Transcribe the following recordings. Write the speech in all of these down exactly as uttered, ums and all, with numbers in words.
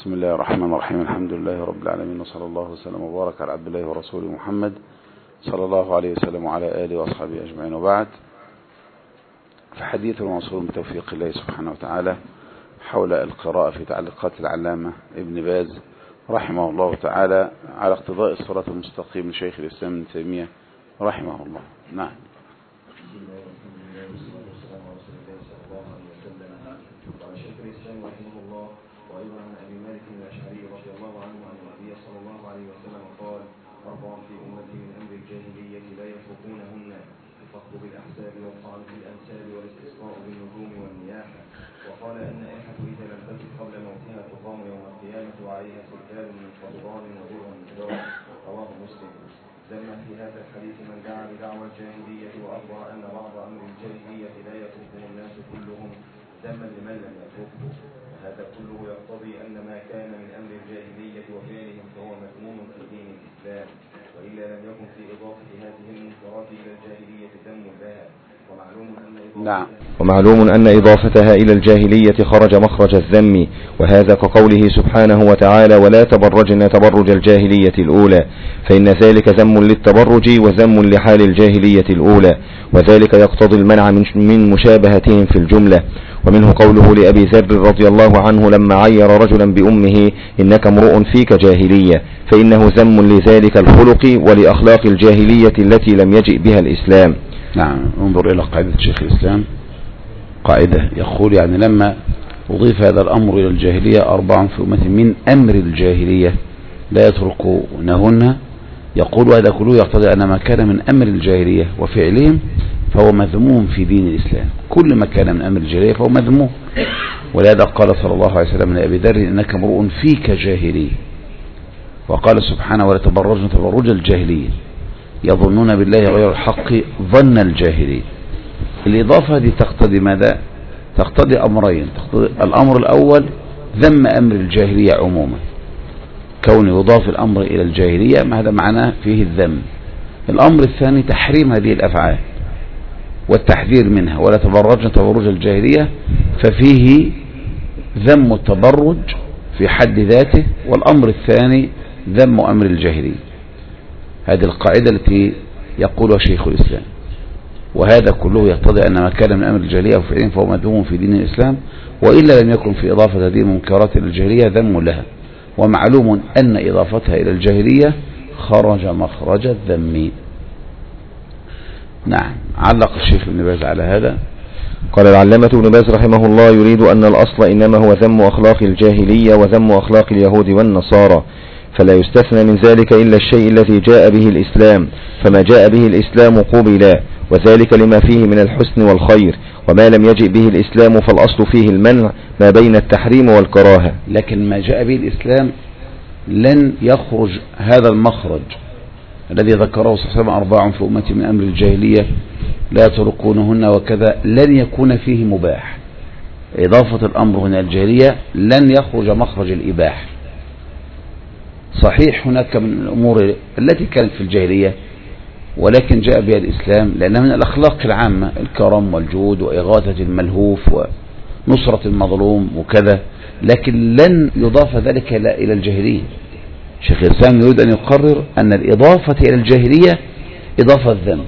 بسم الله الرحمن الرحيم. الحمد لله رب العالمين، وصلى الله وسلم وبارك على عبد الله ورسوله محمد صلى الله عليه وسلم وعلى آله وأصحابه أجمعين، وبعد. فحديث موصول بتوفيق الله سبحانه وتعالى حول القراءة في تعليقات العلامة ابن باز رحمه الله تعالى على اقتضاء الصراط المستقيم لشيخ الإسلام ابن تيمية رحمه الله. نعم. وأيضا عن أبي مالك الأشعري رضي الله عنه أن النبي صلى الله عليه وسلم قال: أربع في أمتي من أمر الجاهلية لا يتركونهن: الفخر بالأحساب والطعن في الأنساب والاستسقاء بالنجوم والنياحة. وقال: النائحة إذا لم تكن قبل موتها تقام يوم القيامة وعليها سلسال من قطران ودرع مدار. رواه مسلم. ذم في هذا الحديث من دعا بدعوى الجاهلية وأخبر أن بعض أمر الجاهلية لا يتركه الناس كلهم ذما لمن لم يتركه. هذا كله يقتضي أن ما كان من أمر الجاهلية وفعلهم فهو مذموم في دين الإسلام، وإلا لم يكن في إضافة هذه المنكرات إلى الجاهلية ذم لها. ومعلوم أن نعم. ومعلوم أن إضافتها إلى الجاهلية خرج مخرج الذم، وهذا كقوله سبحانه وتعالى: ولا تبرجن تبرج الجاهلية الأولى، فإن ذلك ذم للتبرج وذم لحال الجاهلية الأولى، وذلك يقتضي المنع من مشابهتهم في الجملة. ومنه قوله لأبي ذر رضي الله عنه لما عير رجلا بأمه: إنك امرؤ فيك جاهلية، فإنه ذم لذلك الخلق ولأخلاق الجاهلية التي لم يجئ بها الإسلام. نعم. انظر إلى قاعدة شيخ الإسلام، قاعدة يقول يعني لما أضيف هذا الأمر إلى الجاهلية: أربع في أمة من أمر الجاهلية لا يتركونهن، يقول هذا كله يقتضي أن ما كان من أمر الجاهلية وفعلهم فهو مذموم في دين الإسلام. كل ما كان من أمر الجاهلية فهو مذموم. ولهذا قال صلى الله عليه وسلم لأبي ذر: إنك امرؤ فيك جاهلية. وقال سبحانه: ولا تبرجن تبرج الجاهلية يظنون بالله غير الحق ظن الجاهلية. الإضافة دي تقتضي ماذا؟ تقتضي أمرين. تقتضي الأمر الأول ذم أمر الجاهلية عموما، كون يضاف الأمر إلى الجاهلية ما هذا معناه فيه الذم. الأمر الثاني تحريم هذه الأفعال والتحذير منها: ولا تبرجن تبرج الجاهلية، ففيه ذم التبرج في حد ذاته، والأمر الثاني ذم أمر الجاهلية. هذه القاعدة التي يقولها شيخ الإسلام، وهذا كله يقتضي أن ما كان من أمر الجاهلية وفعلهم فهو مذموم في دين الإسلام، وإلا لم يكن في إضافة هذه المنكرات إلى الجاهلية ذم لها. ومعلوم أن إضافتها إلى الجاهلية خرج مخرج الذم. نعم. علق الشيخ ابن باز على هذا، قال العلامة ابن باز رحمه الله: يريد أن الأصل إنما هو ذم أخلاق الجاهلية وذم أخلاق اليهود والنصارى، فلا يستثنى من ذلك إلا الشيء الذي جاء به الإسلام، فما جاء به الإسلام قبل، وذلك لما فيه من الحسن والخير، وما لم يجئ به الإسلام فالأصل فيه المنع ما بين التحريم والكراهة. لكن ما جاء به الإسلام لن يخرج هذا المخرج الذي ذكره صلى الله عليه وسلم: أربع في أمتي من أمر الجاهلية لا يتركونهن وكذا، لن يكون فيه مباح. إضافة الأمر هنا الجاهلية لن يخرج مخرج الإباحة. صحيح هناك من الأمور التي كانت في الجاهلية ولكن جاء بها الإسلام لأنها من الأخلاق العامة: الكرم والجود وإغاثة الملهوف ونصرة المظلوم وكذا، لكن لن يضاف ذلك إلى الجاهلية. شيخ الإسلام يريد أن يقرر أن الإضافة إلى الجاهلية إضافة ذم.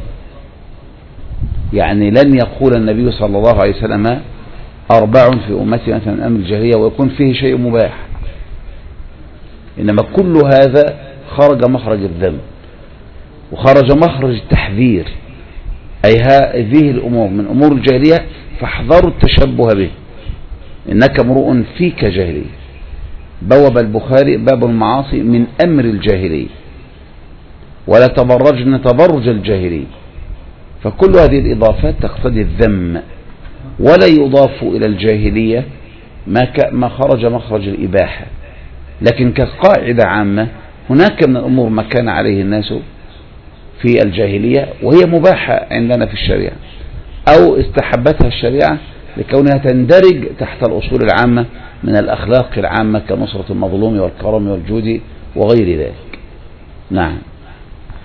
يعني لن يقول النبي صلى الله عليه وسلم: أربع في أمتي مثلا من أمر الجاهلية ويكون فيه شيء مباح، إنما كل هذا خرج مخرج الذم وخرج مخرج التحذير. أي هذه الأمور من أمور الجاهلية فاحذروا التشبه به، إنك امرؤ فيك جاهلية. بوب البخاري باب المعاصي من أمر الجاهلية: ولا تبرجن تبرج الجاهلية. فكل هذه الإضافات تقتضي الذم، ولا يضاف إلى الجاهلية ما خرج مخرج الإباحة. لكن كقاعدة عامة هناك من الأمور ما كان عليه الناس في الجاهلية وهي مباحة عندنا في الشريعة، أو استحبتها الشريعة لكونها تندرج تحت الأصول العامة من الأخلاق العامة كنصرة المظلوم والكرم والجود وغير ذلك. نعم.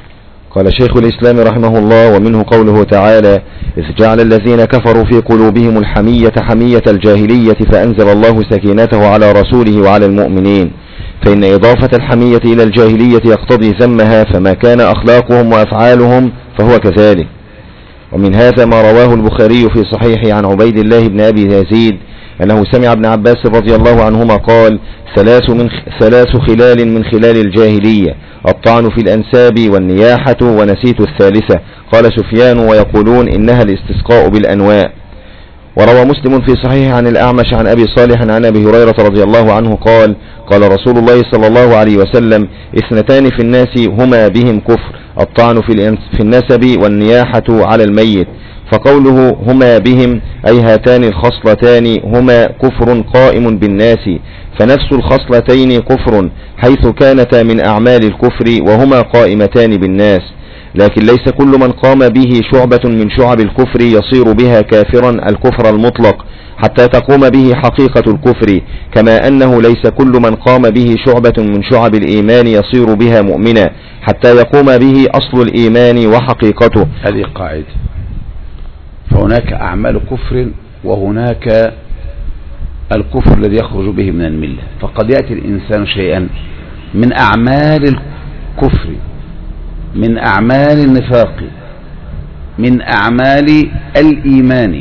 قال شيخ الإسلام رحمه الله: ومنه قوله تعالى: إذ جعل الذين كفروا في قلوبهم الحمية حمية الجاهلية فأنزل الله سكينته على رسوله وعلى المؤمنين. فإن إضافة الحمية إلى الجاهلية يقتضي ذمها، فما كان أخلاقهم وأفعالهم فهو كذلك. ومن هذا ما رواه البخاري في صحيحه عن عبيد الله بن أبي يزيد أنه سمع ابن عباس رضي الله عنهما قال: ثلاث, من ثلاث خلال من خلال الجاهلية: الطعن في الأنساب والنياحة ونسيت الثالثة. قال سفيان: ويقولون إنها الاستسقاء بالأنواء. وروى مسلم في صحيح عن الأعمش عن أبي صالح عن أبي هريرة رضي الله عنه قال: قال رسول الله صلى الله عليه وسلم: اثنتان في الناس هما بهم كفر: الطعن في النسب والنياحة على الميت. فقوله هما بهم أي هاتان الخصلتان هما كفر قائم بالناس، فنفس الخصلتين كفر حيث كانتا من أعمال الكفر وهما قائمتان بالناس، لكن ليس كل من قام به شعبة من شعب الكفر يصير بها كافرا الكفر المطلق حتى تقوم به حقيقة الكفر، كما أنه ليس كل من قام به شعبة من شعب الإيمان يصير بها مؤمنا حتى يقوم به أصل الإيمان وحقيقته. هذه قاعدة. فهناك أعمال كفر وهناك الكفر الذي يخرج به من الملة. فقد يأتي الإنسان شيئا من أعمال الكفر، من أعمال النفاق، من أعمال الإيمان،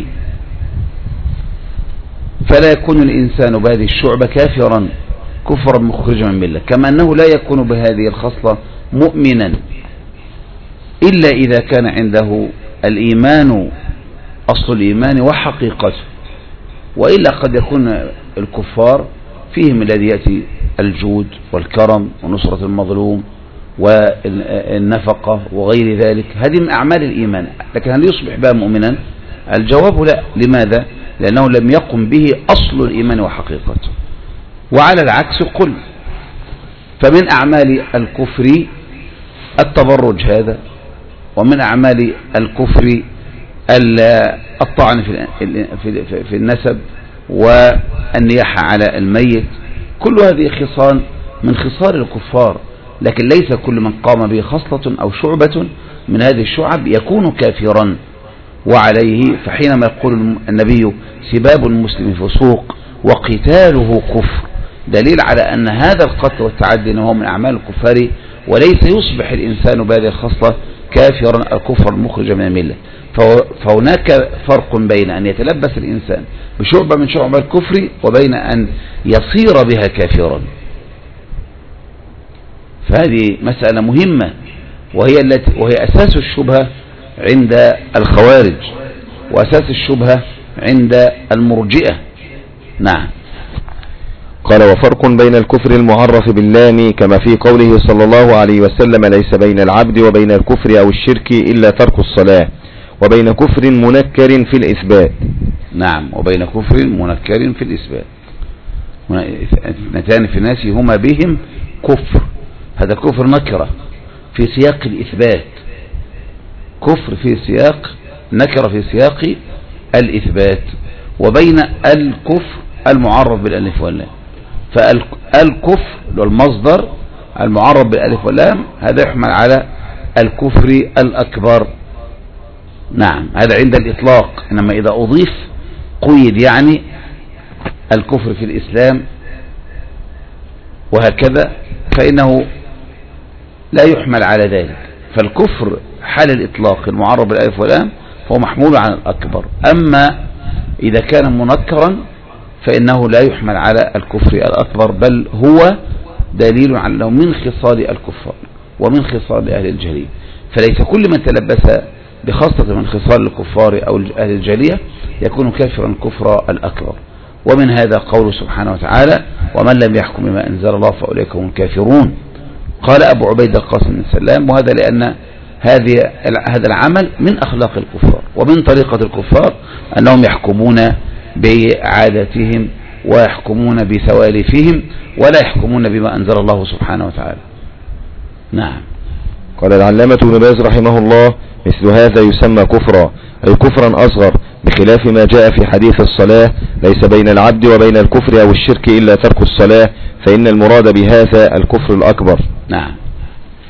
فلا يكون الإنسان بهذه الشعبة كافرا كفرا مخرجا من الملة، كما أنه لا يكون بهذه الخصلة مؤمنا إلا إذا كان عنده الإيمان أصل الإيمان وحقيقته. وإلا قد يكون الكفار فيهم الذي يأتي الجود والكرم ونصرة المظلوم والنفقة وغير ذلك، هذه من أعمال الإيمان، لكن هل يصبح بها مؤمنا؟ الجواب لا. لماذا؟ لأنه لم يقم به أصل الإيمان وحقيقته. وعلى العكس قل، فمن أعمال الكفر التبرج هذا، ومن أعمال الكفر الطعن في النسب والنياحة على الميت، كل هذه خصال من خصال الكفار، لكن ليس كل من قام به خصلة أو شعبة من هذه الشعب يكون كافرا. وعليه فحينما يقول النبي: سباب المسلم فسوق وقتاله كفر، دليل على أن هذا القتل والتعدي هو من أعمال الكفار، وليس يصبح الإنسان بهذه الخصلة كافرا الكفر المخرج من الملة. فهناك فرق بين أن يتلبس الإنسان بشعبة من شعب الكفر وبين أن يصير بها كافرا. فهذه مسألة مهمة، وهي التي وهي أساس الشبهة عند الخوارج وأساس الشبهة عند المرجئة. نعم. قال: وفرق بين الكفر المعرف باللام كما في قوله صلى الله عليه وسلم: ليس بين العبد وبين الكفر أو الشرك إلا ترك الصلاة، وبين كفر منكر في الإثبات. نعم، وبين كفر منكر في الإثبات. اثنتان في الناس هما بهم كفر، هذا كفر نكرة في سياق الإثبات، كفر في سياق نكرة في سياق الإثبات، وبين الكفر المعرف بالألف واللام. فالكفر المصدر المعرف بالألف واللام هذا يحمل على الكفر الأكبر. نعم، هذا عند الإطلاق، إنما إذا أضيف قيد يعني الكفر في الإسلام وهكذا فإنه لا يحمل على ذلك. فالكفر حال الإطلاق المعرف بالألف واللام فهو محمول على الأكبر، أما إذا كان منكرا فإنه لا يحمل على الكفر الأكبر، بل هو دليل على أنه من خصال الكفار ومن خصال أهل الجاهلية. فليس كل من تلبس بخاصة من خصال الكفار أو أهل الجاهلية يكون كافرا الكفر الأكبر. ومن هذا قوله سبحانه وتعالى: ومن لم يحكم بما أنزل الله فأولئك هم الكافرون. قال أبو عبيد القاسم بن سلام: وهذا لأن هذه هذا العمل من أخلاق الكفار، ومن طريقة الكفار أنهم يحكمون بعاداتهم ويحكمون بسوالفهم ولا يحكمون بما أنزل الله سبحانه وتعالى. نعم. قال العلامة ابن باز رحمه الله: مثل هذا يسمى كفرا، أي كفرا أصغر، بخلاف ما جاء في حديث الصلاة: ليس بين العبد وبين الكفر أو الشرك إلا ترك الصلاة، فإن المراد بهذا الكفر الأكبر. نعم.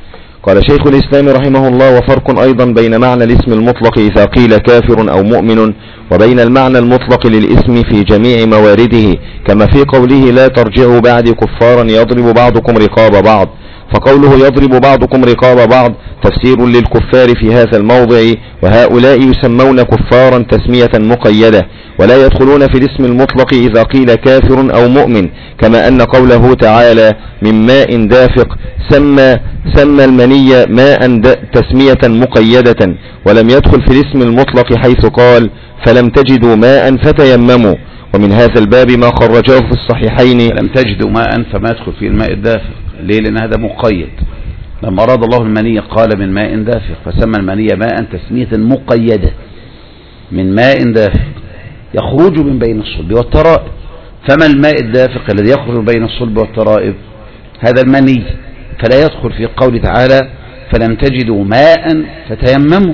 قال شيخ الإسلام رحمه الله: وفرق أيضا بين معنى الاسم المطلق إذا قيل كافر أو مؤمن وبين المعنى المطلق للاسم في جميع موارده، كما في قوله: لا ترجعوا بعد كفارا يضرب بعضكم رقاب بعض. فقوله يضرب بعضكم رقاب بعض تفسير للكفار في هذا الموضع، وهؤلاء يسمون كفارا تسمية مقيدة، ولا يدخلون في الاسم المطلق إذا قيل كافر أو مؤمن، كما أن قوله تعالى: من ماء دافق سمى, سمى المني ماء تسمية مقيدة، ولم يدخل في الاسم المطلق حيث قال: فلم تجدوا ماء فتيمموا. ومن هذا الباب ما خرجه في الصحيحين: لم تجدوا ماء فما يدخل فيه الماء الدافق. ليه؟ لأن هذا مقيد. لما أراد الله المني قال من ماء دافق، فسمى المني ماء تسمية مقيدة، من ماء دافق يخرج من بين الصلب والترائب. فما الماء الدافق الذي يخرج من بين الصلب والترائب؟ هذا المني، فلا يدخل في قول تعالى: فلم تجدوا ماء فتيمموا.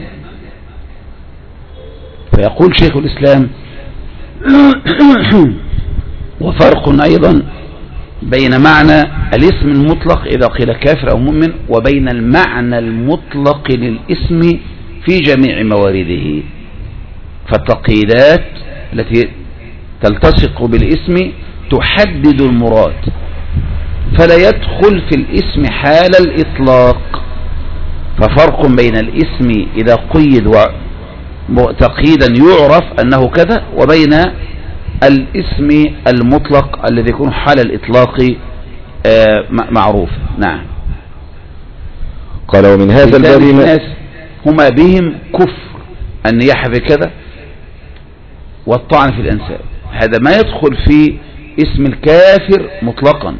فيقول شيخ الإسلام: وفرق أيضا بين معنى الاسم المطلق إذا قيل كافر أو مؤمن وبين المعنى المطلق للاسم في جميع موارده. فالتقييدات التي تلتصق بالاسم تحدد المراد، فلا يدخل في الاسم حال الإطلاق. ففرق بين الاسم إذا قيد تقييدا يعرف أنه كذا، وبين الاسم المطلق الذي يكون حال الإطلاق معروف. نعم. قال: ومن هذا الباب الناس هما بهم كفر النياحة في كذا والطعن في الأنساب، هذا ما يدخل في اسم الكافر مطلقا.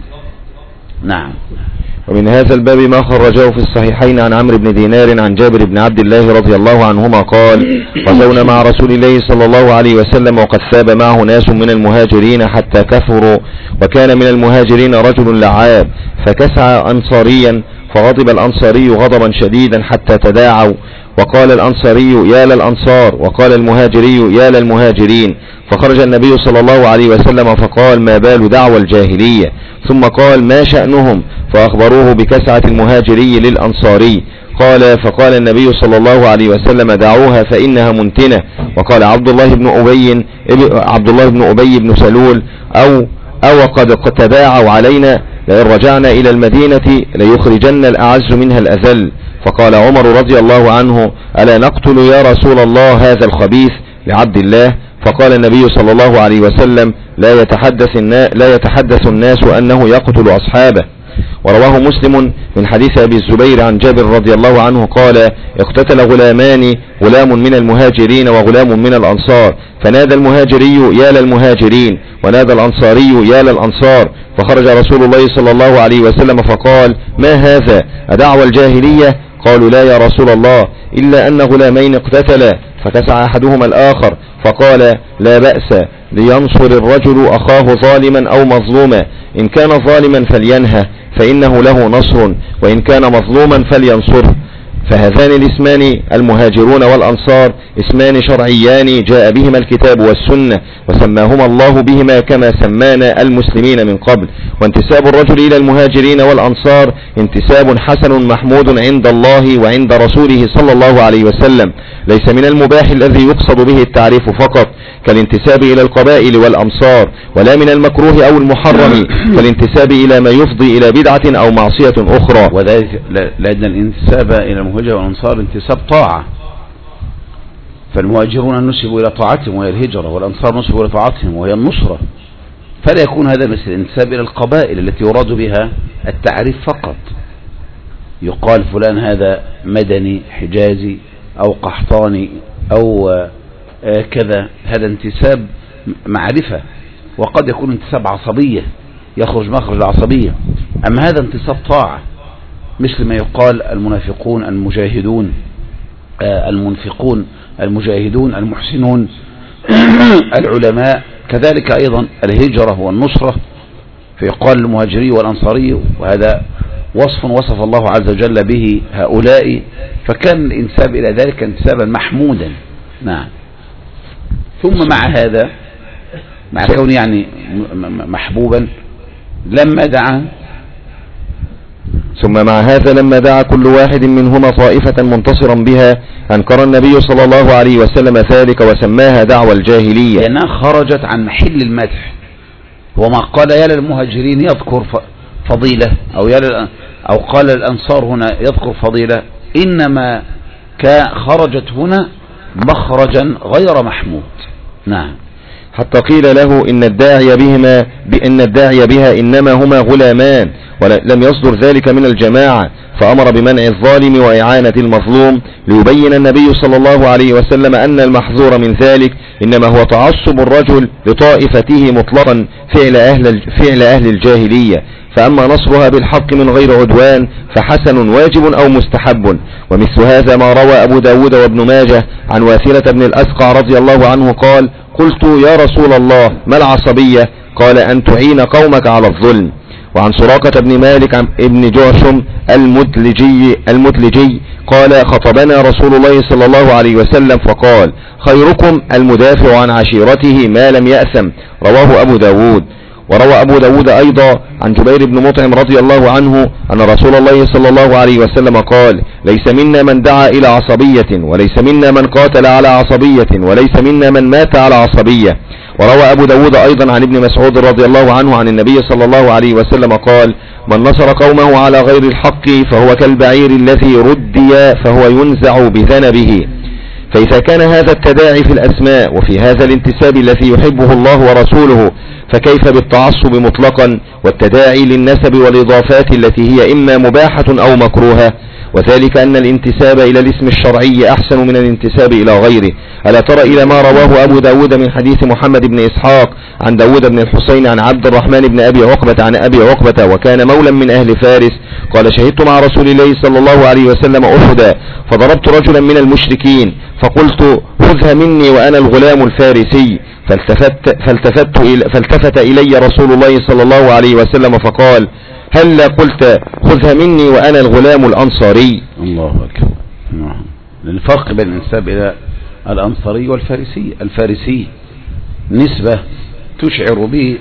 نعم. ومن هذا الباب ما خرجه في الصحيحين عن عمرو بن دينار عن جابر بن عبد الله رضي الله عنهما قال: غزونا مع رسول الله صلى الله عليه وسلم وقد ثاب معه ناس من المهاجرين حتى كثروا، وكان من المهاجرين رجل لعاب فكسع أنصاريا، فغضب الأنصاري غضبا شديدا حتى تداعوا، وقال الأنصاري: يا للأنصار، وقال المهاجري: يا للمهاجرين. فخرج النبي صلى الله عليه وسلم فقال: ما بال دعوى الجاهلية؟ ثم قال: ما شأنهم؟ فأخبروه بكسعة المهاجري للأنصاري. قال: فقال النبي صلى الله عليه وسلم: دعوها فإنها منتنة. وقال عبد الله بن أبي عبد الله بن أبي بن سلول: أو أو قد تباعوا علينا، لئن رجعنا إلى المدينة ليخرجن الأعز منها الأذل. فقال عمر رضي الله عنه: ألا نقتل يا رسول الله هذا الخبيث لعبد الله؟ فقال النبي صلى الله عليه وسلم: لا يتحدث لا يتحدث الناس أنه يقتل أصحابه. ورواه مسلم من حديث أبي الزبير عن جابر رضي الله عنه قال: اقتتل غلامان، غلام من المهاجرين وغلام من الأنصار، فنادى المهاجري: يا للمهاجرين، ونادى الأنصاري: يا للأنصار. فخرج رسول الله صلى الله عليه وسلم فقال: ما هذا؟ أدعوى الجاهلية؟ قالوا: لا يا رسول الله، إلا أن غلامين اقتتلا فكسع أحدهما الآخر. فقال: لا بأس، لينصر الرجل أخاه ظالما أو مظلوما، إن كان ظالما فلينهه فإنه له نصر، وإن كان مظلوما فلينصره. فهذان الاسمان المهاجرون والأنصار اسمان شرعيان جاء بهما الكتاب والسنة، وسماهما الله بهما كما سمانا المسلمين من قبل. وانتساب الرجل إلى المهاجرين والأنصار انتساب حسن محمود عند الله وعند رسوله صلى الله عليه وسلم، ليس من المباح الذي يقصد به التعريف فقط كالانتساب إلى القبائل والأمصار، ولا من المكروه أو المحرم كالانتساب إلى ما يفضي إلى بدعة أو معصية أخرى. وذلك لأن الانتساب إلى المهاجر والأنصار انتساب طاعة، فالمهاجرون نسبوا إلى طاعتهم وهي الهجرة، والأنصار نسبوا إلى طاعتهم وهي النصرة، فلا يكون هذا مثل الانتساب إلى القبائل التي يراد بها التعريف فقط، يقال فلان هذا مدني حجازي أو قحطاني أو كذا، هذا انتساب معرفة، وقد يكون انتساب عصبية يخرج مخرج العصبية. أما هذا انتساب طاعة، مثل ما يقال المنافقون المجاهدون، المنفقون المجاهدون المحسنون العلماء، كذلك أيضا الهجرة والنصرة، فيقال المهاجري والأنصاري، وهذا وصف وصف الله عز وجل به هؤلاء، فكان الانتساب إلى ذلك انتسابا محمودا. نعم. ثم مع هذا، مع كون يعني محبوبا، لما دعا ثم مع هذا لما دعا كل واحد منهما طائفة منتصرا بها أنكر النبي صلى الله عليه وسلم ذلك وسماها دعوى الجاهلية، لأنها خرجت عن محل المدح. وما قال يا للمهاجرين يذكر فضيلة أو يا أو قال الأنصار هنا يذكر فضيلة، إنما خرجت هنا مخرجا غير محمود. نعم. حتى قيل له إن الداعي بهما بأن الداعي بها إنما هما غلامان، ولم يصدر ذلك من الجماعة، فأمر بمنع الظالم وإعانة المظلوم، ليبين النبي صلى الله عليه وسلم أن المحظور من ذلك إنما هو تعصب الرجل لطائفته مطلقا فعل أهل, فعل أهل الجاهلية، فأما نصرها بالحق من غير عدوان فحسن واجب أو مستحب. ومثل هذا ما روى أبو داود وابن ماجه عن واثلة بن الأسقع رضي الله عنه قال: قلت يا رسول الله ما العصبية؟ قال: أن تعين قومك على الظلم. وعن سراقة بن مالك ابن جعشم المدلجي, المدلجي قال: خطبنا رسول الله صلى الله عليه وسلم فقال: خيركم المدافع عن عشيرته ما لم يأثم. رواه أبو داود. وروى أبو داود أيضا عن جبير بن مطعم رضي الله عنه أن رسول الله صلى الله عليه وسلم قال: ليس منا من دعا إلى عصبية، وليس منا من قاتل على عصبية، وليس منا من مات على عصبية. وروى أبو داود أيضا عن ابن مسعود رضي الله عنه عن النبي صلى الله عليه وسلم قال: من نصر قومه على غير الحق فهو كالبعير الذي ردي فهو ينزع بذنبه. فإذا كان هذا التداعي في الأسماء وفي هذا الانتساب الذي يحبه الله ورسوله، فكيف بالتعصب مطلقا والتداعي للنسب والإضافات التي هي إما مباحة أو مكروهة؟ وذلك أن الانتساب إلى الاسم الشرعي أحسن من الانتساب إلى غيره. ألا ترى إلى ما رواه أبو داود من حديث محمد بن إسحاق عن داود بن الحسين عن عبد الرحمن بن أبي عقبة عن أبي عقبة وكان مولا من أهل فارس قال: شهدت مع رسول الله صلى الله عليه وسلم أحدا فضربت رجلا من المشركين فقلت: خذها مني وأنا الغلام الفارسي. فالتفت, فالتفت, إلي فالتفت إلي رسول الله صلى الله عليه وسلم فقال: هل قلت خذها مني وأنا الغلام الأنصاري؟ الله أكبر. نعم. الفرق بين الانساب إلى الأنصاري والفارسي. الفارسي نسبة تشعر به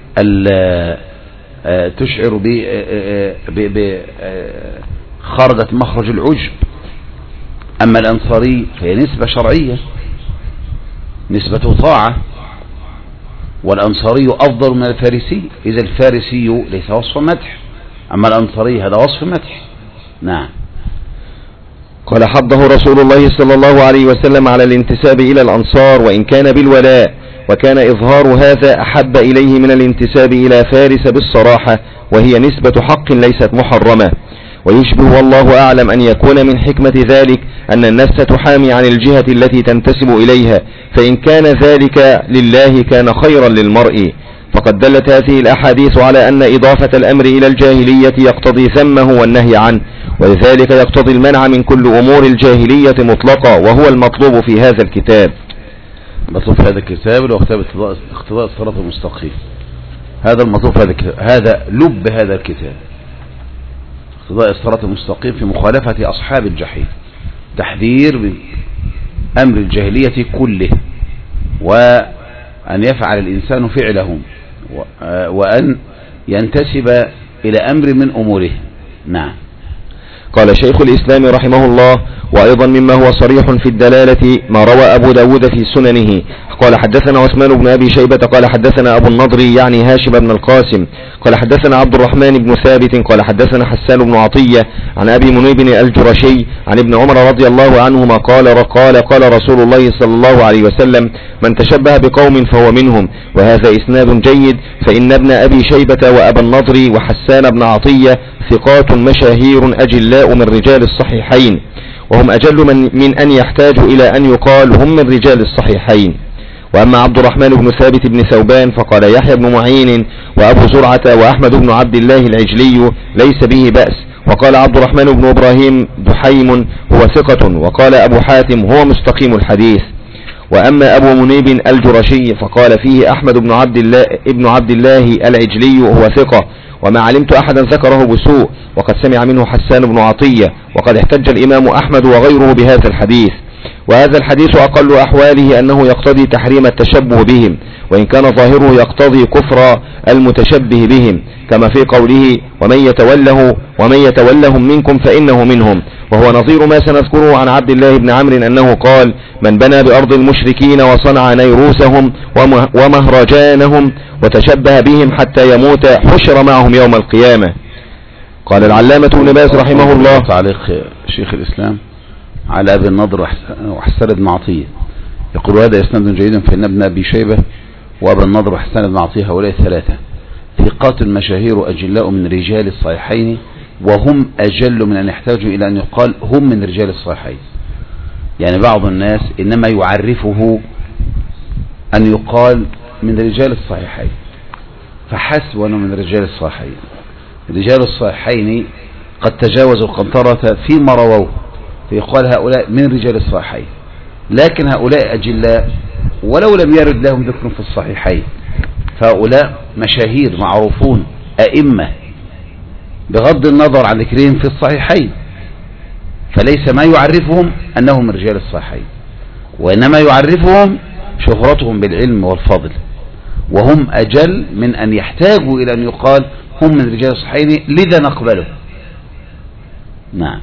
تشعر به خرجت مخرج العجب. أما الأنصاري فهي نسبة شرعية، نسبة طاعة، والأنصاري أفضل من الفارسي. إذا الفارسي ليس وصف مدح، أما الأنصاري هذا وصف مدح. نعم. قال: حضه رسول الله صلى الله عليه وسلم على الانتساب إلى الأنصار وإن كان بالولاء، وكان إظهار هذا أحب إليه من الانتساب إلى فارس بالصراحة، وهي نسبة حق ليست محرمة. ويشبه والله أعلم أن يكون من حكمة ذلك أن النفس تحامي عن الجهة التي تنتسب إليها، فإن كان ذلك لله كان خيرا للمرء. فقد دلت هذه الأحاديث على أن إضافة الأمر إلى الجاهلية يقتضي ذمه والنهي عنه، ولذلك يقتضي المنع من كل أمور الجاهلية مطلقا، وهو المطلوب في هذا الكتاب. مطلوب في هذا الكتاب اللي هو كتاب اقتضاء الصراط المستقيم. هذا المطلوب في هذا الكتاب، هذا لب هذا الكتاب، اقتضاء الصراط المستقيم في مخالفة أصحاب الجحيم، تحذير بأمر الجاهلية كله، وأن يفعل الإنسان فعلهم، وأن ينتسب إلى أمر من أموره. نعم. قال شيخ الإسلام رحمه الله: وأيضا مما هو صريح في الدلالة ما روى أبو داود في سننه قال: حدثنا عثمان بن أبي شيبة قال حدثنا أبو النضر يعني هاشم بن القاسم قال حدثنا عبد الرحمن بن ثابت قال حدثنا حسان بن عطية عن أبي منيب الجرشي عن ابن عمر رضي الله عنهما قال قال قال رسول الله صلى الله عليه وسلم: من تشبه بقوم فهو منهم. وهذا إسناد جيد، فإن ابن أبي شيبة وأبا النضر وحسان بن عطية ثقات مشاهير أجلاء من رجال الصحيحين، وهم أجل من, من أن يحتاج إلى أن يقال هم من رجال الصحيحين. وأما عبد الرحمن بن ثابت بن ثوبان فقال يحيى بن معين وأبو زرعة وأحمد بن عبد الله العجلي ليس به بأس. وقال عبد الرحمن بن إبراهيم دحيم هو ثقة، وقال أبو حاتم هو مستقيم الحديث. وأما أبو منيب الجرشي فقال فيه أحمد بن عبد الله ابن عبد الله العجلي هو ثقة، وما علمت أحدا ذكره بسوء، وقد سمع منه حسان بن عطية، وقد احتج الإمام أحمد وغيره بهذا الحديث. وهذا الحديث أقل أحواله أنه يقتضي تحريم التشبه بهم، وإن كان ظاهره يقتضي كفر المتشبه بهم، كما في قوله ومن يتوله ومن يتولهم منكم فإنه منهم، وهو نظير ما سنذكره عن عبد الله بن عمرو أنه قال من بنى بأرض المشركين وصنع نيروسهم ومهرجانهم وتشبه بهم حتى يموت حشر معهم يوم القيامة. قال العلامة ابن باز رحمه الله. تعليق شيخ الإسلام على أبي النضر وحسان بن عطية، يقول هذا إسناد جيد فإن ابن أبي شيبة وأبا النضر وحسان بن عطية هؤلاء الثلاثة ثقات مشاهير أجلاء من رجال الصحيحين، وهم أجل من أن يحتاجوا إلى أن يقال هم من رجال الصحيحين. يعني بعض الناس إنما يعرفه أن يقال من رجال الصحيحين فحسب أنه من رجال الصحيحين. رجال الصحيحين قد تجاوزوا القنطرة فيما رووه فيقال هؤلاء من رجال الصحيحين، لكن هؤلاء أجلاء ولو لم يرد لهم ذكر في الصحيحين، فهؤلاء مشاهير معروفون أئمة بغض النظر عن ذكرهم في الصحيحين، فليس ما يعرفهم أنهم من رجال الصحيحين، وإنما يعرفهم شهرتهم بالعلم والفضل، وهم أجل من أن يحتاجوا إلى أن يقال هم من رجال الصحيحين، لذا نقبله. نعم.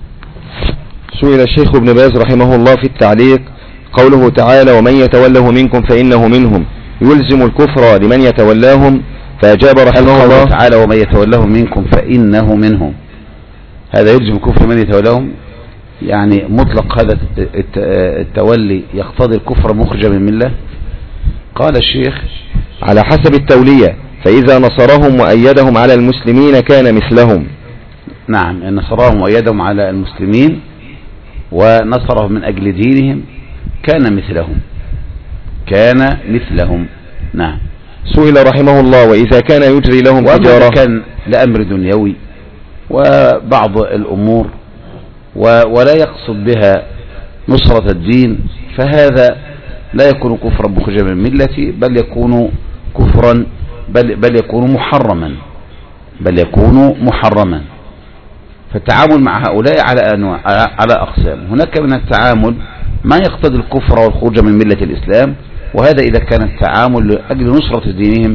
سئل الشيخ ابن باز رحمه الله في التعليق قوله تعالى ومن يتوله منكم فإنه منهم يلزم الكفر لمن يتولاهم، فأجاب رحمه الله تعالى ومن يتوله منكم فإنه منهم، هذا يلزم الكفر لمن يتولاهم، يعني مطلق هذا التولي يقتضي الكفر مخرجا من الملة. قال الشيخ على حسب التولية، فإذا نصرهم وأيدهم على المسلمين كان مثلهم. نعم، إن نصرهم وأيدهم على المسلمين ونصرهم من أجل دينهم كان مثلهم، كان مثلهم. نعم. سئل رحمه الله وإذا كان يجري لهم تجارة، كان لأمر دنيوي وبعض الأمور ولا يقصد بها نصرة الدين، فهذا لا يكون كفرا مخرجا من الملة، بل يكون كفرا بل, بل يكون محرما بل يكون محرما. فالتعامل مع هؤلاء على أنواع على أقسام. هناك من التعامل ما يقتضي الكفر والخروج من ملة الإسلام، وهذا إذا كان التعامل لأجل نصرة دينهم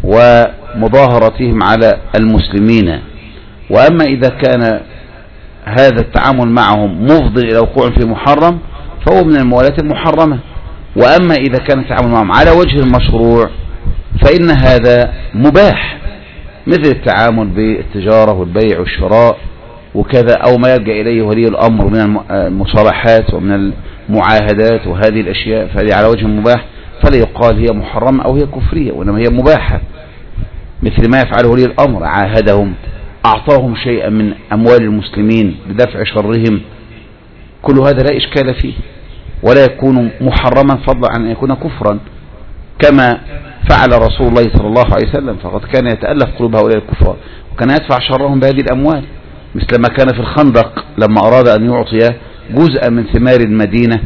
ومظاهرتهم على المسلمين. وأما إذا كان هذا التعامل معهم مفضي إلى وقوع في محرم فهو من الموالاة المحرمة. وأما إذا كان التعامل معهم على وجه المشروع فإن هذا مباح، مثل التعامل بالتجارة والبيع والشراء وكذا، أو ما يلجأ إليه ولي الأمر من المصالحات ومن المعاهدات وهذه الأشياء، فهذه على وجه مباح، فلا يقال هي محرمة أو هي كفرية، وإنما هي مباحة، مثل ما يفعله ولي الأمر، عاهدهم، أعطاهم شيئا من أموال المسلمين لدفع شرهم، كل هذا لا إشكال فيه ولا يكون محرما فضلا عن أن يكون كفرا، كما فعل رسول الله صلى الله عليه وسلم، فقد كان يتألف قلوب هؤلاء الكفار وكان يدفع شرهم بهذه الأموال، مثل ما كان في الخندق لما أراد أن يعطي جزءا من ثمار المدينة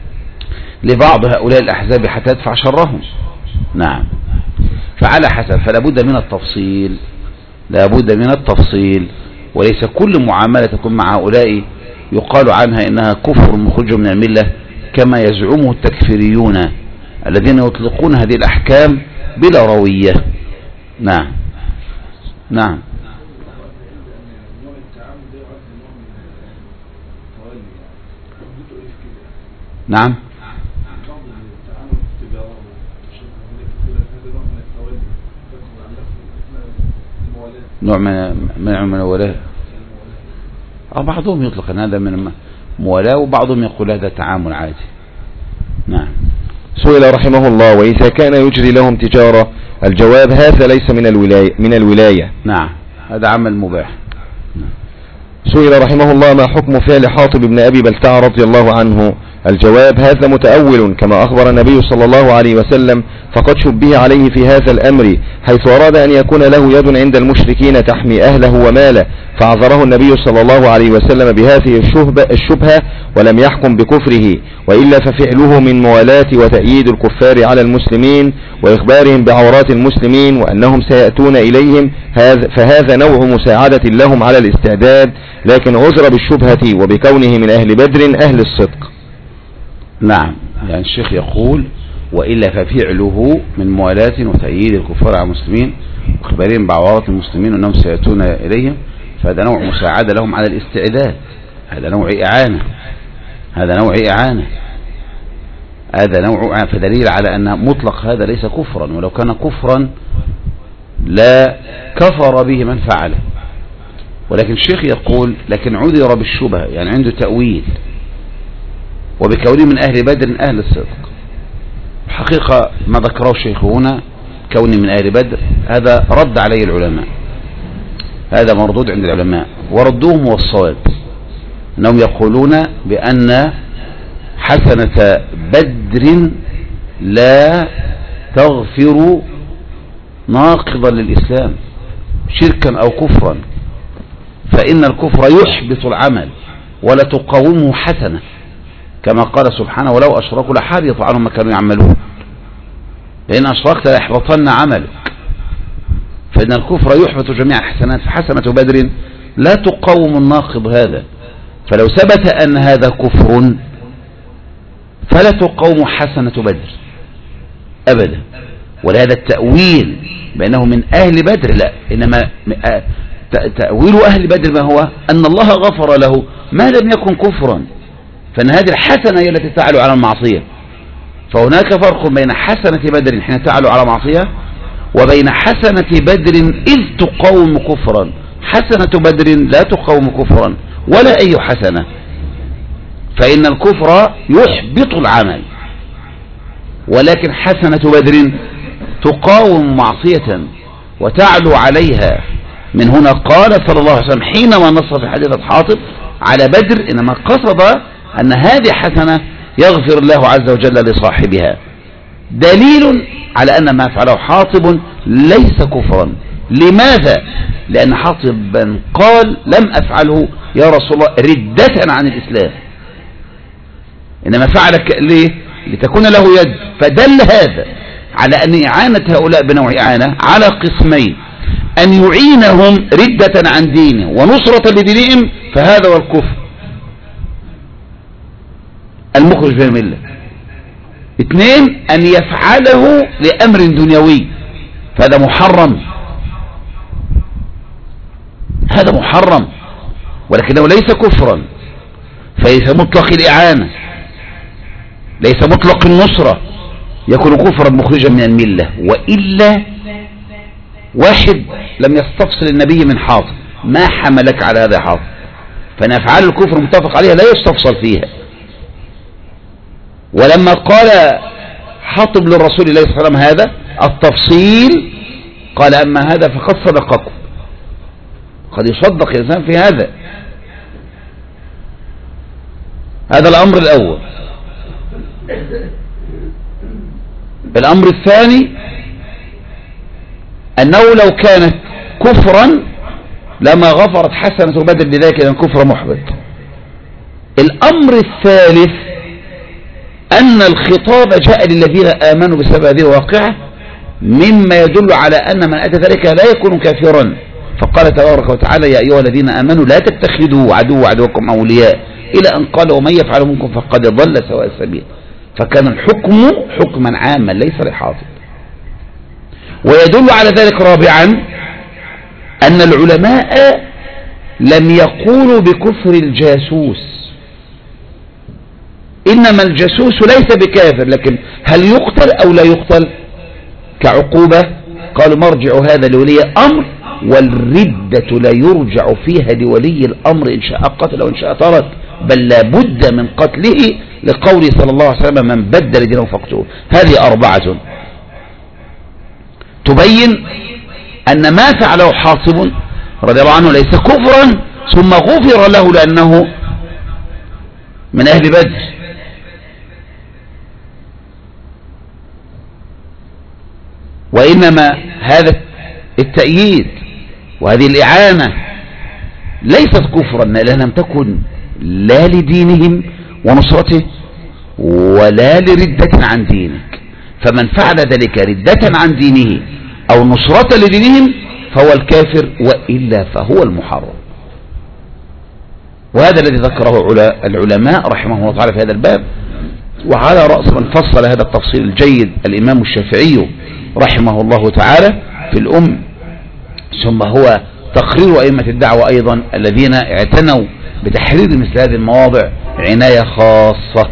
لبعض هؤلاء الأحزاب حتى يدفع شرهم. نعم. فعلى حسب، فلا بد من التفصيل، لا بد من التفصيل، وليس كل معاملة تكون مع هؤلاء يقال عنها إنها كفر مخرج من الملة كما يزعمه التكفيريون الذين يطلقون هذه الأحكام بلا روية. نعم. نعم. نعم. نوع من من الولاء، أو بعضهم يطلق أن هذا من موالاة وبعضهم يقول هذا تعامل عادي. نعم. سئل رحمه الله وإذا كان يجري لهم تجارة، الجواب هذا ليس من الولاية من الولاية. نعم، هذا عمل مباح. نعم. سئل رحمه الله ما حكم فعل حاطب بن أبي بلتع رضي الله عنه، الجواب هذا متأول كما أخبر النبي صلى الله عليه وسلم، فقد شبه عليه في هذا الأمر حيث أراد أن يكون له يد عند المشركين تحمي أهله وماله، فعذره النبي صلى الله عليه وسلم بهذه الشبهة ولم يحكم بكفره، وإلا ففعله من موالاة وتأييد الكفار على المسلمين وإخبارهم بعورات المسلمين وأنهم سيأتون إليهم، فهذا نوع مساعدة لهم على الاستعداد، لكن عذر بالشبهة وبكونه من أهل بدر أهل الصدق. نعم، يعني الشيخ يقول وإلا ففعله من موالاة وتأييد الكفار على المسلمين وإخبارهم بعورات المسلمين أنهم سيأتون إليهم، فهذا نوع مساعدة لهم على الاستعداد، هذا نوع إعانة، هذا نوع إعانة هذا نوع إعانة فدليل على أن مطلق هذا ليس كفرا، ولو كان كفرا لا كفر به من فعله. ولكن الشيخ يقول لكن عذر بالشبهة، يعني عنده تأويل، وبكونه من أهل بدر أهل الصدق. الحقيقة ما ذكره الشيخ هنا كوني من أهل بدر هذا رد عليه العلماء، هذا مردود عند العلماء، وردوهم هو الصواب، أنهم يقولون بأن حسنة بدر لا تغفر ناقضا للإسلام شركا أو كفرا، فإن الكفر يحبط العمل ولا تقاومه حسنة، كما قال سبحانه ولو أشركوا لحبط عنهم ما كانوا يعملون، لأن أشركت ليحبطن عملك، فإن الكفر يحبط جميع الحسنات، فحسنة بدر لا تقاوم الناقض هذا، فلو ثبت أن هذا كفر فلا تقاوم حسنة بدر أبدا. ولهذا التأويل بأنه من أهل بدر لا، إنما تأويل أهل بدر ما هو أن الله غفر له ما لم يكن كفرا، فإن هذه الحسنة هي التي تعلو على المعصية، فهناك فرق بين حسنة بدر حين تعلو على معصية وبين حسنة بدر إذ تقاوم كفرا. حسنة بدر لا تقاوم كفرا ولا أي حسنة، فإن الكفر يحبط العمل، ولكن حسنة بدر تقاوم معصية وتعلو عليها. من هنا قال صلى الله عليه وسلم حينما نص في حديث حاطب على بدر إنما قصد أن هذه حسنة يغفر الله عز وجل لصاحبها، دليل على أن ما فعله حاطب ليس كفرا. لماذا؟ لأن حاطبا قال لم أفعله يا رسول الله ردة عن الإسلام، إنما فعلك ليه؟ لتكون له يد. فدل هذا على أن إعانة هؤلاء بنوع إعانة على قسمين، أن يعينهم ردة عن دينه ونصرة لدينهم، فهذا هو الكفر المخرج من الملة. اثنين، أن يفعله لأمر دنيوي، فهذا محرم، هذا محرم، ولكنه ليس كفرا، فليس مطلق الإعانة، ليس مطلق النصرة يكون كفرا مخرجا من الملة. وإلا واحد لم يستفصل النبي من حاطب ما حملك على هذا حاطب، فإن أفعال الكفر متفق عليها لا يستفصل فيها. ولما قال حاطب للرسول الله صلى الله عليه وسلم هذا التفصيل قال أما هذا فقد صدقكم، قد يصدق الإنسان في هذا. هذا الأمر الأول. الأمر الثاني أنه لو كانت كفرا لما غفرت حسنة بدر لذلك لأن كفر محبط. الأمر الثالث أن الخطاب جاء للذين آمنوا بسبب هذه الواقعة مما يدل على أن من أتى ذلك لا يكون كافرا، فقال تبارك وتعالى يا أيها الذين آمنوا لا تتخذوا عدو عدوكم أولياء، إلى أن قال ومن يفعل منكم فقد ضل سواء السبيل. فكان الحكم حكما عاما ليس لحاطب. ويدل على ذلك رابعا أن العلماء لم يقولوا بكفر الجاسوس، إنما الجاسوس ليس بكافر، لكن هل يقتل أو لا يقتل كعقوبة؟ قالوا مرجع هذا لولي أمر، والردة لا يرجع فيها لولي الأمر إن شاء قتل وإن شاء ترك، بل لا بد من قتله لقوله صلى الله عليه وسلم من بدل دينه فاقتلوه. هذه أربعة تبين أن ما فعله حاطب رضي الله عنه ليس كفرا ثم غفر له لأنه من أهل بدر. وإنما هذا التأييد وهذه الإعانة ليست كفرا لأنها لم تكن لا لدينهم ونصرته ولا لردة عن دينك، فمن فعل ذلك ردة عن دينه أو نصرة لدينهم فهو الكافر، وإلا فهو المحرم. وهذا الذي ذكره العلماء رحمه الله تعالى في هذا الباب، وعلى رأس من فصل هذا التفصيل الجيد الإمام الشافعي رحمه الله تعالى في الأم، ثم هو تقرير أئمة الدعوة أيضا الذين اعتنوا بتحرير مثل هذه المواضع عناية خاصة.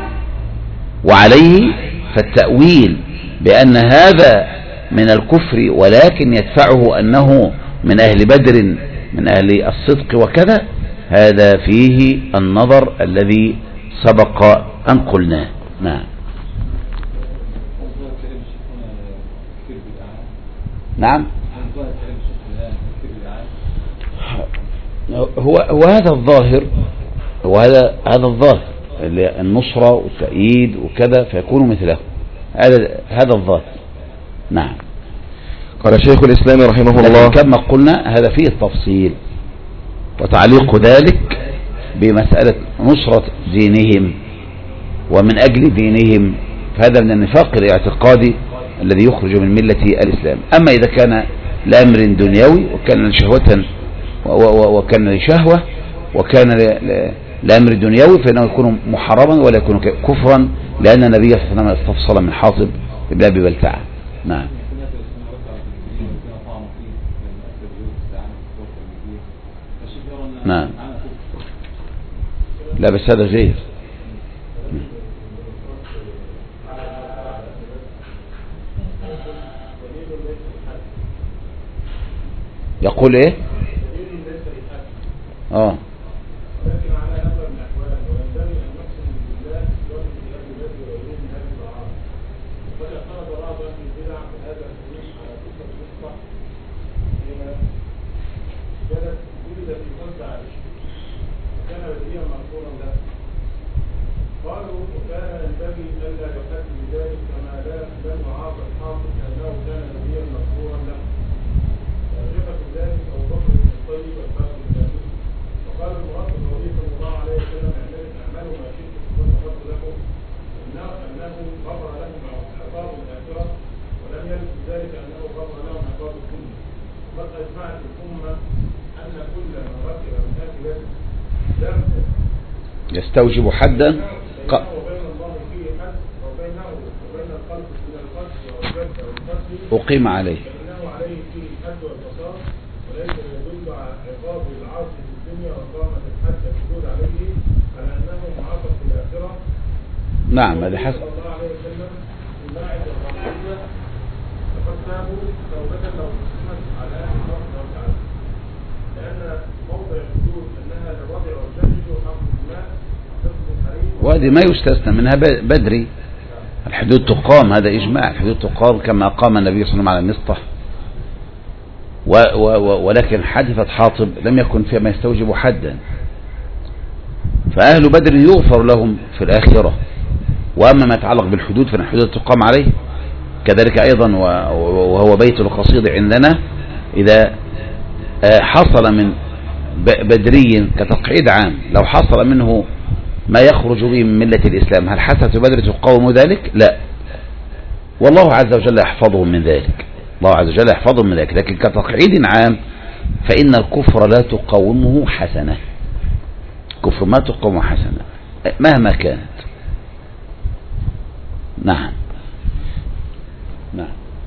وعليه فالتأويل بأن هذا من الكفر ولكن يدفعه أنه من أهل بدر من أهل الصدق وكذا، هذا فيه النظر الذي سبق أن قلناه. نعم نعم هو هو هذا الظاهر، وهذا هذا الظاهر النصرة والتأييد وكذا فيكون مثله، هذا هذا الظاهر. نعم. قال شيخ الإسلام رحمه الله كما قلنا هذا فيه التفصيل وتعليق ذلك بمسألة نصرة دينهم ومن أجل دينهم، فهذا من النفاق الاعتقادي الذي يخرج من ملة الإسلام. أما إذا كان لأمر دنيوي وكان لشهوة وكان لشهوة وكان لأمر دنيوي فإنه يكون محرما ولا يكون كفرا، لأن النبي صلى الله عليه وسلم استفصل من حاطب بن أبي بلتعة. نعم. نعم لا بس هذا غير. يقول ايه؟ اه يستوجب حدا ق... أقيم عليه. نعم هذا حسب. وهذه ما يستثنى منها بدري، الحدود تقام، هذا إجماع، الحدود تقام كما قام النبي صلى الله عليه وسلم على المسطح، و و ولكن حادثة حاطب لم يكن فيها ما يستوجب حدا، فأهل بدر يغفر لهم في الآخرة. وأما ما يتعلق بالحدود فإن الحدود تقام عليه. كذلك أيضا وهو بيت القصيد عندنا، إذا حصل من بدري كتقعيد عام لو حصل منه ما يخرج به من ملة الإسلام، هل حسنة بدر تقاوم ذلك؟ لا، والله عز وجل يحفظهم من ذلك، الله عز وجل يحفظهم من ذلك. لكن كتقعيد عام فإن الكفر لا تقاومه حسنة، كفر ما تقاومه حسنة مهما كانت. نعم نعم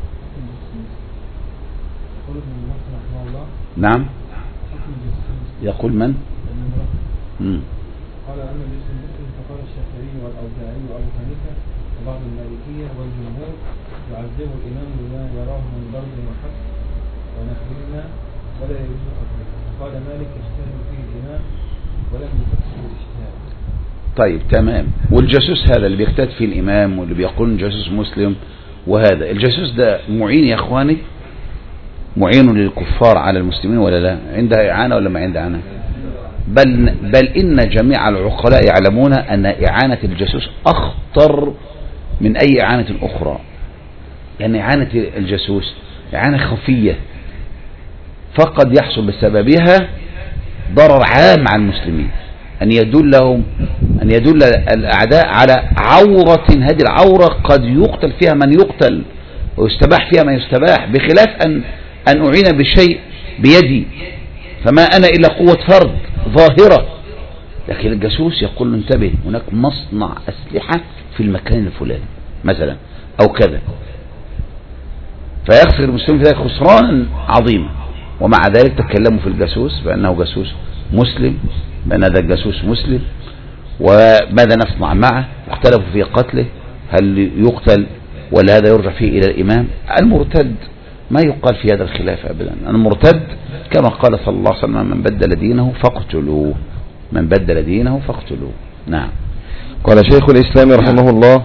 نعم يقول من؟ مم. قال أما الاسم المسلم فقال الشافعي والأوزاعي وأبو حنيفة وبعض المالكية والجمهور يعذبه الإمام بما يراه من ضرب وحق ونحوهما ولا يجوز قتله. قال مالك يجتهد فيه الإمام ولم يفسر الاجتهاد. طيب تمام. والجاسوس هذا اللي بيجتهد فيه الإمام واللي بيقول جاسوس مسلم، وهذا الجاسوس ده معين يا إخواني، معين للكفار على المسلمين ولا لا؟ عنده إعانة ولا ما عنده إعانة؟ بل, بل إن جميع العقلاء يعلمون أن إعانة الجاسوس أخطر من أي إعانة أخرى، لأن إعانة الجاسوس إعانة خفية فقد يحصل بسببها ضرر عام على المسلمين، أن يدلهم أن يدل الأعداء على عورة، هذه العورة قد يقتل فيها من يقتل ويستباح فيها من يستباح، بخلاف أن أن أعين بشيء بيدي، فما أنا إلا قوة فرد ظاهرة لكن الجاسوس يقول له انتبه هناك مصنع أسلحة في المكان الفلاني مثلا أو كذا، فيخسر المسلمين في ذلك خسرانا عظيما. ومع ذلك تكلموا في الجاسوس بأنه جاسوس مسلم، بأن هذا الجاسوس مسلم، وماذا نصنع معه، واختلفوا في قتله، هل يقتل ولا هذا يرجع فيه إلى الإمام. المرتد ما يقال في هذا الخلاف أبدا، المرتد كما قال صلى الله عليه وسلم من بدل دينه فاقتلوه، من بدل دينه فاقتلوه. نعم. قال شيخ الإسلام رحمه الله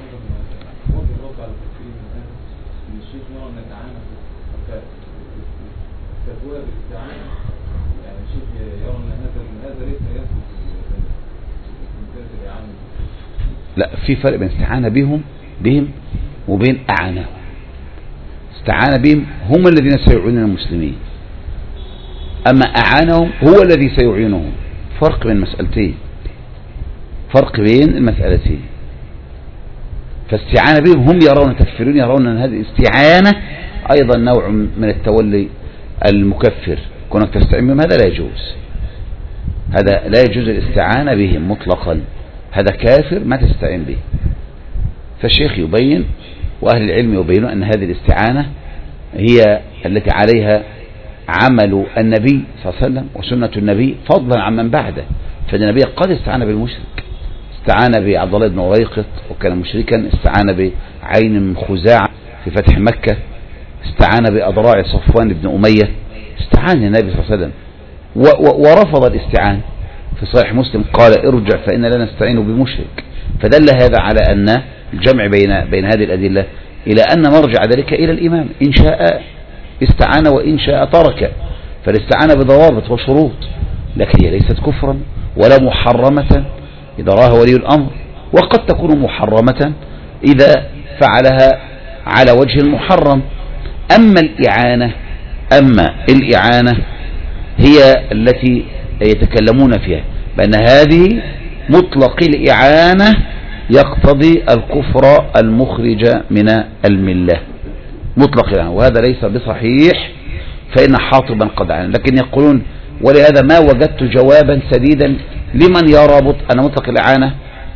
لا، في فرق بين استعانة بهم بهم وبين أعانهم. استعان بهم هم الذين سيعينون المسلمين، أما أعانهم هو الذي سيعينهم. فرق بين مسألتين، فرق بين المسألتين. فاستعان بهم هم يرون تكفرون، يرون أن هذه الاستعانة أيضا نوع من التولي المكفر، كونك تستعين بهم هذا لا يجوز، هذا لا يجوز الاستعانة بهم مطلقا، هذا كافر ما تستعين به. فالشيخ يبين وأهل العلم يبينون أن هذه الاستعانة هي التي عليها عمل النبي صلى الله عليه وسلم وسنة النبي فضلا عن من بعده. فإن النبي قد استعان بالمشرك، استعان بعبد الله بن أريقط وكان مشركا، استعان بعين من خزاعة في فتح مكة، استعان بأضراع صفوان بن أمية، استعان النبي صلى الله عليه وسلم ورفض الاستعان. في صحيح مسلم قال ارجع فإن لا نستعين بمشرك. فدل هذا على أن الجمع بين بين هذه الأدلة إلى أن مرجع ذلك إلى الإمام، إن شاء استعان وإن شاء ترك. فالاستعانة بضوابط وشروط، لكن هي ليست كفرا ولا محرمة إذا راها ولي الأمر، وقد تكون محرمة إذا فعلها على وجه المحرم. أما الإعانة أما الإعانة هي التي يتكلمون فيها بأن هذه مطلق الإعانة يقتضي الكفر المخرج من الملة، مطلق الإعانة، وهذا ليس بصحيح، فإن حاطبا قد عانى. لكن يقولون ولهذا ما وجدت جوابا سديدا لمن يرى أن مطلق الإعانة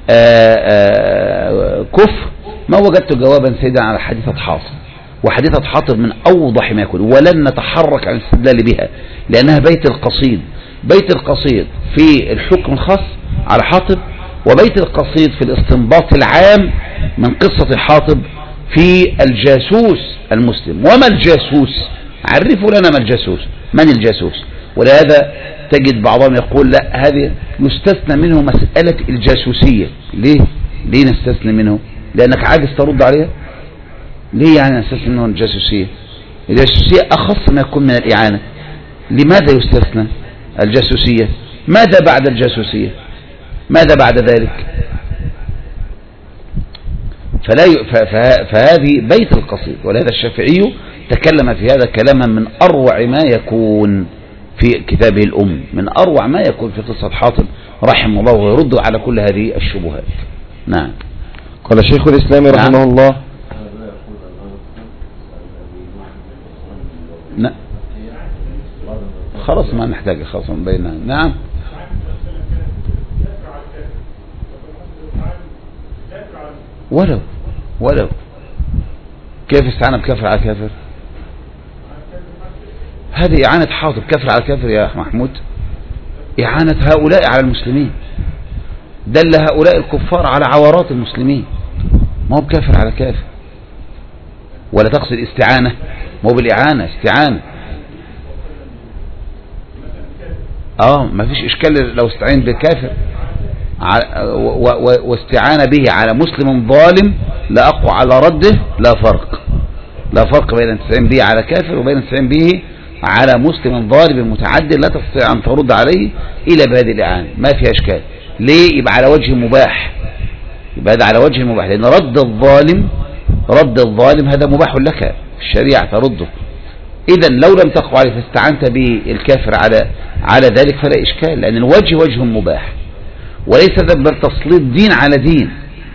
كفر، ما وجدت جوابا سديدا على حديثة حاطب. وحديثة حاطب من أوضح ما يكون، ولن نتحرك عن الاستدلال بها لأنها بيت القصيد، بيت القصيد في الحكم الخاص على حاطب، وبيت القصيد في الاستنباط العام من قصة حاطب في الجاسوس المسلم. وما الجاسوس؟ عرفوا لنا ما الجاسوس، من الجاسوس؟ ولهذا تجد بعضهم يقول لا هذه يستثنى منه مسألة الجاسوسية. ليه؟ ليه نستثنى منه؟ لأنك عاجز ترد عليها. ليه يعني نستثنى منه الجاسوسية؟ الجاسوسية أخص ما يكون من الإعانة. لماذا يستثنى الجاسوسية؟ ماذا بعد الجاسوسية؟ ماذا بعد ذلك؟ فلا ي... فهذه بيت القصيد. ولهذا الشافعي تكلم في هذا كلاما من أروع ما يكون في كتابه الأم، من أروع ما يكون في قصة حاطب رحمه الله، ويرد على كل هذه الشبهات. نعم. قال شيخ الإسلام رحمه نعم. الله نعم. خلاص ما نحتاج خلاص بيننا. نعم. ولو ولو كيف استعان بكفر على كافر؟ هذه إعانة حاطب كفر على كافر يا أخ محمود، إعانة هؤلاء على المسلمين، دل هؤلاء الكفار على عورات المسلمين، ما هو بكافر على كافر. ولا تقصد استعانة؟ ما هو بالإعانة استعانة. اه ما فيش إشكال لو استعين بكافر واستعان به على مسلم ظالم لا أقوى على رده، لا فرق، لا فرق بين استعين به على كافر وبين استعين به على مسلم ظالم متعدد لا تستطيع أن ترد عليه إلا بهذه الإعانة، ما فيها إشكال. ليه؟ يبقى على وجه مباح، يبقى هذا على وجه مباح، لأن رد الظالم رد الظالم هذا مباح لك في الشريعة ترده. إذا لو لم تقوى عليه فاستعنت بالكافر على على ذلك فلا إشكال، لأن الوجه وجه مباح، وليس ذنب تسليط دين على دين.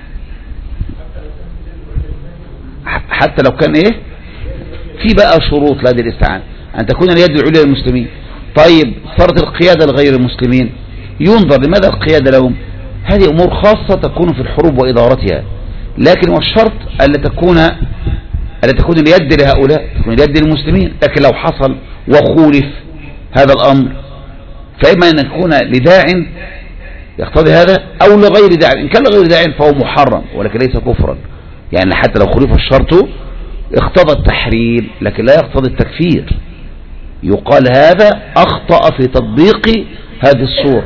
حتى لو كان إيه في بقى شروط لهذه الاستعانة، أن تكون اليد العليا للمسلمين. طيب صارت القيادة لغير المسلمين، ينظر لماذا القيادة لهم. هذه أمور خاصة تكون في الحروب وإدارتها، لكن والشرط ألا تكون ألا تكون اليد لهؤلاء، تكون اليد للمسلمين. لكن لو حصل وخولف هذا الأمر فإما أن يكون لداع يقتضي هذا أو لغير داع. إن كان لغير داع فهو محرم ولكن ليس كفرا، يعني حتى لو خلف الشرط اقتضى التحريم لكن لا يقتضي التكفير. يقال هذا أخطأ في تطبيق هذه الصورة،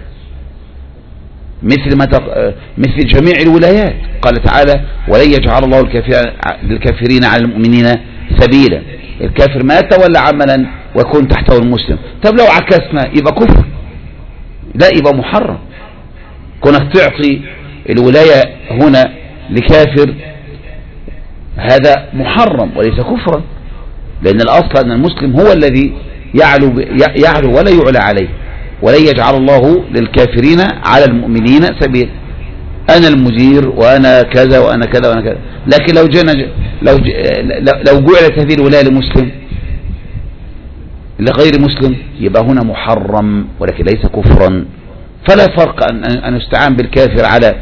مثل ما تق... مثل جميع الولايات. قال تعالى ولن يجعل الله للكافرين على المؤمنين سبيلا. الكافر ما يتولى عملا ويكون تحته المسلم. طب لو عكسنا يبقى كفر؟ لا، يبقى محرم. كونك تعطي الولاية هنا لكافر هذا محرم وليس كفرا، لأن الأصل أن المسلم هو الذي يعلو, يعلو ولا يعلى عليه. ولن يجعل الله للكافرين على المؤمنين سبيل. أنا المدير وأنا كذا وأنا كذا وأنا كذا. لكن لو جينا لو لو جعلت هذه الولاية لمسلم لغير مسلم يبقى هنا محرم ولكن ليس كفرا. فلا فرق أن أن يستعان بالكافر على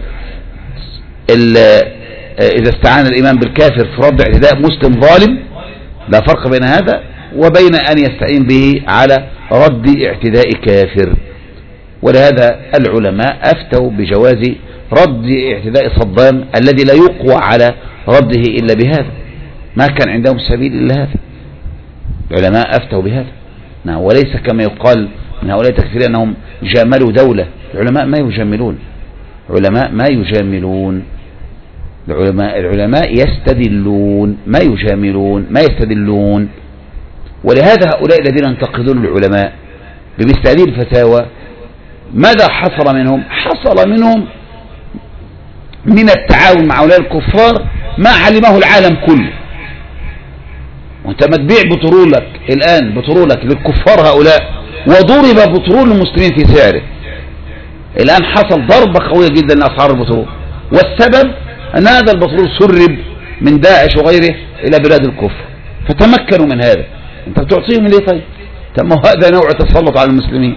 إذا استعان الإمام بالكافر في رد اعتداء مسلم ظالم، لا فرق بين هذا وبين أن يستعين به على رد اعتداء كافر. ولهذا العلماء أفتوا بجواز رد اعتداء صدام الذي لا يقوى على رده إلا بهذا، ما كان عندهم سبيل إلا هذا. العلماء أفتوا بهذا. نعم، وليس كما يقال من هؤلاء التكفيرين أنهم جاملوا دولة. العلماء ما يجاملون، العلماء ما يجاملون العلماء العلماء يستدلون ما يجاملون ما يستدلون. ولهذا هؤلاء الذين ينتقدون العلماء بمثل هذه الفتاوى ماذا حصل منهم؟ حصل منهم من التعاون مع هؤلاء الكفار ما علمه العالم كله. وانت ما تبيع بترولك الآن بترولك للكفار هؤلاء وضرب بترول المسلمين في سعره. الآن حصل ضربة قوية جدا لأسعار البترول، والسبب أن هذا البترول سرب من داعش وغيره إلى بلاد الكفر فتمكنوا من هذا. انت بتعطيهم ليه طيب؟ تم هذا نوع تسلط على المسلمين.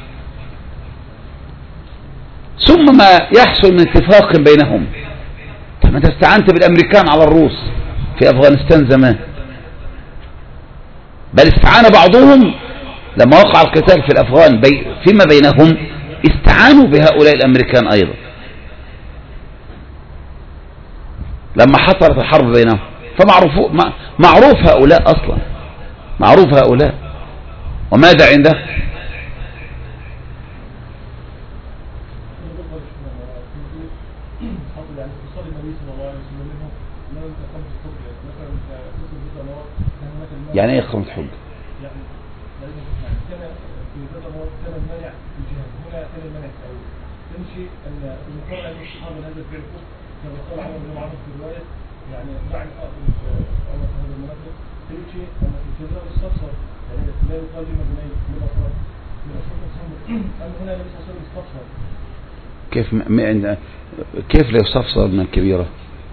ثم ما يحصل من اتفاق بينهم. طب انت استعنت بالامريكان على الروس في افغانستان زمان، بل استعان بعضهم لما وقع القتال في الافغان بي فيما بينهم استعانوا بهؤلاء الامريكان ايضا لما حصلت الحرب بينهم. فمعروف معروف هؤلاء اصلا، معروف هؤلاء. وماذا عنده؟ يعني ايه اقامة حجة؟ يعني بعد أول هذا المناسب تمشي أن الجزاء الصفصر يعني لا يقال لما بني من الأفراد من الصفصر أم هنا ليس صفصر الصفصر. كيف م... كيف لا يستفصل من الكبيرة؟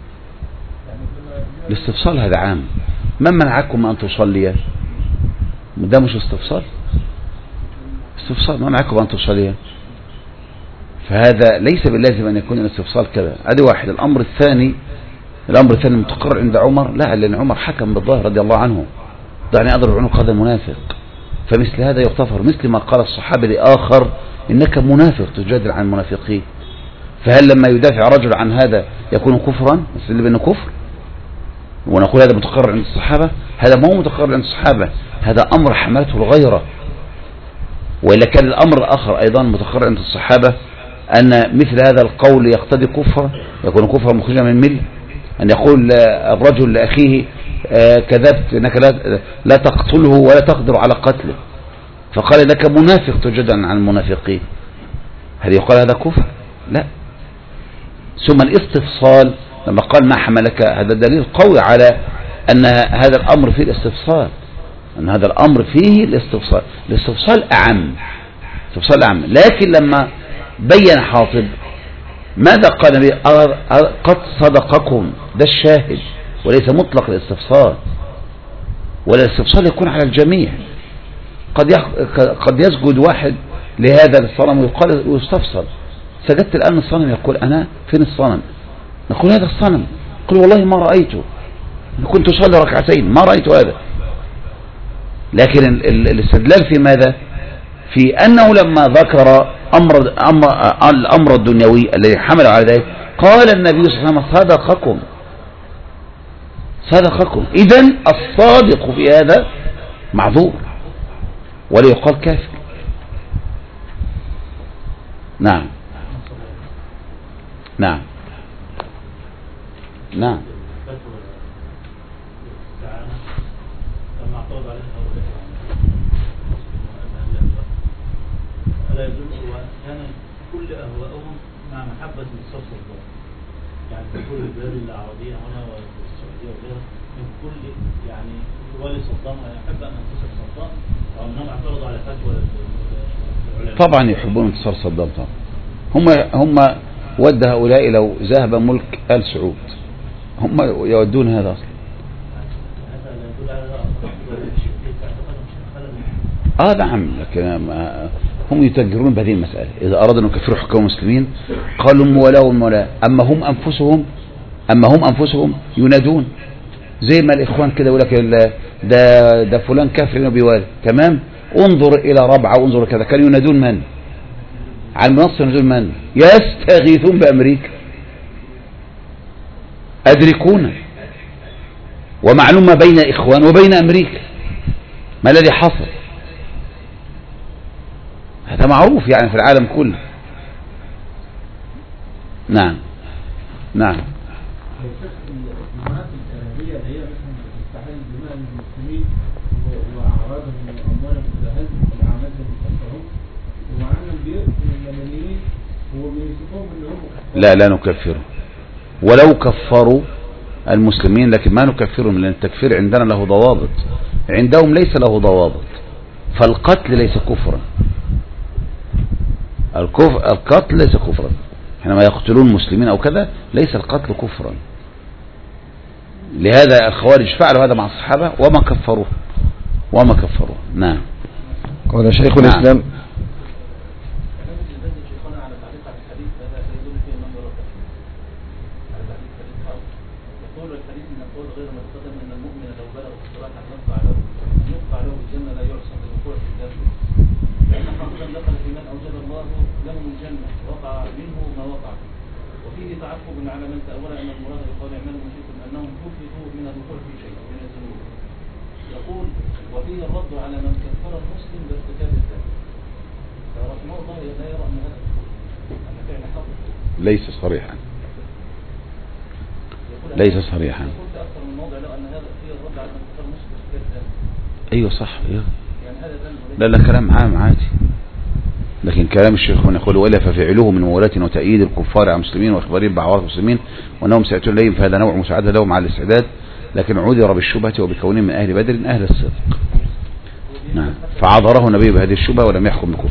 الاستفصال هذا عام. من منعكم أن تصلي؟ ده مش استفصال. استفصال ما منعكم أن تصلي، فهذا ليس باللازم أن يكون الاستفصال كذا. هذا واحد. الأمر الثاني الأمر الثاني متقرر عند عمر، لا، لأن عمر حكم بالظاهر رضي الله عنه، دعني أضرب عنق هذا المنافق. فمثل هذا يغتفر، مثل ما قال الصحابة لآخر إنك منافق تجادل عن المنافقين. فهل لما يدافع رجل عن هذا يكون كفرا؟ نستدل بأنه كفر ونقول هذا متقرر عند الصحابة؟ هذا ما هو متقرر عند الصحابة، هذا أمر حملته الغيرة. وإلا كان الأمر الآخر أيضا متقرر عند الصحابة أن مثل هذا القول يقتضي كفر، يكون كفرا مخرجا من الملة. أن يقول الرجل لأخيه كذبت إنك لا, لا تقتله ولا تقدر على قتله، فقال لك منافق تجدًا عن المنافقين، هل يقال هذا كفر؟ لا. ثم الاستفصال لما قال ما حملك، هذا دليل قوي على أن هذا الأمر فيه الاستفصال، أن هذا الأمر فيه الاستفصال. الاستفصال أعم، الاستفصال أعم. لكن لما بين حاطب ماذا قال النبي؟ قد صدقكم، ده الشاهد وليس مطلق الاستفصال. ولا الاستفصال يكون على الجميع. قد قد يسجد واحد لهذا الصنم ويقال ويستفسر سجدت الآن الصنم، يقول أنا فين الصنم؟ نقول هذا الصنم، يقول والله ما رأيته، كنت أصلي ركعتين ما رأيت هذا. لكن الاستدلال في ماذا؟ في أنه لما ذكر أمر, أمر الأمر الدنيوي الذي حمل على ذلك قال النبي صلى الله عليه وسلم صدقكم صدقكم. إذن الصادق في هذا معذور ولا يقال كافر. نعم نعم نعم لا يدل وكان كل أهواءهم مع محبة الصف الله، يعني في كل البلاد العربية هنا والسعودية وغيرها من كل يعني والي صدام يحب أن ينتصر صدام، وأنهم اعترضوا على فتوى العلماء. طبعا يحبون انتصار صدام طبعا. هم هم ود هؤلاء لو ذهب ملك آل سعود، هم يودون هذا أصلا. هذا لا يدل على اه نعم، لكن هم يتجرون بهذه المسألة. إذا أرادوا أن يكفروا حكام المسلمين قالوا المولاة والمولاة، أما هم أنفسهم أما هم أنفسهم ينادون زي ما الإخوان كده يقول لك ده ده فلان كافر بيوالي، تمام، انظر إلى ربعة وانظر كذا، كانوا ينادون من على المنصة، ينادون من يستغيثون بأمريكا، أدركونا. ومعلوم ما بين إخوان وبين أمريكا ما الذي حصل، هذا معروف يعني في العالم كله. نعم نعم. المناطق الإرهابية اللي هي مثلا بتستحل دماء المسلمين وأعراضهم وأموالهم هل العمل المكفرون ومعنا بيقتل اليمنيين وبيمسكوهم اللي هم لا لا نكفرهم ولو كفروا المسلمين، لكن ما نكفرهم لأن التكفير عندنا له ضوابط، عندهم ليس له ضوابط. فالقتل ليس كفرا، الكفر القتل ليس كفرا، حينما يقتلون المسلمين أو كذا ليس القتل كفرا. لهذا الخوارج فعلوا هذا مع الصحابة وما كفروه وما كفروه. نعم. قال شيخ الإسلام تعقب على من تأول أن المراد بقول اعملوا ما شئتم أنهم كفروا من الوقوع في شيء من الذنوب. يقول وفيه الرد على من كفر المسلم بارتكاب الذنب، فرحمه الله لا يرى أن هذا أن فعل حق ليس صريحا ليس صريحا. قلت أكثر من موضع لو أن هذا فيه الرد على من كفر المسلم بارتكاب الذنب. أيوه صح أيوه. يعني هذا ذنب. لا لا كلام عام عادي، لكن كلام الشيخ هنا يقول ولا ففعله من مولاة وتأييد الكفار على المسلمين واخبارهم بعورات المسلمين وانهم سيأتون اليهم، فهذا نوع مساعدة لهم على الاستعداد، لكن عذر بالشبهة وبكونهم من اهل بدر اهل الصدق. نعم، فعذره النبي بهذه الشبهة ولم يحكم بكفر.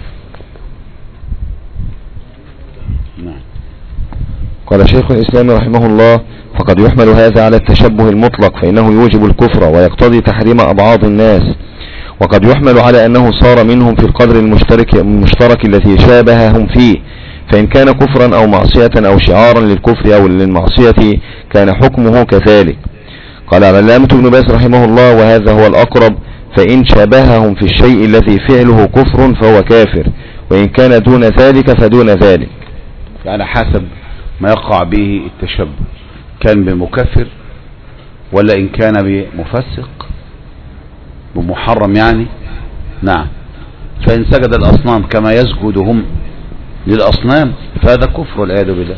نعم. قال شيخ الإسلام رحمه الله فقد يحمل هذا على التشبه المطلق فإنه يوجب الكفر ويقتضي تحريم أبعاض الناس، وقد يحمل على أنه صار منهم في القدر المشترك, المشترك الذي شابههم فيه، فإن كان كفرا أو معصية أو شعارا للكفر أو للمعصية كان حكمه كذلك. قال علامة ابن باز رحمه الله وهذا هو الأقرب، فإن شابههم في الشيء الذي فعله كفر فهو كافر، وإن كان دون ذلك فدون ذلك، يعني حسب ما يقع به التشبه، كان بمكفر ولا إن كان بمفسق بمحرم يعني. نعم. فإن سجد الأصنام كما يسجدهم للأصنام فهذا كفر والعياذ بالله،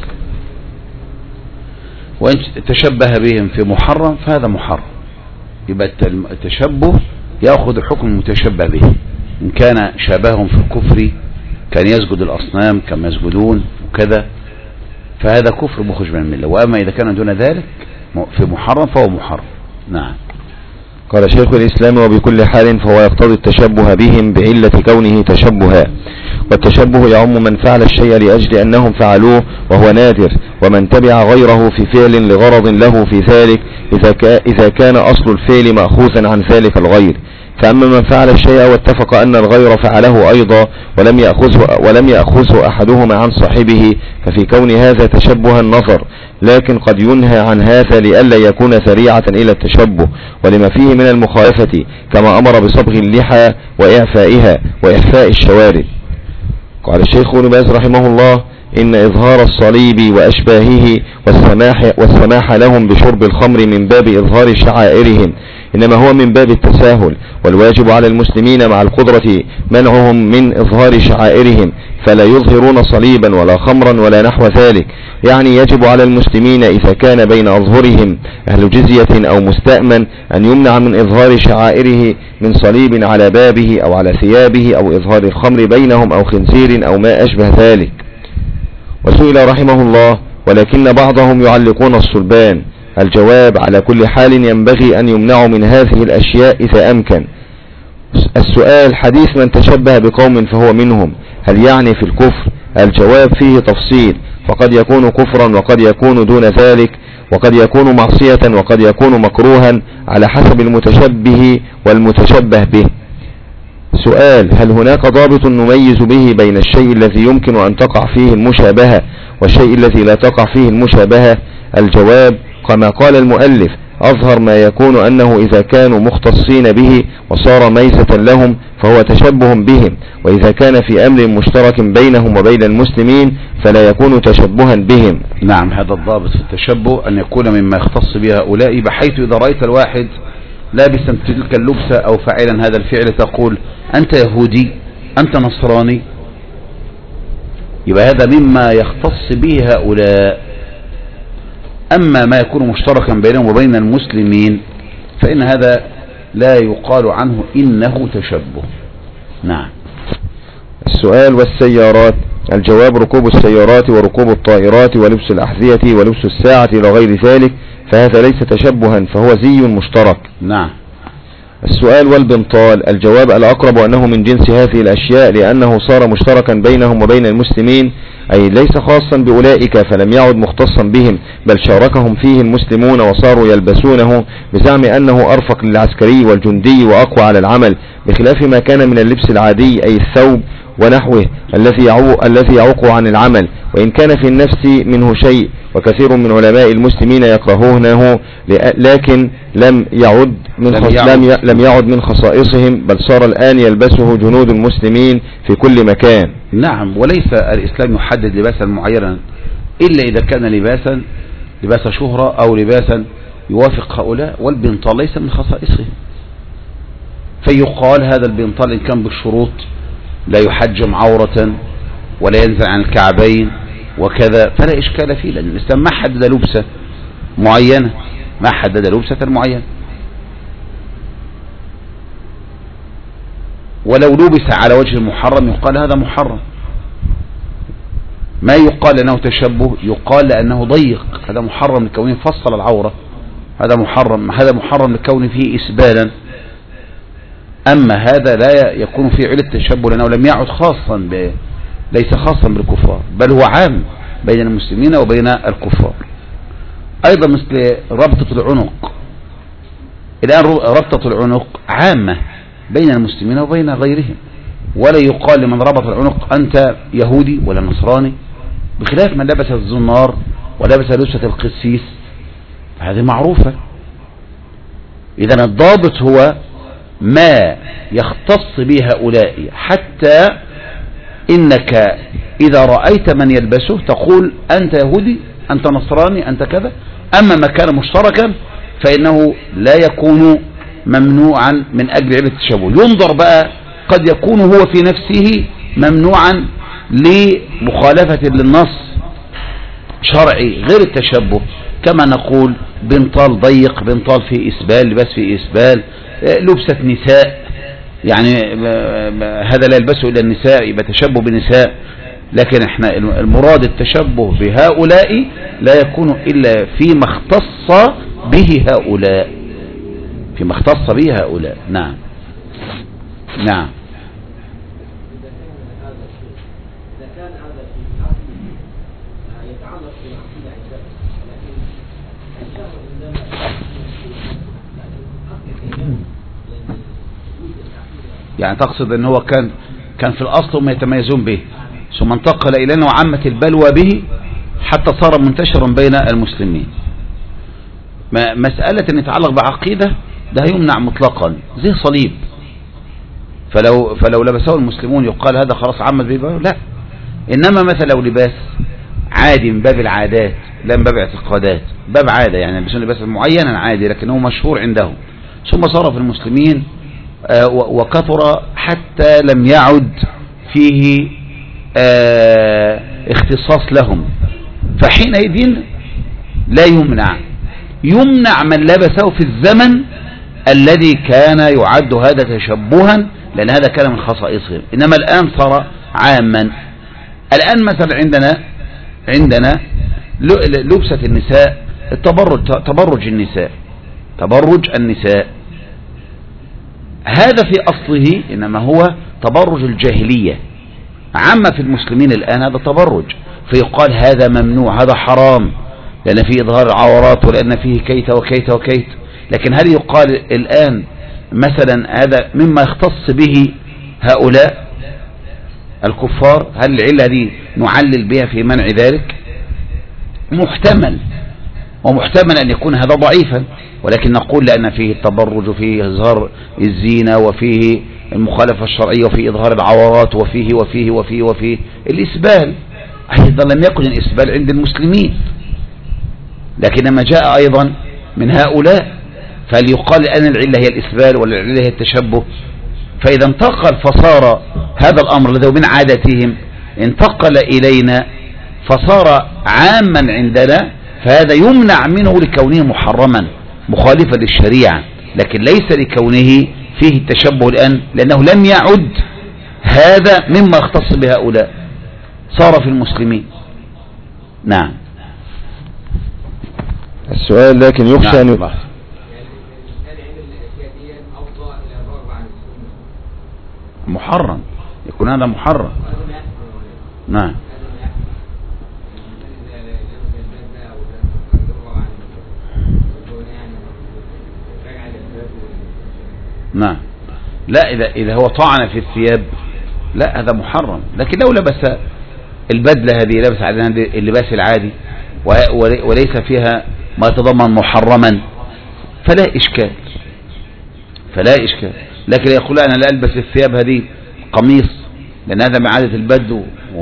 وإن تشبه بهم في محرم فهذا محرم. يبقى التشبه يأخذ حكم المتشبه به، إن كان شابههم في الكفر كان يسجد الأصنام كما يسجدون وكذا فهذا كفر مخرج من الملة، وأما إذا كان دون ذلك في محرم فهو محرم. نعم. قال شيخ الإسلام وبكل حال فهو يقتضي التشبه بهم بعلة كونه تشبها، والتشبه يعم من فعل الشيء لأجل أنهم فعلوه وهو نادر، ومن تبع غيره في فعل لغرض له في ذلك إذا كان أصل الفعل مأخوذا عن ذلك الغير. فأما من فعل الشيء واتفق أن الغير فعله أيضا ولم يأخذه, ولم يأخذه أحدهما عن صاحبه، ففي كون هذا تشبها نظر، لكن قد ينهى عن هذا لئلا يكون ذريعة إلى التشبه ولما فيه من المخالفة، كما أمر بصبغ اللحى وإعفائها وإحفاء الشوارب. قال الشيخ ابن باز رحمه الله: إن إظهار الصليب وأشباهه والسماح, والسماح لهم بشرب الخمر من باب إظهار شعائرهم، إنما هو من باب التساهل، والواجب على المسلمين مع القدرة منعهم من إظهار شعائرهم، فلا يظهرون صليبا ولا خمرا ولا نحو ذلك. يعني يجب على المسلمين إذا كان بين أظهرهم أهل جزية أو مستأمن أن يمنع من إظهار شعائره من صليب على بابه أو على ثيابه، أو إظهار الخمر بينهم أو خنزير أو ما أشبه ذلك. وسئل رحمه الله: ولكن بعضهم يعلقون الصلبان. الجواب: على كل حال ينبغي أن يمنعوا من هذه الأشياء إذا أمكن. السؤال: حديث من تشبه بقوم فهو منهم، هل يعني في الكفر؟ الجواب: فيه تفصيل، فقد يكون كفرا وقد يكون دون ذلك، وقد يكون معصية وقد يكون مكروها على حسب المتشبه والمتشبه به. سؤال: هل هناك ضابط نميز به بين الشيء الذي يمكن أن تقع فيه المشابهة والشيء الذي لا تقع فيه المشابهة؟ الجواب: كما قال المؤلف: أظهر ما يكون أنه إذا كانوا مختصين به وصار ميزة لهم فهو تشبه بهم، وإذا كان في أمر مشترك بينهم وبين المسلمين فلا يكون تشبها بهم. نعم، هذا الضابط في التشبه أن يكون مما يختص به هؤلاء، بحيث إذا رأيت الواحد لابسا تلك اللبسة أو فاعلا هذا الفعل تقول: أنت يهودي، أنت نصراني، يبقى هذا مما يختص به هؤلاء. أما ما يكون مشتركا بينهم وبين المسلمين فإن هذا لا يقال عنه إنه تشبه. نعم. السؤال: والسيارات؟ الجواب: ركوب السيارات وركوب الطائرات ولبس الأحذية ولبس الساعة إلى غير ذلك فهذا ليس تشبها، فهو زي مشترك. نعم. السؤال: والبنطال؟ الجواب: الأقرب أنه من جنس هذه الأشياء، لأنه صار مشتركا بينهم وبين المسلمين، أي ليس خاصا بأولئك فلم يعد مختصا بهم، بل شاركهم فيه المسلمون وصاروا يلبسونه بزعم أنه أرفق للعسكري والجندي وأقوى على العمل، بخلاف ما كان من اللبس العادي أي الثوب ونحوه الذي يعوق, الذي يعوق عن العمل، وإن كان في النفس منه شيء، وكثير من علماء المسلمين يكرهونه، لكن لم يعد من لم, خص... يعد. لم يعد من خصائصهم، بل صار الآن يلبسه جنود المسلمين في كل مكان. نعم. وليس الإسلام يحدد لباسا معينا إلا إذا كان لباسا لباس شهرة أو لباسا يوافق هؤلاء، والبنطال ليس من خصائصهم، فيقال هذا البنطال إن كان بالشروط لا يحجم عورة ولا ينزل عن الكعبين وكذا فلا إشكال فيه، لأن الإسلام ما حدد لبسة معينة، ما حدد لبسة معينة. ولو لبس على وجه المحرم يقال هذا محرم، ما يقال أنه تشبه، يقال لأنه ضيق، هذا محرم لكونه فصل العورة، هذا محرم، هذا محرم لكونه فيه إسبالا. أما هذا لا يكون فيه علة التشبه لأنه لم يعد خاصا ب... ليس خاصا بالكفار، بل هو عام بين المسلمين وبين الكفار. أيضا مثل ربطة العنق، الآن ربطة العنق عامة بين المسلمين وبين غيرهم، ولا يقال لمن ربط العنق أنت يهودي ولا نصراني، بخلاف من لبس الزنار ولبس لبسة القسيس، هذه معروفة. إذن الضابط هو ما يختص به هؤلاء، حتى إنك إذا رأيت من يلبسه تقول أنت يهودي، أنت نصراني، أنت كذا. أما ما كان مشتركا فإنه لا يكون ممنوعا من أجل علة التشبه. ينظر بقى، قد يكون هو في نفسه ممنوعا لمخالفة للنص شرعي غير التشبه، كما نقول بنطال ضيق، بنطال فيه إسبال، لباس فيه إسبال، لبسة نساء، يعني هذا لا يلبسه إلا النساء، يبقى تشبه بنساء. لكن احنا المراد التشبه بهؤلاء لا يكون إلا فيما اختص به هؤلاء، فيما اختص به هؤلاء. نعم. نعم. هذا الشيء إذا كان هذا في العقيدة يتعلق بالعقيدة عندنا، لكن الشهر عندنا يعني تقصد ان هو كان كان في الاصل هم يتميزون به ثم انتقل الينا وعمت البلوى به حتى صار منتشرا بين المسلمين. مسألة ان يتعلق بعقيدة ده يمنع مطلقا زي صليب، فلو فلو لبسه المسلمون يقال هذا خلاص عمت به، لا. انما مثلا لو لباس عادي من باب العادات لا من باب اعتقادات، باب عادة يعني يلبسون لباسا معينا عادي لكنه مشهور عندهم، ثم صار في المسلمين وكثر حتى لم يعد فيه اختصاص لهم، فحينئذ لا يمنع. يمنع من لبسه في الزمن الذي كان يعد هذا تشبها لأن هذا كان من خصائصهم، إنما الآن صار عاما. الآن مثلا عندنا عندنا لبسة النساء التبرج، تبرج النساء تبرج النساء هذا في أصله إنما هو تبرج الجاهلية، عم في المسلمين الآن هذا تبرج، فيقال هذا ممنوع هذا حرام لأن فيه إظهار العورات ولأن فيه كيت وكيت وكيت. لكن هل يقال الآن مثلا هذا مما يختص به هؤلاء الكفار؟ هل العلة دي نعلل بها في منع ذلك؟ محتمل، ومحتمل أن يكون هذا ضعيفا، ولكن نقول لأن فيه التبرج وفيه إظهار الزينة وفيه المخالفة الشرعية وفيه إظهار العورات وفيه وفيه وفيه وفيه الإسبال، أيضا لم يكن الإسبال عند المسلمين، لكن ما جاء أيضا من هؤلاء، فهل يقال الآن العلة هي الإسبال ولا العلة هي التشبه؟ فإذا انتقل فصار هذا الأمر الذي من عادتهم انتقل إلينا فصار عاما عندنا، فهذا يمنع منه لكونه محرما مخالفا للشريعة، لكن ليس لكونه فيه التشبه الآن لأنه لم يعد هذا مما يختص بهؤلاء، صار في المسلمين. نعم. السؤال لكن يخشى أن نعم. محرم يكون هذا محرم. نعم. نعم. لا إذا إذا هو طعن في الثياب لا هذا محرم، لكن لو لبس البدلة هذه لبس عليها اللباس العادي وليس فيها ما يتضمن محرما فلا إشكال فلا إشكال لكن يقول أنا لا ألبس الثياب هذه قميص لأن هذا من عادة البدو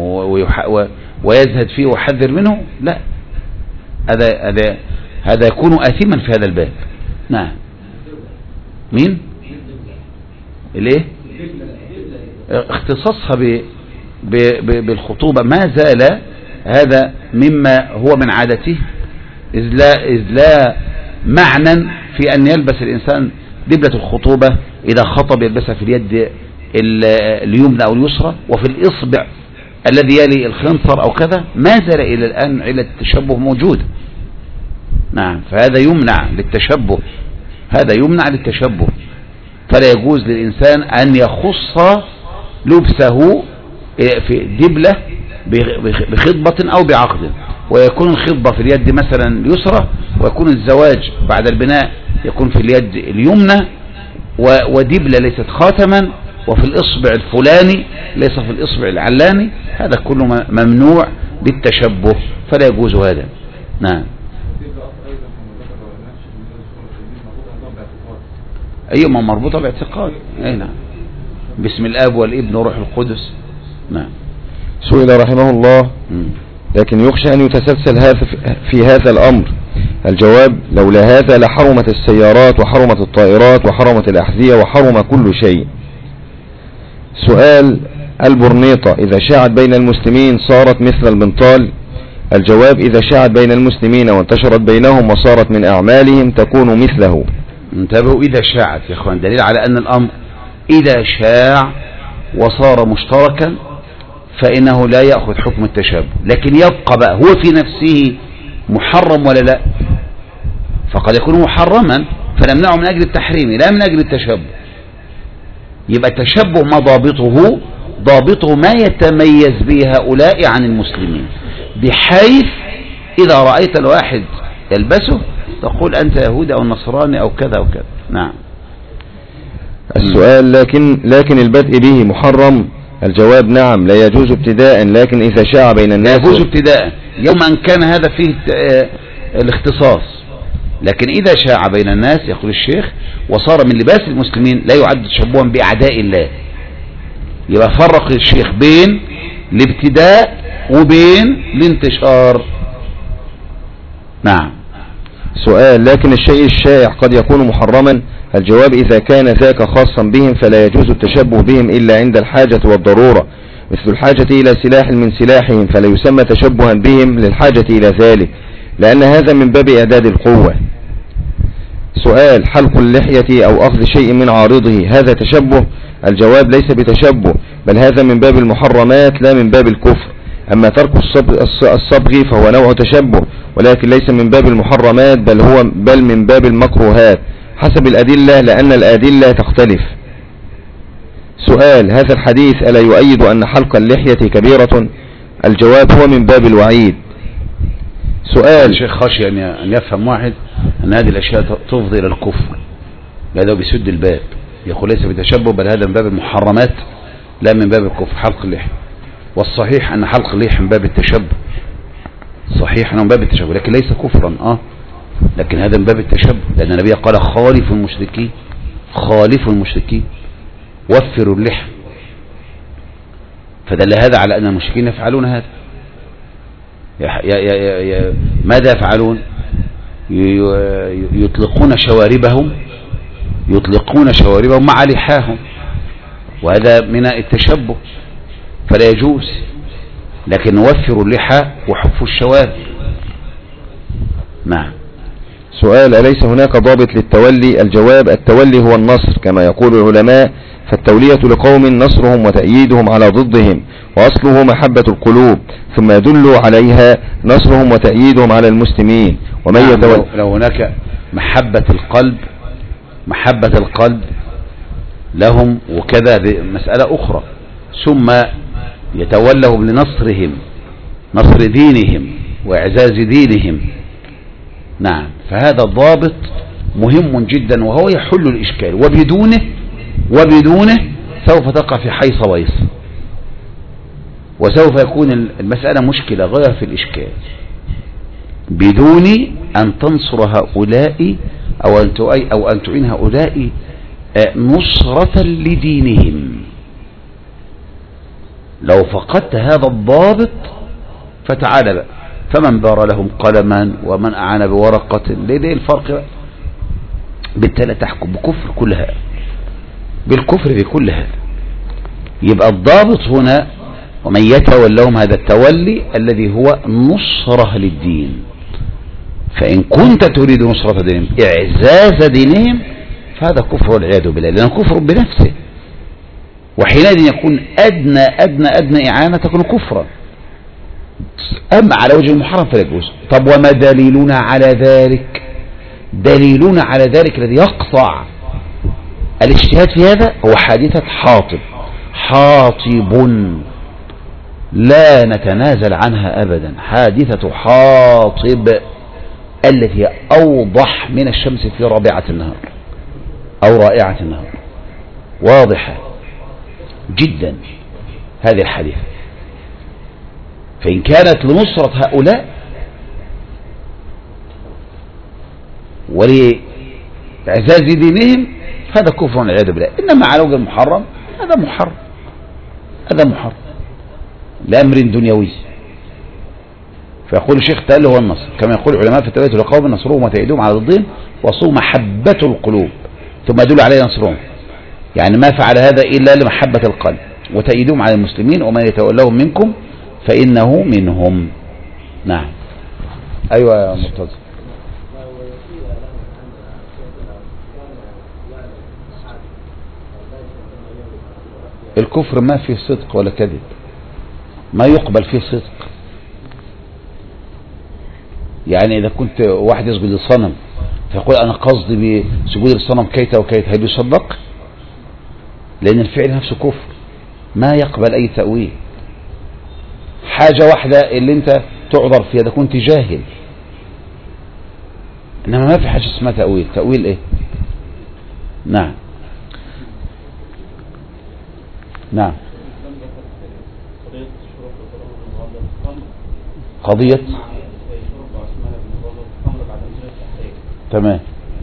ويزهد فيه ويحذر منه، لا، هذا هذا هذا يكون آثما في هذا الباب. نعم. مين؟ الايه؟ اختصاصها ب ب ب بالخطوبة ما زال هذا مما هو من عادته، إذ لا, إذ لا معنى في أن يلبس الإنسان دبلة الخطوبة إذا خطب يلبسها في اليد اليمنى أو اليسرى وفي الإصبع الذي يلي الخنصر أو كذا، ما زال إلى الآن علة التشبه موجود. نعم. فهذا يمنع للتشبه، هذا يمنع للتشبه، فلا يجوز للإنسان أن يخص لبسه في دبلة بخطبة أو بعقد، ويكون الخطبة في اليد مثلا اليسرى ويكون الزواج بعد البناء يكون في اليد اليمنى، ودبلة ليست خاتما، وفي الإصبع الفلاني ليس في الإصبع العلاني، هذا كله ممنوع بالتشبه فلا يجوز هذا. نعم. أيما مربوطة باعتقاد. أي نعم. باسم الآب والابن وروح القدس. نعم. سئل رحمه الله لكن يخشى أن يتسلسل هذا في هذا الأمر. الجواب: لولا هذا لحرمت السيارات وحرمت الطائرات وحرمت الأحذية وحرم كل شيء. سؤال: البرنيطة إذا شاعت بين المسلمين صارت مثل البنطال؟ الجواب: إذا شاعت بين المسلمين وانتشرت بينهم وصارت من أعمالهم تكون مثله. انتبهوا، إذا شاعت يا أخوان دليل على أن الأمر إذا شاع وصار مشتركا فإنه لا يأخذ حكم التشابه، لكن يبقى بقى هو في نفسه محرم ولا لا؟ فقد يكون محرما فنمنعه من أجل التحريم لا من أجل التشبه. يبقى التشبه مضابطه ضابطه ما يتميز به هؤلاء عن المسلمين، بحيث إذا رأيت الواحد يلبسه تقول أنت يهودي أو نصراني أو كذا أو كذا. نعم. السؤال: لكن لكن البدء به محرم؟ الجواب: نعم، لا يجوز ابتداء، لكن إذا شاع بين الناس. لا يجوز ابتداء يوم أن كان هذا فيه الاختصاص، لكن إذا شاع بين الناس يقول الشيخ وصار من لباس المسلمين لا يعد تشبها بأعداء الله. يبقى فرق الشيخ بين الابتداء وبين الانتشار. نعم. سؤال: لكن الشيء الشائع قد يكون محرما؟ الجواب: إذا كان ذاك خاصا بهم فلا يجوز التشبه بهم إلا عند الحاجة والضرورة، مثل الحاجة إلى سلاح من سلاحهم، فلا يسمى تشبها بهم للحاجة إلى ذلك، لأن هذا من باب إعداد القوة. سؤال: حلق اللحية أو أخذ شيء من عارضه هذا تشبه؟ الجواب: ليس بتشبه، بل هذا من باب المحرمات لا من باب الكفر. أما ترك الصبغ فهو نوع تشبه، ولكن ليس من باب المحرمات، بل هو بل من باب المكروهات حسب الأدلة، لأن الأدلة تختلف. سؤال: هذا الحديث ألا يؤيد أن حلق اللحية كبيرة؟ الجواب: هو من باب الوعيد. سؤال: الشيخ خشي أن يفهم واحد أن هذه الأشياء تفضي إلى الكفر، هذا بيسد الباب، يقول ليس بتشبه بل هذا من باب المحرمات لا من باب الكفر حلق اللحية. والصحيح أن حلق اللحية من باب التشبه، صحيح أنه من باب التشبه لكن ليس كفرا، آه لكن هذا من باب التشبه، لأن النبي قال خالف المشركين، خالف المشركين وفروا اللحى، فدل هذا على أن المشركين يفعلون هذا. يا يا يا ماذا يفعلون؟ يطلقون شواربهم يطلقون شواربهم مع لحاهم، وهذا من التشبه فلا يجوز، لكن وفروا اللحى وحفوا الشوارب. نعم. سؤال: أليس هناك ضابط للتولي؟ الجواب: التولي هو النصر كما يقول العلماء، فالتولية لقوم نصرهم وتأييدهم على ضدهم، وأصله محبة القلوب، ثم يدل عليها نصرهم وتأييدهم على المسلمين. ومن نعم. يتولى لو هناك محبة القلب محبة القلب لهم وكذا مسألة أخرى، ثم يتولهم لنصرهم، نصر دينهم وإعزاز دينهم. نعم. فهذا الضابط مهم جدا وهو يحل الإشكال، وبدونه وبدونه سوف تقع في حيص ويص، وسوف يكون المسألة مشكلة غاية في الإشكال، بدون أن تنصر هؤلاء أو أن أو أن تعين هؤلاء نصرة لدينهم. لو فقدت هذا الضابط فتعال بقى، فمن بار لهم قلما ومن أعان بورقة، ليه الفرق بقى؟ بالتالي تحكم بكفر كل هذا، بالكفر بكل هذا. يبقى الضابط هنا ومن يتولهم، هذا التولي الذي هو نصرة للدين. فإن كنت تريد نصرة دينهم إعزاز دينهم فهذا كفر والعياذ بالله، لأنه كفر بنفسه، وحينئذ يكون أدنى أدنى أدنى إعانة تكون كفرا. أما على وجه المحرم فلا يجوز. طب وما دليلنا على ذلك؟ دليلنا على ذلك الذي يقطع الاجتهاد في هذا هو حادثة حاطب. حاطب لا نتنازل عنها أبدا، حادثة حاطب التي هي أوضح من الشمس في رابعة النهار أو رائعة النهار، واضحة جدا هذه الحادثة. فإن كانت لنصرة هؤلاء ولإعزاز دينهم هذا كفر والعياذ بالله. إنما على وجه المحرم هذا محرم، هذا محرم لأمر دنيوي. فيقول الشيخ تعالى هو النصر، كما يقول العلماء في التوحيد لقوم نصرهم وتأييدهم على ضدهم وصوا محبة القلوب ثم يدل عليه نصرهم، يعني ما فعل هذا إلا لمحبة القلب وتأييدهم على المسلمين، ومن يتولهم منكم فإنه منهم. نعم. أيوة يا مرتضى. الكفر ما فيه صدق ولا كذب، ما يقبل فيه صدق. يعني إذا كنت واحد يسجد للصنم فيقول أنا قصدي بسجود الصنم كيت وكيت، هل يصدق؟ لأن الفعل نفسه كفر. ما يقبل أي تأويل. حاجة واحدة اللي انت تعذر فيها، ده كنت جاهل، إنما ما في حاجة اسمها تأويل. تأويل إيه؟ نعم نعم. قضية تمام.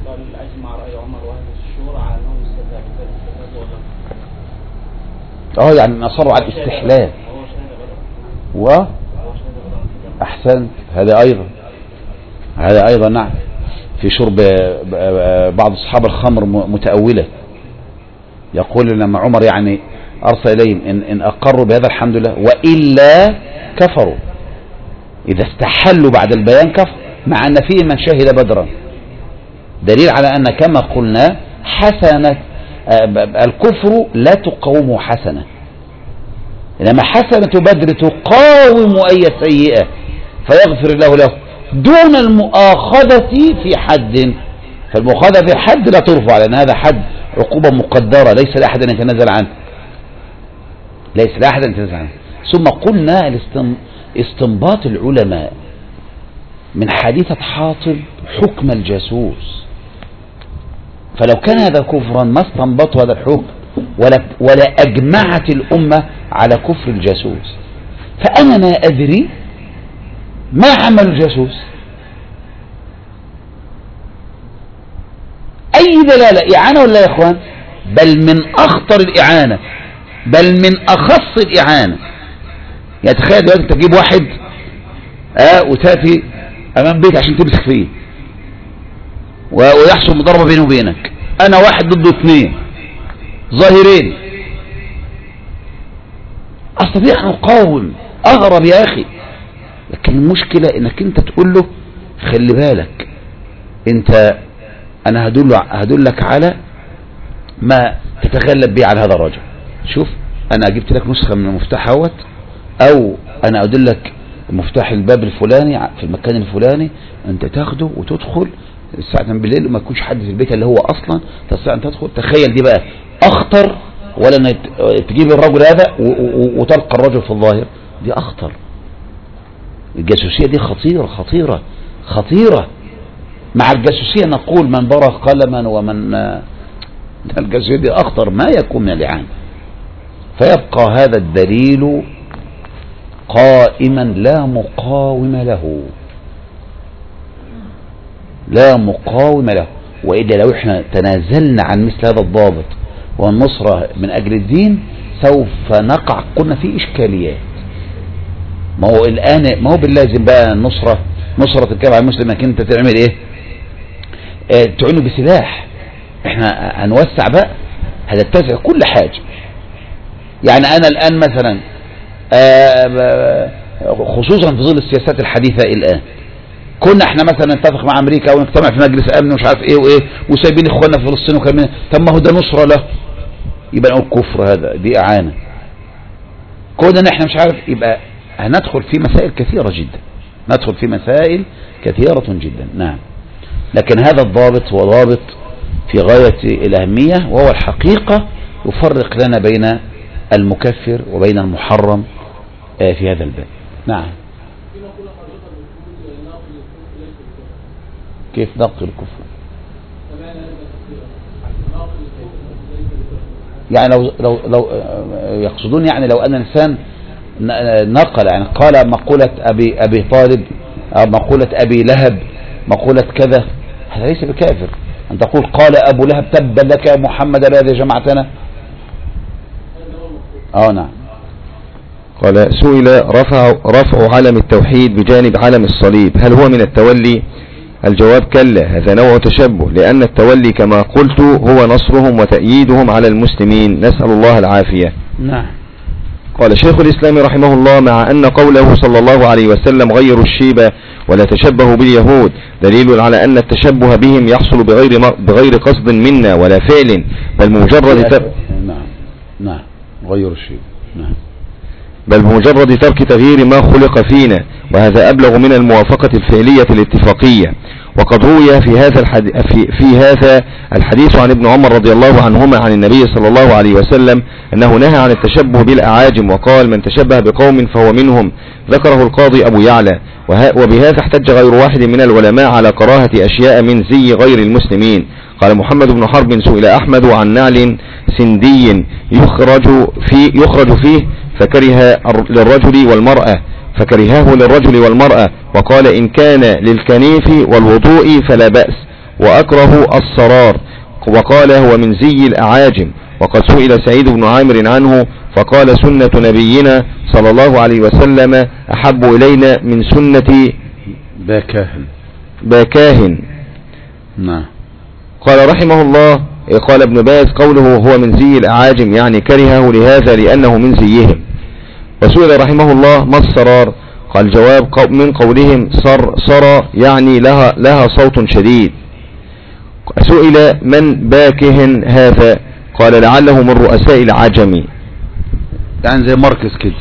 اه يعني أصروا على الاستحلال و أحسنت. هذا أيضا هذا أيضا نعم، في شرب بعض أصحاب الخمر متأولة، يقول لما عمر يعني أرسل إليهم إن, إن أقروا بهذا الحمد لله وإلا كفروا. إذا استحلوا بعد البيان كفر، مع أن فيه من شهد بدرا، دليل على أن كما قلنا حسنة الكفر لا تقاوم حسنة، إنما حسنة بدر تقاوم أي سيئة فيغفر الله له دون المؤاخذة في حد. فالمؤاخذة في حد لا ترفع، لأن هذا حد عقوبة مقدرة ليس لأحد أن يتنازل عنه، ليس لأحد أن يتنازل عنه. ثم قلنا استنباط العلماء من حادثة حاطب حكم الجاسوس، فلو كان هذا كفرا ما استنبطوا هذا الحكم ولا, ولا أجمعت الأمة على كفر الجاسوس. فأنا ما أدري ما عمل الجاسوس، أي دلالة، إعانة ولا يا إخوان؟ بل من أخطر الإعانة، بل من أخص الإعانة. يعني تخيل دلوقتي أنت تجيب واحد آه وتأتي أمام بيت عشان تمسك فيه ويحصل مضاربة بينه وبينك، أنا واحد ضد اثنين ظاهرين، أستطيع أن أقاوم أغرب يا أخي. لكن المشكلة إنك أنت تقول له خلي بالك أنت، أنا هدل هدلك على ما تتغلب به على هذا الرجل. شوف أنا جبت لك نسخة من المفتاح اهوت، أو أنا أدلك مفتاح الباب الفلاني في المكان الفلاني، أنت تاخده وتدخل الساعة بالليل وما يكونش حد في البيت اللي هو أصلا تستطيع أن تدخل. تخيل دي بقى أخطر، ولا أن تجيب الرجل هذا وتلقى الرجل في الظاهر، دي أخطر. الجاسوسية دي خطيرة خطيرة خطيرة. مع الجاسوسية نقول من برغ قلما ومن الجاسوسية دي أخطر ما يكون من الإعانة. فيبقى هذا الدليل قائما لا مقاوم له، لا مقاوم له. وإلا لو احنا تنازلنا عن مثل هذا الضابط والنصرة من أجل الدين سوف نقع قلنا في إشكاليات. ما هو الآن ما هو باللازم بقى النصرة نصرة الكلام على المسلم انك انت تعمل ايه؟ اه تعينه بسلاح. احنا هنوسع بقى، هنتسع كل حاجة. يعني انا الآن مثلا اه خصوصا في ظل السياسات الحديثة الآن، كنا احنا مثلا نتفق مع امريكا او نجتمع في مجلس امن ومش عارف ايه وايه وسايبين اخواننا في فلسطين وكمان، طب ما هو ده نصرة له، يبقى نقول كفر، هذا دي اعانة. كنا احنا مش عارف، يبقى هندخل في مسائل كثيرة جدا، ندخل في مسائل كثيرة جدا. نعم. لكن هذا الضابط هو ضابط في غاية الأهمية، وهو الحقيقة يفرق لنا بين المكفر وبين المحرم في هذا الباب. نعم. كيف نقل الكفر؟ يعني لو لو لو يقصدون يعني لو أن الإنسان نقل، يعني قال مقولة أبي أبي طالب أو مقولة أبي لهب مقولة كذا، هذا ليس بكافر. أن تقول قال أبو لهب تبا لك يا محمد الذي جمعتنا. اه نعم. قال سئل رفع رفع علم التوحيد بجانب علم الصليب هل هو من التولي؟ الجواب كلا، هذا نوع تشبه، لأن التولي كما قلت هو نصرهم وتأييدهم على المسلمين، نسأل الله العافية. نعم. قال شيخ الإسلام رحمه الله مع أن قوله صلى الله عليه وسلم غيروا الشيبة ولا تشبهوا باليهود دليل على أن التشبه بهم يحصل بغير بغير قصد منا ولا فعل، بل مجرد تب... نعم نعم غيروا الشيبة. نعم. بل بمجرد ترك تغيير ما خلق فينا، وهذا أبلغ من الموافقة الفعلية الاتفاقية. وقد روي في هذا الحديث في, في هذا الحديث عن ابن عمر رضي الله عنهما عن النبي صلى الله عليه وسلم أنه نهى عن التشبه بالأعاجم، وقال: من تشبه بقوم فهو منهم. ذكره القاضي أبو يعلى. وبهذا احتج غير واحد من العلماء على كراهة أشياء من زي غير المسلمين. قال محمد بن حرب: سئل أحمد عن نعل سندي يخرج فيه, يخرج فيه فكره للرجل والمرأة فكرهاه للرجل والمرأة، وقال: إن كان للكنيف والوضوء فلا بأس، وأكره الصرار، وقال: هو من زي الأعاجم. وقد سئل سعيد بن عامر عنه فقال: سنة نبينا صلى الله عليه وسلم أحب إلينا من سنة باكاهن باكاهن نعم. قال رحمه الله: قال ابن باز: قوله هو من زي الأعاجم يعني كرهه لهذا لأنه من زيهم. وسئل رحمه الله: ما الصرار؟ قال: جواب من قولهم صر صر يعني لها لها صوت شديد. سئل: من باكهن هذا؟ قال: لعله من رؤساء العجم، يعني زي مركز كده،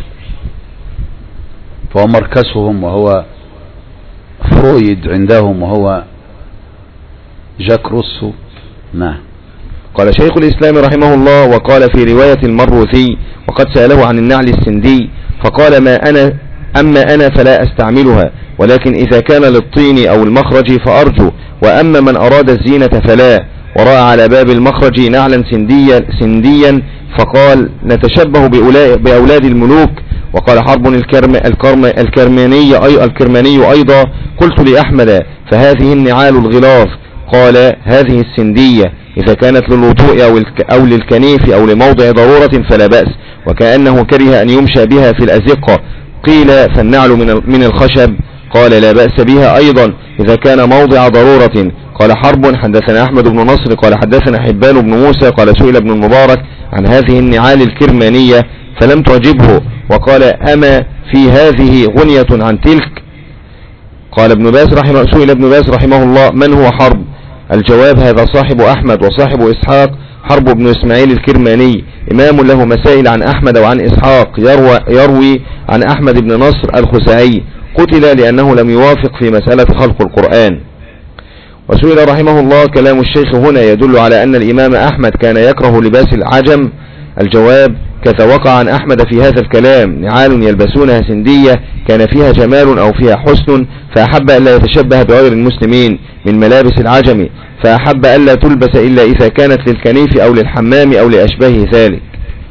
فهو مركزهم وهو فرويد عندهم وهو جاك روسو. نعم. قال شيخ الإسلام رحمه الله: وقال في رواية المروثي: وقد سأله عن النعل السندي فقال: ما أنا أما أنا فلا أستعملها، ولكن إذا كان للطين أو المخرج فأرجو، وأما من أراد الزينة فلا. ورأى على باب المخرج نعلا سنديا, سنديا فقال: نتشبه بأولاد الملوك. وقال حرب الكرم الكرم الكرماني أي الكرماني أيضا: قلت لأحمد: فهذه النعال الغلاظ؟ قال: هذه السندية إذا كانت للوضوء أو, أو للكنيف أو لموضع ضرورة فلا بأس. وكأنه كره أن يمشى بها في الأزقة. قيل: فالنعل من الخشب؟ قال: لا بأس بها أيضا إذا كان موضع ضرورة. قال حرب: حدثنا أحمد بن نصر قال حدثنا حبان بن موسى قال سئل ابن المبارك عن هذه النعال الكرمانية فلم تعجبه، وقال: أما في هذه غنية عن تلك؟ قال ابن باز رحمه سئل ابن باز رحمه الله: من هو حرب؟ الجواب: هذا صاحب أحمد وصاحب إسحاق، حرب بن إسماعيل الكرماني، إمام له مسائل عن أحمد وعن إسحاق، يروي, يروي عن أحمد بن نصر الخزاعي، قتل لأنه لم يوافق في مسألة خلق القرآن. وسئل رحمه الله: كلام الشيخ هنا يدل على أن الإمام أحمد كان يكره لباس العجم؟ الجواب: كذا وقع عن أحمد في هذا الكلام: نعال يلبسونها سندية كان فيها جمال أو فيها حسن، فأحب ألا يتشبه بغير المسلمين من ملابس العجم، فأحب ألا تلبس إلا إذا كانت للكنيف أو للحمام أو لأشباه ذلك.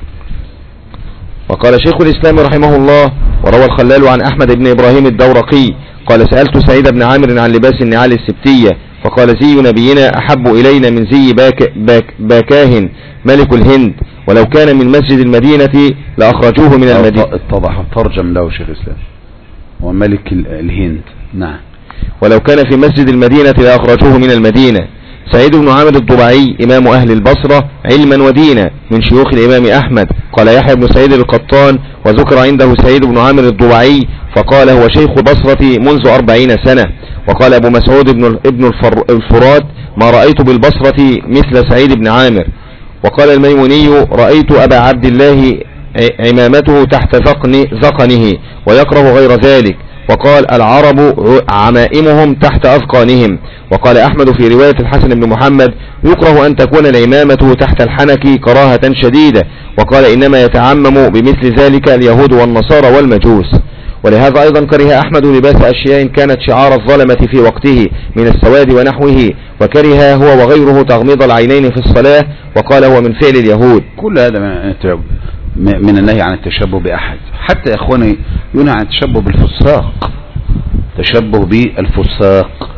وقال شيخ الإسلام رحمه الله: وروى الخلال عن أحمد بن إبراهيم الدورقي قال: سألت سعيد بن عامر عن لباس النعال السبتية فقال: زي نبينا أحب إلينا من زي باك باك باكاهن ملك الهند، ولو كان من مسجد المدينة لأخرجوه من المدينة. اتضح ترجم له شيخ الإسلام وملك الهند. نعم. ولو كان في مسجد المدينة لأخرجوه من المدينة. سعيد بن عامر الضبعي إمام أهل البصرة علما ودينا من شيوخ الإمام أحمد. قال يحيى بن سعيد القطان: وذكر عنده سعيد بن عامر الضبعي فقال: هو شيخ بصرة منذ أربعين سنة. وقال أبو مسعود ابن الفرات: ما رأيت بالبصرة مثل سعيد بن عامر. وقال الميموني: رأيت أبا عبد الله عمامته تحت ذقنه ويكره غير ذلك. وقال: العرب عمائمهم تحت أذقانهم. وقال أحمد في رواية الحسن بن محمد: يكره أن تكون العمامة تحت الحنك كراهة شديدة. وقال: إنما يتعمم بمثل ذلك اليهود والنصارى والمجوس. ولهذا أيضا كره أحمد لباس أشياء كانت شعار الظلمة في وقته من السواد ونحوه، وكره هو وغيره تغميض العينين في الصلاة، وقال: هو من فعل اليهود. كل هذا من النهي عن التشبه بأحد. حتى يا إخواني ينهى عن التشبه بالفساق، تشبه بالفساق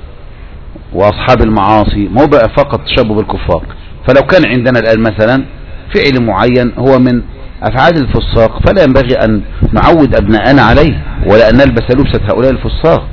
وأصحاب المعاصي، مو بقى فقط تشبه بالكفار. فلو كان عندنا الآن مثلا فعل معين هو من أفعال الفساق فلا ينبغي أن نعود أبناءنا عليه، ولا أن نلبس لبسة هؤلاء الفساق،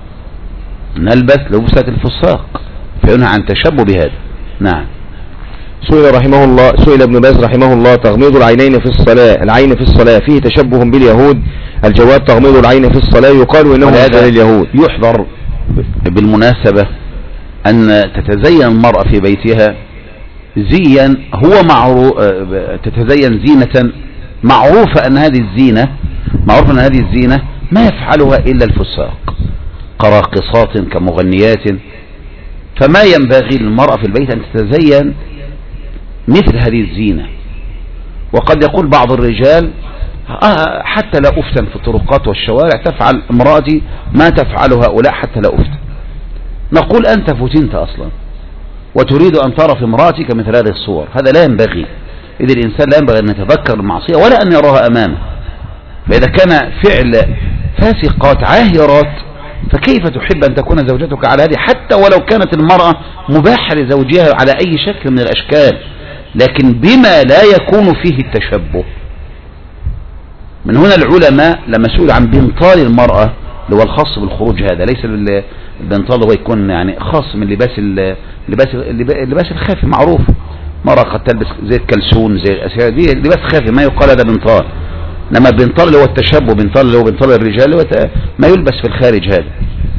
نلبس لبسة الفساق، فينهى عن تشبه بهذا. نعم. سئل رحمه الله سئل ابن باز رحمه الله: تغميض العينين في الصلاة العين في الصلاة فيه تشبه باليهود؟ الجواب: تغميض العين في الصلاة يقال إنه من اليهود. يحضر بالمناسبة أن تتزين المرأة في بيتها زيا هو معروف، تتزين زينة معروفة أن هذه الزينة معروفة أن هذه الزينة ما يفعلها إلا الفساق كراقصات كمغنيات، فما ينبغي للمرأة في البيت أن تتزين مثل هذه الزينة. وقد يقول بعض الرجال آه حتى لا أفتن في الطرقات والشوارع تفعل امرأتي ما تفعل هؤلاء حتى لا أفتن. نقول أنت فتنت أصلا وتريد أن ترى في امرأتك مثل هذه الصور، هذا لا ينبغي. إذا الإنسان لا ينبغي أن يتذكر المعصية ولا أن يراها أمامه. فإذا كان فعل فاسقات عاهرات فكيف تحب أن تكون زوجتك على هذه، حتى ولو كانت المرأة مباحة لزوجها على أي شكل من الأشكال، لكن بما لا يكون فيه التشبه. من هنا العلماء لما سئلوا عن بنطال المرأة اللي هو الخاص بالخروج، هذا ليس البنطال هو يكون يعني خاص من لباس اللباس اللباس الخافي معروف، مرأة قد تلبس زي الكلسون زي الأسياد دي لباس خافي ما يقال هذا بنطال. انما البنطال اللي هو التشبه، بنطال اللي هو بنطال الرجال هو ما يلبس في الخارج هذا.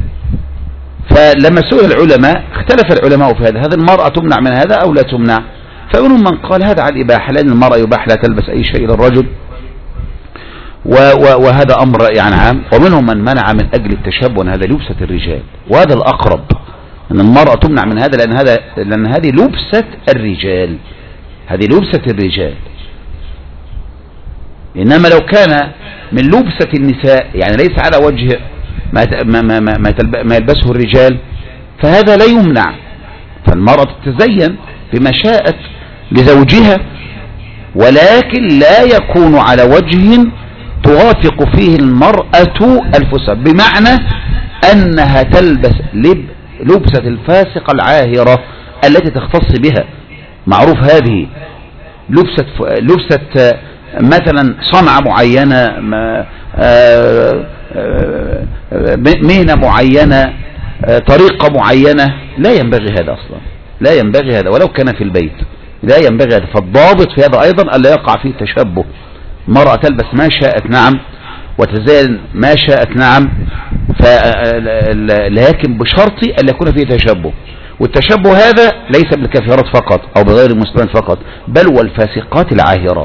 فلما سئل العلماء اختلف العلماء في هذا، هذه المرأة تمنع من هذا او لا تمنع؟ فمنهم من قال هذا على الإباحة، لأن المرأة يباح لا تلبس أي شيء للرجل وهذا أمر يعني عام. ومنهم من منع من أجل التشبه، هذا لبسة الرجال، وهذا الأقرب أن المرأة تمنع من هذا لأن هذا لأن هذه لبسة الرجال، هذه لبسة الرجال. إنما لو كان من لبسة النساء يعني ليس على وجه ما ما ما ما, ما يلبسه الرجال فهذا لا يمنع، فالمرأة تتزين بما شاءت لزوجها، ولكن لا يكون على وجه توافق فيه المرأة الفسق، بمعنى أنها تلبس لب لبسة الفاسقة العاهرة التي تختص بها. معروف هذه لبسة لبسة مثلا صنعة معينة، مهنة معينة، طريقة معينة، لا ينبغي هذا أصلا، لا ينبغي هذا ولو كان في البيت، لا ينبغي هذا. فالضابط في هذا أيضا ألا يقع فيه تشبه. مرأة تلبس ما شاءت نعم وتزين ما شاءت نعم، لكن بشرط أن يكون فيه تشبه. والتشبه هذا ليس بالكافرات فقط أو بغير المسلمين فقط، بل والفاسقات العاهرات.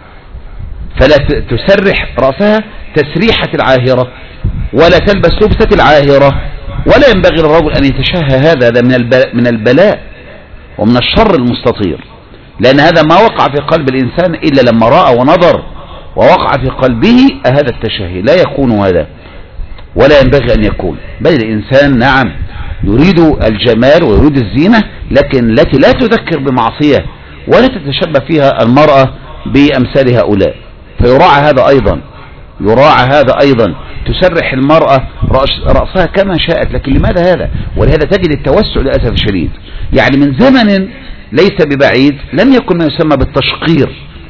فلا تسرح رأسها تسريحة العاهرة ولا تلبس لبسة العاهرة، ولا ينبغي للرجل أن يتشهى هذا هذا من البلاء, من البلاء ومن الشر المستطير، لأن هذا ما وقع في قلب الإنسان إلا لما رأى ونظر ووقع في قلبه هذا التشهي. لا يكون هذا ولا ينبغي أن يكون، بل الإنسان نعم يريد الجمال ويريد الزينة، لكن التي لا تذكر بمعصية ولا تتشبه فيها المرأة بأمثال هؤلاء. فيراعى هذا أيضا، يراعى هذا أيضا. تسرح المرأة رأسها كما شاءت، لكن لماذا هذا؟ ولهذا تجد التوسع للأسف الشديد. يعني من زمن ليس ببعيد لم يكن ما يسمى بالتشقير،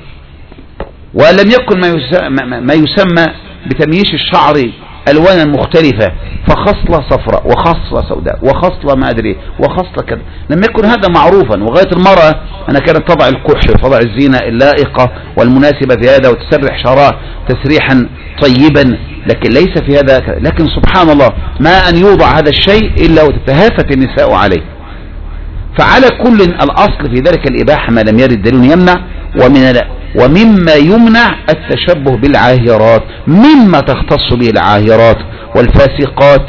ولم يكن ما يسمى, ما يسمى بتمييش الشعر ألوانا مختلفة، فخصلة صفراء وخصلة سوداء وخصلة ما أدري وخصلة كذا، لم يكن هذا معروفا. وغاية المرأة أنا كانت تضع الكحل وتضع الزينة اللائقة والمناسبة في هذا وتسرح شعرها تسريحا طيبا، لكن ليس في هذا. لكن سبحان الله ما أن يوضع هذا الشيء إلا وتتهافت النساء عليه. فعلى كل الأصل في ذلك الإباحة ما لم يرد دليل يمنع، ومن ومما يمنع التشبه بالعاهرات، مما تختص به العاهرات والفاسقات،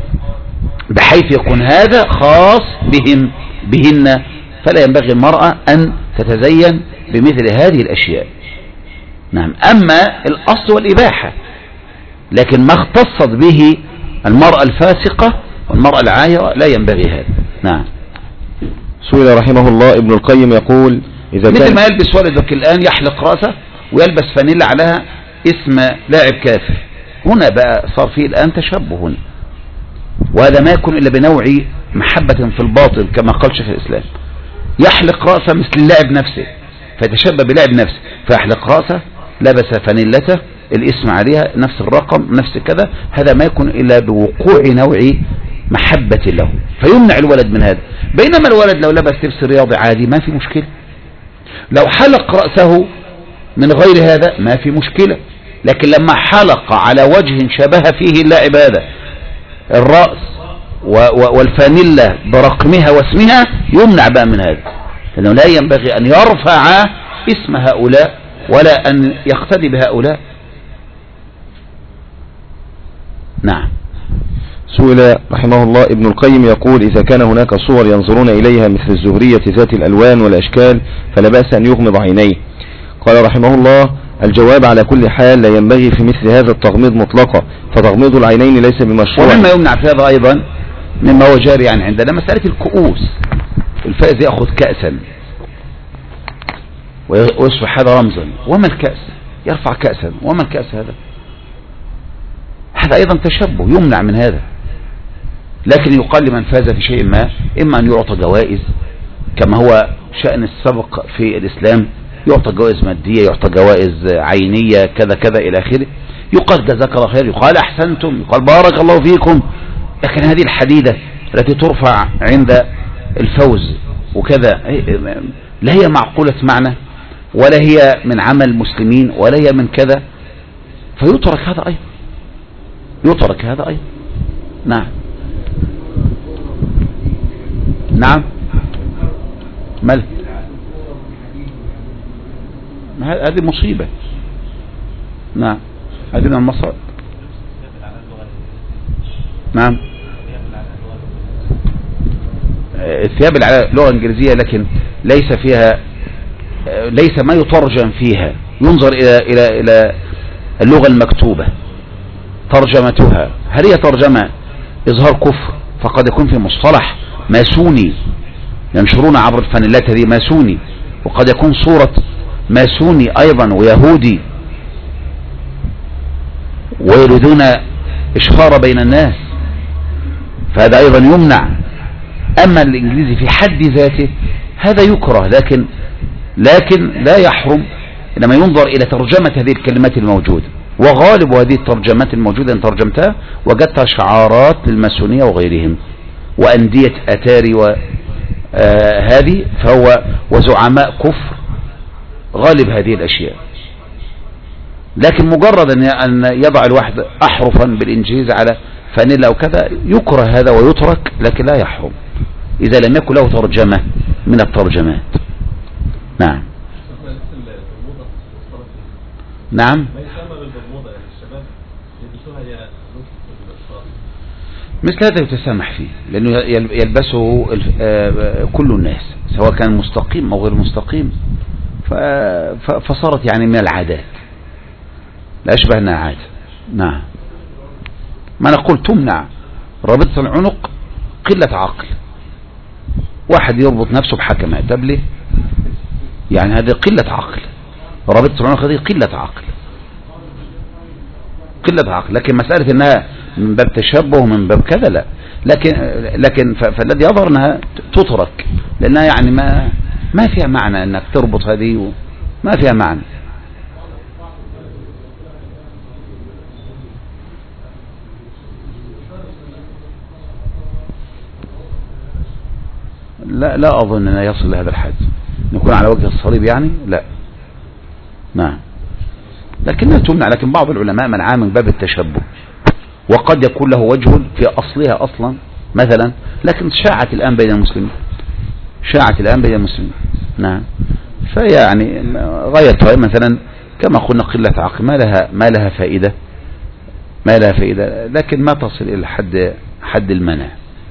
بحيث يكون هذا خاص بهم بهن. فلا ينبغي المرأة أن تتزين بمثل هذه الأشياء. نعم. أما الأصل والإباحة، لكن ما اختصت به المرأة الفاسقة والمرأة العاهرة لا ينبغي هذا. نعم. سئل رحمه الله ابن القيم يقول إذا مثل كان ما يلبس والدك الآن يحلق رأسه ويلبس فانيلا عليها اسم لاعب كافر، هنا بقى صار فيه الآن تشبه هنا، وهذا ما يكون إلا بنوع محبة في الباطل كما قال شيخ الإسلام. يحلق رأسه مثل اللاعب نفسه فيتشبه بلاعب نفسه، فيحلق رأسه لبس فانيلته الاسم عليها نفس الرقم نفس كذا، هذا ما يكون إلا بوقوع نوع محبة له، فيمنع الولد من هذا. بينما الولد لو لبس لبس رياضي عادي ما في مشكلة، لو حلق رأسه من غير هذا ما في مشكلة، لكن لما حلق على وجه شبه فيه اللاعب هذا الرأس والفانيلا برقمها واسمها يمنع بقى من هذا، لأنه لا ينبغي أن يرفع اسم هؤلاء ولا أن يقتدي بهؤلاء. نعم. سئل رحمه الله ابن القيم يقول: إذا كان هناك صور ينظرون إليها مثل الزهرية ذات الألوان والأشكال فلا بأس أن يغمض عينيه. قال رحمه الله: الجواب على كل حال لا ينبغي في مثل هذا التغميض مطلقا، فتغميض العينين ليس بمشروع. ومما يمنع في هذا أيضا مما هو جاري يعني عندنا مسألة الكؤوس. الفائز يأخذ كأسا ويصبح هذا رمزا. وما الكأس؟ يرفع كأسا. وما الكأس هذا؟ هذا أيضا تشبه يمنع من هذا. لكن يقال لمن فاز في شيء ما إما أن يعطى جوائز كما هو شأن السبق في الإسلام، يعطى جوائز مادية، يعطى جوائز عينية، كذا كذا إلى آخره. يقال جزاك الله خير، يقال أحسنتم، يقال بارك الله فيكم. لكن هذه الحديدة التي ترفع عند الفوز وكذا لا هي معقولة معنى ولا هي من عمل المسلمين ولا هي من كذا، فيترك هذا أيضا، يترك هذا أيضا. نعم نعم. مال هذه مصيبة. نعم هذه من المصائب. نعم. الثياب على لغة انجليزية لكن ليس فيها، ليس ما يترجم فيها، ينظر الى الى الى اللغة المكتوبة ترجمتها. هل هي ترجمة اظهار كفر؟ فقد يكون في مصطلح ماسوني ينشرون عبر الفانيلات هذه ماسوني، وقد يكون صورة ماسوني ايضا ويهودي ويريدون اشهار بين الناس، فهذا ايضا يمنع. اما الانجليزي في حد ذاته هذا يكره، لكن لكن لا يحرم لما ينظر الى ترجمة هذه الكلمات الموجودة. وغالب هذه الترجمات الموجودة ان ترجمتها وجدتها شعارات للماسونية وغيرهم واندية اتاري وهذه، فهو وزعماء كفر غالب هذه الاشياء. لكن مجرد ان يضع الواحد احرفا بالانجليزي على فانيلا او كذا يكره هذا ويترك، لكن لا يحرم اذا لم يكن له ترجمة من الترجمات. نعم نعم. مثل هذا يتسامح فيه لأنه يلبسه كل الناس سواء كان مستقيم أو غير مستقيم، فصارت يعني من العادات، لا أشبه أنها عادة. نعم. ما نقول تمنع رابطة العنق قلة عقل، واحد يربط نفسه بحكمة تبلي، يعني هذه قلة عقل. رابطة العنق هذه قلة عقل، قلة عقل. لكن مسألة انها من باب تشبه من باب كذا لا، لكن لكن فالذي يظهر انها تترك لانها يعني ما ما فيها معنى انك تربط هذه، ما فيها معنى. لا لا اظن انه يصل لهذا الحد نكون على وجه الصليب يعني لا. نعم. لكنها تمنع، لكن بعض العلماء منعها من باب التشبه، وقد يكون له وجه في أصلها أصلا مثلا، لكن شاعت الآن بين المسلمين، شاعت الآن بين المسلمين. نعم. فيعني غايتها مثلا كما قلنا قلة عقل، ما لها ما لها فائدة، ما لها فائدة، لكن ما تصل إلى حد حد المنع.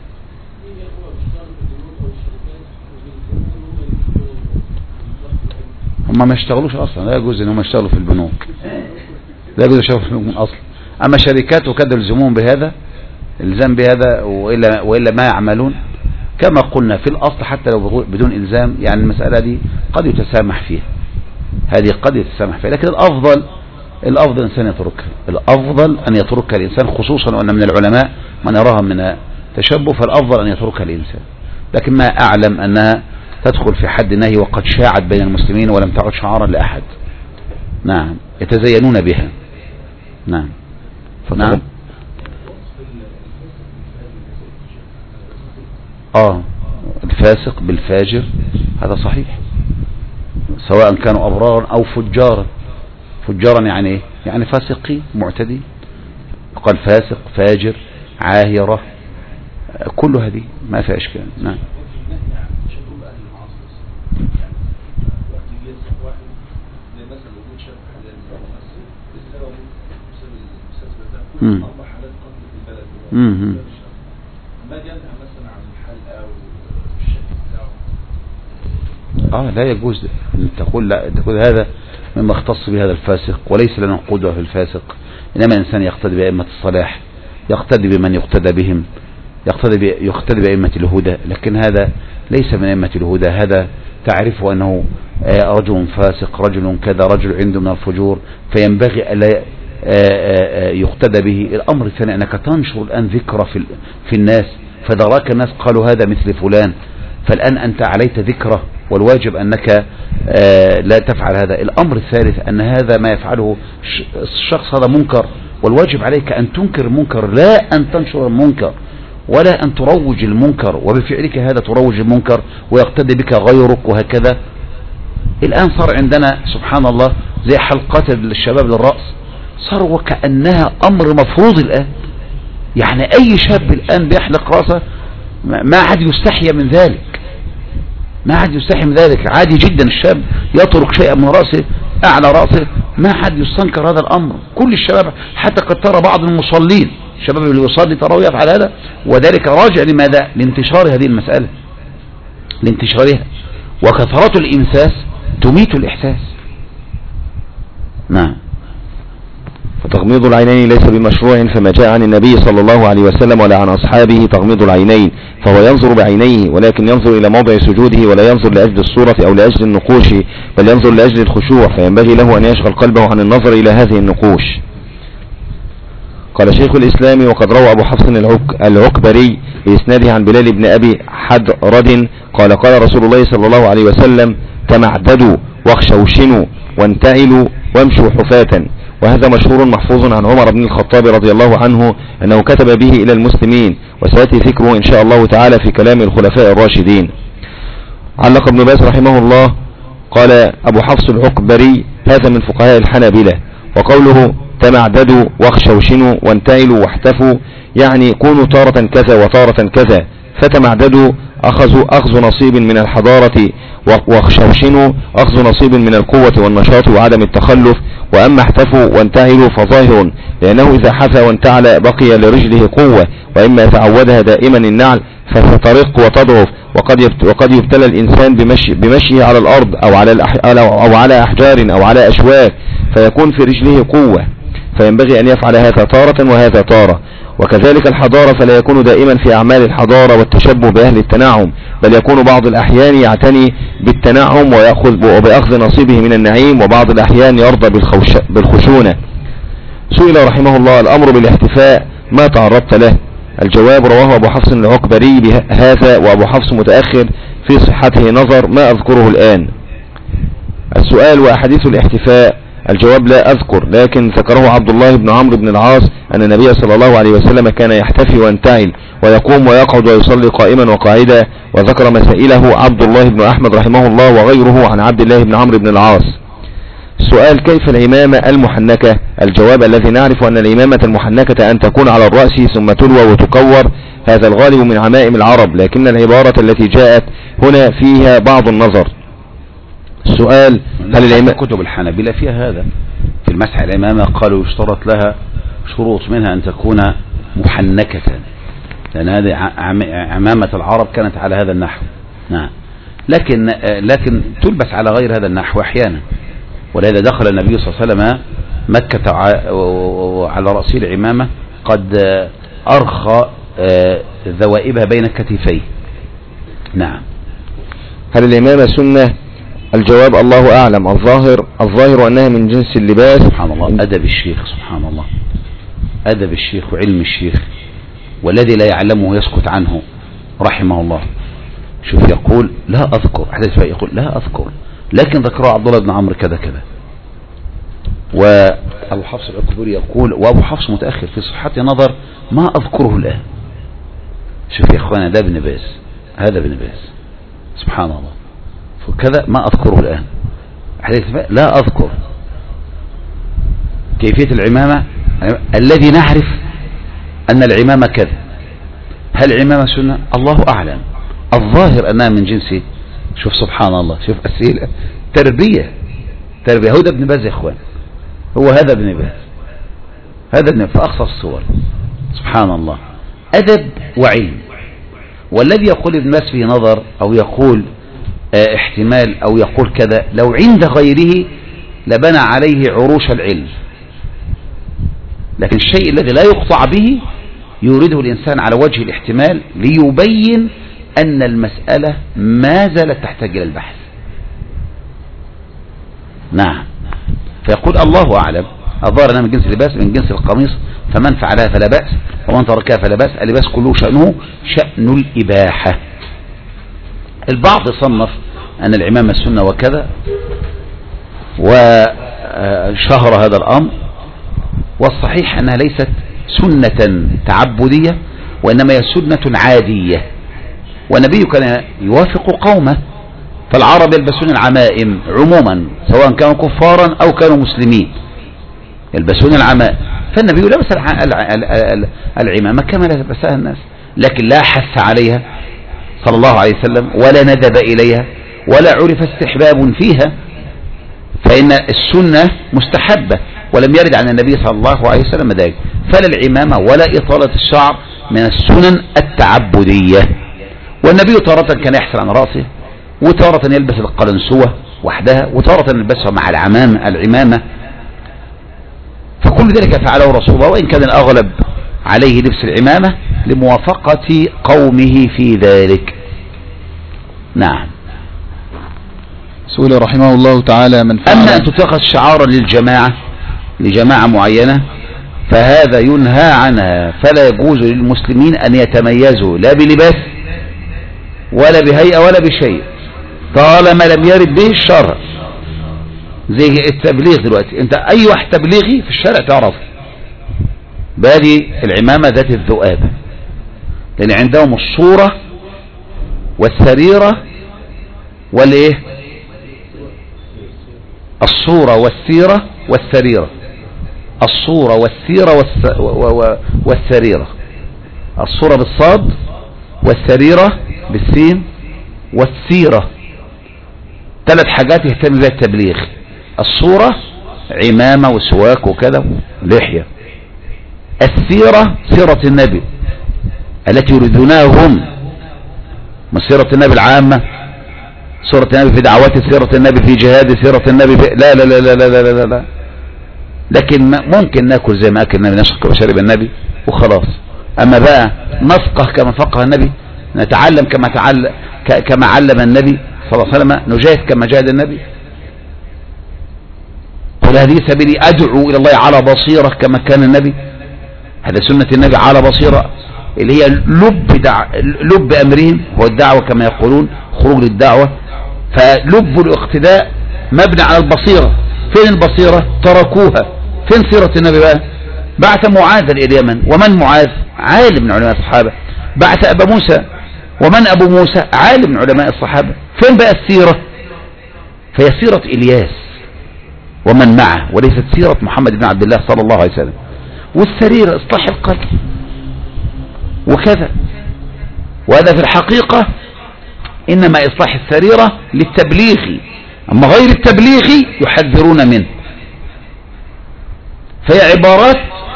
هم ما يشتغلوش اصلا، لا يجوز انهم يشتغلوا في البنوك، لا يجوز يشتغلوا في البنوك اصلا. اما شركات وكذا يلزمون بهذا، الزام بهذا، والا والا ما يعملون كما قلنا في الاصل حتى لو بدون الزام. يعني المسألة دي قد يتسامح فيها، هذه قد يتسامح فيها، لكن الافضل الافضل الانسان يتركها، الافضل ان يتركها الانسان، خصوصا وان من العلماء من يراها من تشبه، فالافضل ان يتركها الانسان. لكن ما اعلم انها تدخل في حد نهي وقد شاعت بين المسلمين ولم تعد شعارا لأحد. نعم. يتزينون بها. نعم. نعم. اه الفاسق بالفاجر هذا صحيح، سواء كانوا أبرارا أو فجارا. فجارا يعني ايه؟ يعني فاسقين معتدين. قال فاسق فاجر عاهرة، كل هذه ما في اشكال. نعم. مم. أربع حالات قتل في البلد مم. ما جمع مثلا عن الحلقة والشكل بتاعه. اه لا يجوز ان تقول لا تقول هذا مما اختص به هذا الفاسق، وليس لنا قدوة في الفاسق، انما الانسان يقتدي بأئمة الصلاح، يقتدي بمن يقتدى بهم، يقتدي يقتدي بأئمة الهدى، لكن هذا ليس من أئمة الهدى، هذا تعرف أنه رجل فاسق، رجل كذا، رجل عنده من الفجور، فينبغي ألا يقتدى به. الأمر الثاني أنك تنشر الآن ذكرى في في الناس، فدراك الناس قالوا هذا مثل فلان، فالآن أنت عليت ذكرى، والواجب أنك لا تفعل هذا. الأمر الثالث أن هذا ما يفعله الشخص هذا منكر، والواجب عليك أن تنكر المنكر، لا أن تنشر المنكر ولا أن تروج المنكر، وبفعلك هذا تروج المنكر ويقتدي بك غيرك وهكذا. الآن صار عندنا سبحان الله زي حلقات الشباب للرأس، صار وكأنها أمر مفروض الآن، يعني أي شاب الآن بيحلق رأسه ما عاد يستحي من ذلك، ما عاد يستحي من ذلك، عادي جدا الشاب يترك شيئا من رأسه أعلى رأسه، ما حد يستنكر هذا الأمر. كل الشباب، حتى قد ترى بعض المصلين الشباب اللي يصلي تراه يفعل هذا، وذلك راجع لماذا؟ لانتشار هذه المسألة، لانتشارها، وكثرة الإمساس تميت الإحساس. نعم. فتغميض العينين ليس بمشروع، فما جاء عن النبي صلى الله عليه وسلم ولا عن أصحابه تغميض العينين، فهو ينظر بعينيه، ولكن ينظر إلى موضع سجوده، ولا ينظر لأجل الصورة أو لأجل النقوش، بل ينظر لأجل الخشوع، فينبغي له أن يشغل قلبه عن النظر إلى هذه النقوش. قال شيخ الإسلام: وقد روى أبو حفص العك العكبري بإسناده عن بلال بن أبي حدرد قال: قال رسول الله صلى الله عليه وسلم: تمعددوا واخشوشنوا وانتعلوا وامشوا حفاة. وهذا مشهور محفوظ عن عمر بن الخطاب رضي الله عنه أنه كتب به إلى المسلمين، وسيأتي ذكره إن شاء الله تعالى في كلام الخلفاء الراشدين. علق ابن باز رحمه الله قال أبو حفص العكبري: هذا من فقهاء الحنابلة. وقوله تمعددوا واخشوشنوا وانتعلوا واحتفوا يعني كونوا تارة كذا وتارة كذا، فتمعددوا أخذوا أخذ نصيب من الحضارة، واخشوشنوا أخذ نصيب من القوة والنشاط وعدم التخلف. وأما احتفوا وانتعلوا فظاهر، لأنه إذا حفى وانتعل بقي لرجله قوة، وإما يتعودها دائما النعل فسترق وتضعف، وقد وقد يبتلى الإنسان بمشي بمشيه على الأرض أو على أو على أحجار أو على أشواك فيكون في رجله قوة، فينبغي أن يفعل هذا تارة وهذا تارة. وكذلك الحضارة، فلا يكون دائما في أعمال الحضارة والتشبه بأهل التنعم، بل يكون بعض الأحيان يعتني بالتنعم ويأخذ وبأخذ نصيبه من النعيم، وبعض الأحيان يرضى بالخشونة. سئل رحمه الله: الأمر بالاحتفاء ما تعرضت له؟ الجواب: رواه أبو حفص العكبري بهذا، وأبو حفص متأخر في صحته نظر ما أذكره الآن. السؤال: وأحاديث الاحتفاء؟ الجواب: لا أذكر، لكن ذكره عبد الله بن عمرو بن العاص أن النبي صلى الله عليه وسلم كان يحتفي وينتعل ويقوم ويقعد ويصلي قائما وقاعدا، وذكر مسائله عبد الله بن أحمد رحمه الله وغيره عن عبد الله بن عمرو بن العاص. السؤال: كيف العمامة المحنكة؟ الجواب: الذي نعرف أن العمامة المحنكة أن تكون على الرأس ثم تلوى وتكور، هذا الغالب من عمائم العرب، لكن العبارة التي جاءت هنا فيها بعض النظر. السؤال: هل العمامة كتب الحنابلة فيها هذا في المسح العمامة؟ قالوا يشترط لها شروط، منها أن تكون محنكة، لأن هذه عمامة العرب كانت على هذا النحو. نعم، لكن لكن تلبس على غير هذا النحو أحيانا، ولذا دخل النبي صلى الله عليه وسلم مكة وعلى رأسه العمامة قد أرخى ذوائبها بين كتفيه. نعم. هل العمامة سنة؟ الجواب: الله أعلم. الظاهر الظاهر أنها من جنس اللباس. سبحان الله، أدب الشيخ، سبحان الله، أدب الشيخ وعلم الشيخ، والذي لا يعلمه يسكت عنه رحمه الله. شوف يقول لا أذكر، حدث يقول لا أذكر، لكن ذكره عبد الله بن عمرو كذا كذا. وأبو حفص العكبري يقول، وأبو حفص متأخر في صحة نظر ما أذكره الآن. شوف يا إخوانا، ده ابن باز، هذا ابن باز، سبحان الله، فكذا ما أذكره الآن، حديث لا أذكر. كيفية العمامة الذي نعرف أن العمامة كذا، هل العمامة سنة؟ الله أعلم. الظاهر أنها من جنسي. شوف سبحان الله، شوف أسئلة تربية تربية. هو ده ابن باز يا إخوان، هو هذا ابن باز. هذا في أقصى الصور. سبحان الله، أدب وعلم. والذي يقول ابن باز فيه نظر أو يقول اه احتمال أو يقول كذا، لو عند غيره لبنى عليه عروش العلم، لكن الشيء الذي لا يقطع به يريده الإنسان على وجه الاحتمال ليبين أن المسألة ما زالت تحتاج إلى البحث. نعم. فيقول الله أعلم، الظاهر أنها من جنس اللباس، من جنس القميص، فمن فعلها فلا بأس ومن تركها فلا بأس. اللباس كله شأنه شأن الإباحة. البعض صنف أن العمامة السنة وكذا وشهر هذا الأمر، والصحيح أنها ليست سنة تعبدية وإنما هي سنة عادية. والنبي كان يوافق قومه، فالعرب يلبسون العمائم عموما سواء كانوا كفارا أو كانوا مسلمين، يلبسون العمائم، فالنبي لبس العمامة كما لبسها الناس، لكن لا حث عليها صلى الله عليه وسلم ولا ندب إليها ولا عرف استحباب فيها، فإن السنة مستحبة ولم يرد عن النبي صلى الله عليه وسلم ذلك. فلا العمامة ولا إطالة الشعر من السنن التعبدية. والنبي تارة كان يحسن عن رأسه، وتارة يلبس القلنسوة وحدها، وتارة يلبسها مع العمامة العمامة. فكل ذلك فعله رسول الله، وإن كان الأغلب عليه لبس العمامة لموافقة قومه في ذلك. نعم. سئل رحمه الله تعالى من فعل أما أن تتخذ شعارا للجماعة لجماعة معينة فهذا ينهى عنها، فلا يجوز للمسلمين أن يتميزوا لا بلباس ولا بهيئة ولا بشيء طالما لم يرد به الشرع. زي التبليغ دلوقتي، انت اي واحد تبليغي في الشارع تعرفه بهذه العمامة ذات الذؤابة، لان عندهم الصورة والسريرة والايه، الصورة والسيرة والسريرة، الصورة والسيرة والس... و... و... والسريرة، الصورة بالصاد والسريرة بالسين والسيرة، ثلاث حاجات يهتم بها التبليغ. الصورة عمامة وسواك وكذا لحية، السيرة سيرة النبي التي يريدونها هم، ما سيرة النبي العامة، سيرة النبي في دعوته، سيرة النبي في جهاده، سيرة النبي في لا لا لا لا لا لا لا, لا. لكن ممكن ناكل زي ما اكل النبي، نشرب كما شرب النبي وخلاص. اما بقى نفقه كما فقه النبي، نتعلم كما تعلم كما علم النبي صلى الله عليه وسلم، نجاهد كما جاهد النبي. قل هذه سبيلي ادعو الى الله على بصيرة كما كان النبي، هذا سنة النبي على بصيرة اللي هي لب دع... لب امرهم هو الدعوة كما يقولون، خروج للدعوة. فلب الاقتداء مبني على البصيرة. فين البصيرة؟ تركوها. فين سيرة النبي بقى؟ بعث معاذ الى اليمن، ومن معاذ؟ عالم من علماء الصحابة. بعث ابا موسى، ومن ابو موسى؟ عالم من علماء الصحابة. فين بقى السيرة؟ فهي سيرة الياس ومن معه، وليست سيرة محمد بن عبد الله صلى الله عليه وسلم. والسريرة اصلاح القلب وكذا، وهذا في الحقيقة انما اصلاح السريرة للتبليغ، اما غير التبليغ يحذرون منه. فهي عبارات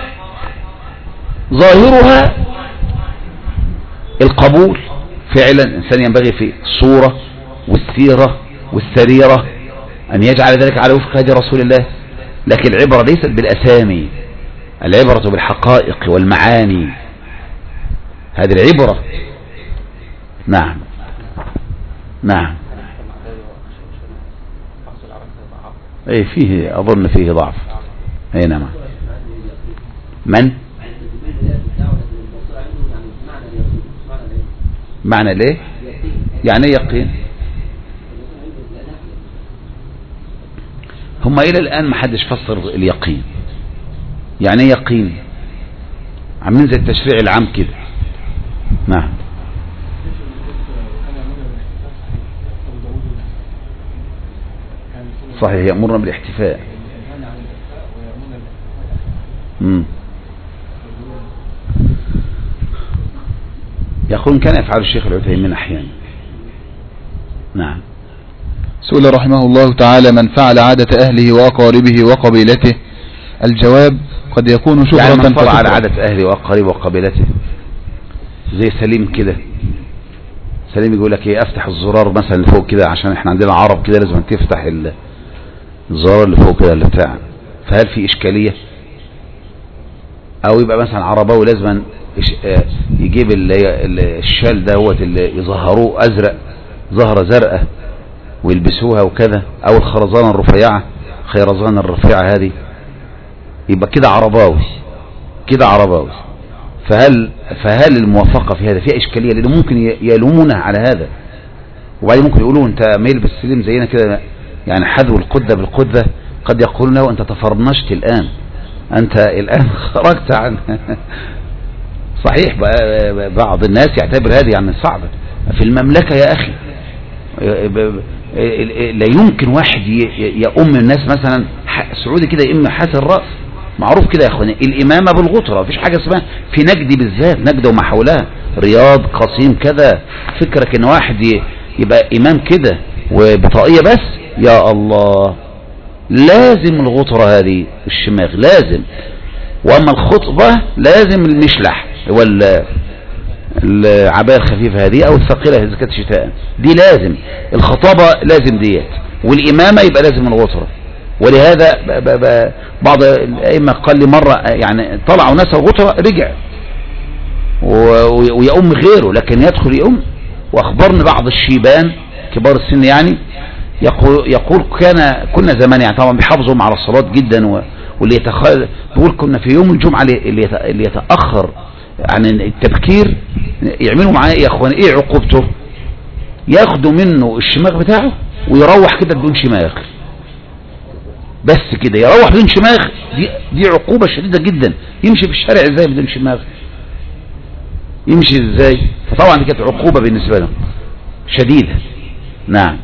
ظاهرها القبول، فعلا الانسان ينبغي في الصورة والسيرة والسريرة ان يجعل ذلك على وفق هدي رسول الله، لكن العبرة ليست بالاسامي، العبرة بالحقائق والمعاني، هذه العبرة. نعم نعم. اي فيه اظن فيه ضعف. اي نعم. من معنى ليه؟ يعني يقين. هم الى الان ما حدش فسر اليقين يعني يقين، عاملين زي التشريع العام كده. نعم صحيح، يأمرنا بالاحتفاء. امم يقولون كان يفعل الشيخ العثيمين احيانا. نعم. سئل رحمه الله تعالى من فعل عادة اهله واقاربه وقبيلته الجواب قد يكون شهرة يعني من طلع فتكره. على عادة أهله وأقاربه وقبيلته زي سليم كده. سليم يقول لك ايه، افتح الزرار مثلا اللي فوق كده، عشان احنا عندنا عرب كده لازم تفتح الزرار اللي فوق كده اللي بتاع. فهل في اشكالية؟ او يبقى مثلا عرباوي لازم يجيب الشال ده هو اللي يظهروه ازرق، زهرة زرقاء ويلبسوها وكذا، او الخرزانة الرفيعة، خيرزانة الرفيعة هذه، يبقى كده عرباوي، كده عرباوي. فهل فهل الموافقة في هذا فيها إشكالية؟ لأنه ممكن يلومونه على هذا، وبعدين ممكن يقولوا أنت ما يلبس سليم زينا كده، يعني حذو القدة بالقدة. قد يقولون له أنت تفرنشت الآن، أنت الآن خرجت عن صحيح. بعض الناس يعتبر هذه يعني صعبة في المملكة يا أخي. لا يمكن واحد يأم الناس مثلا سعودي كده يأم حاس الرأس، معروف كده يا اخواني الامامه بالغطره، مفيش حاجه اسمها في نجد بالذات، نجد وما حولها، رياض، قصيم كذا. فكرك ان واحد يبقى امام كده وبطاقيه بس، يا الله، لازم الغطره هذه الشماغ لازم. واما الخطبه لازم المشلح ولا العبايه الخفيفه هذه او الثقيله اذا كانت شتاء، دي لازم. الخطابه لازم ديت، والامامه يبقى لازم الغطره. ولهذا بعض الأئمة قال لي مرة يعني طلعوا ناس الغطرة رجع ويأم غيره، لكن يدخل يأم. وأخبرني بعض الشيبان كبار السن يعني يقول, يقول كان كنا زمان يعني طبعا بيحافظوا على الصلاة جدا، واللي يتخيل بيقول كنا في يوم الجمعة اللي يتأخر عن التبكير يعملوا معاه ايه يا اخوان، ايه عقوبته؟ ياخدوا منه الشماغ بتاعه ويروح كده بدون شماغ، بس كده يروح بدون شماغ. دي, دي عقوبة شديدة جدا. يمشي في الشارع ازاي بدون شماغ؟ يمشي ازاي؟ فطبعا دي كانت عقوبة بالنسبة له شديدة. نعم.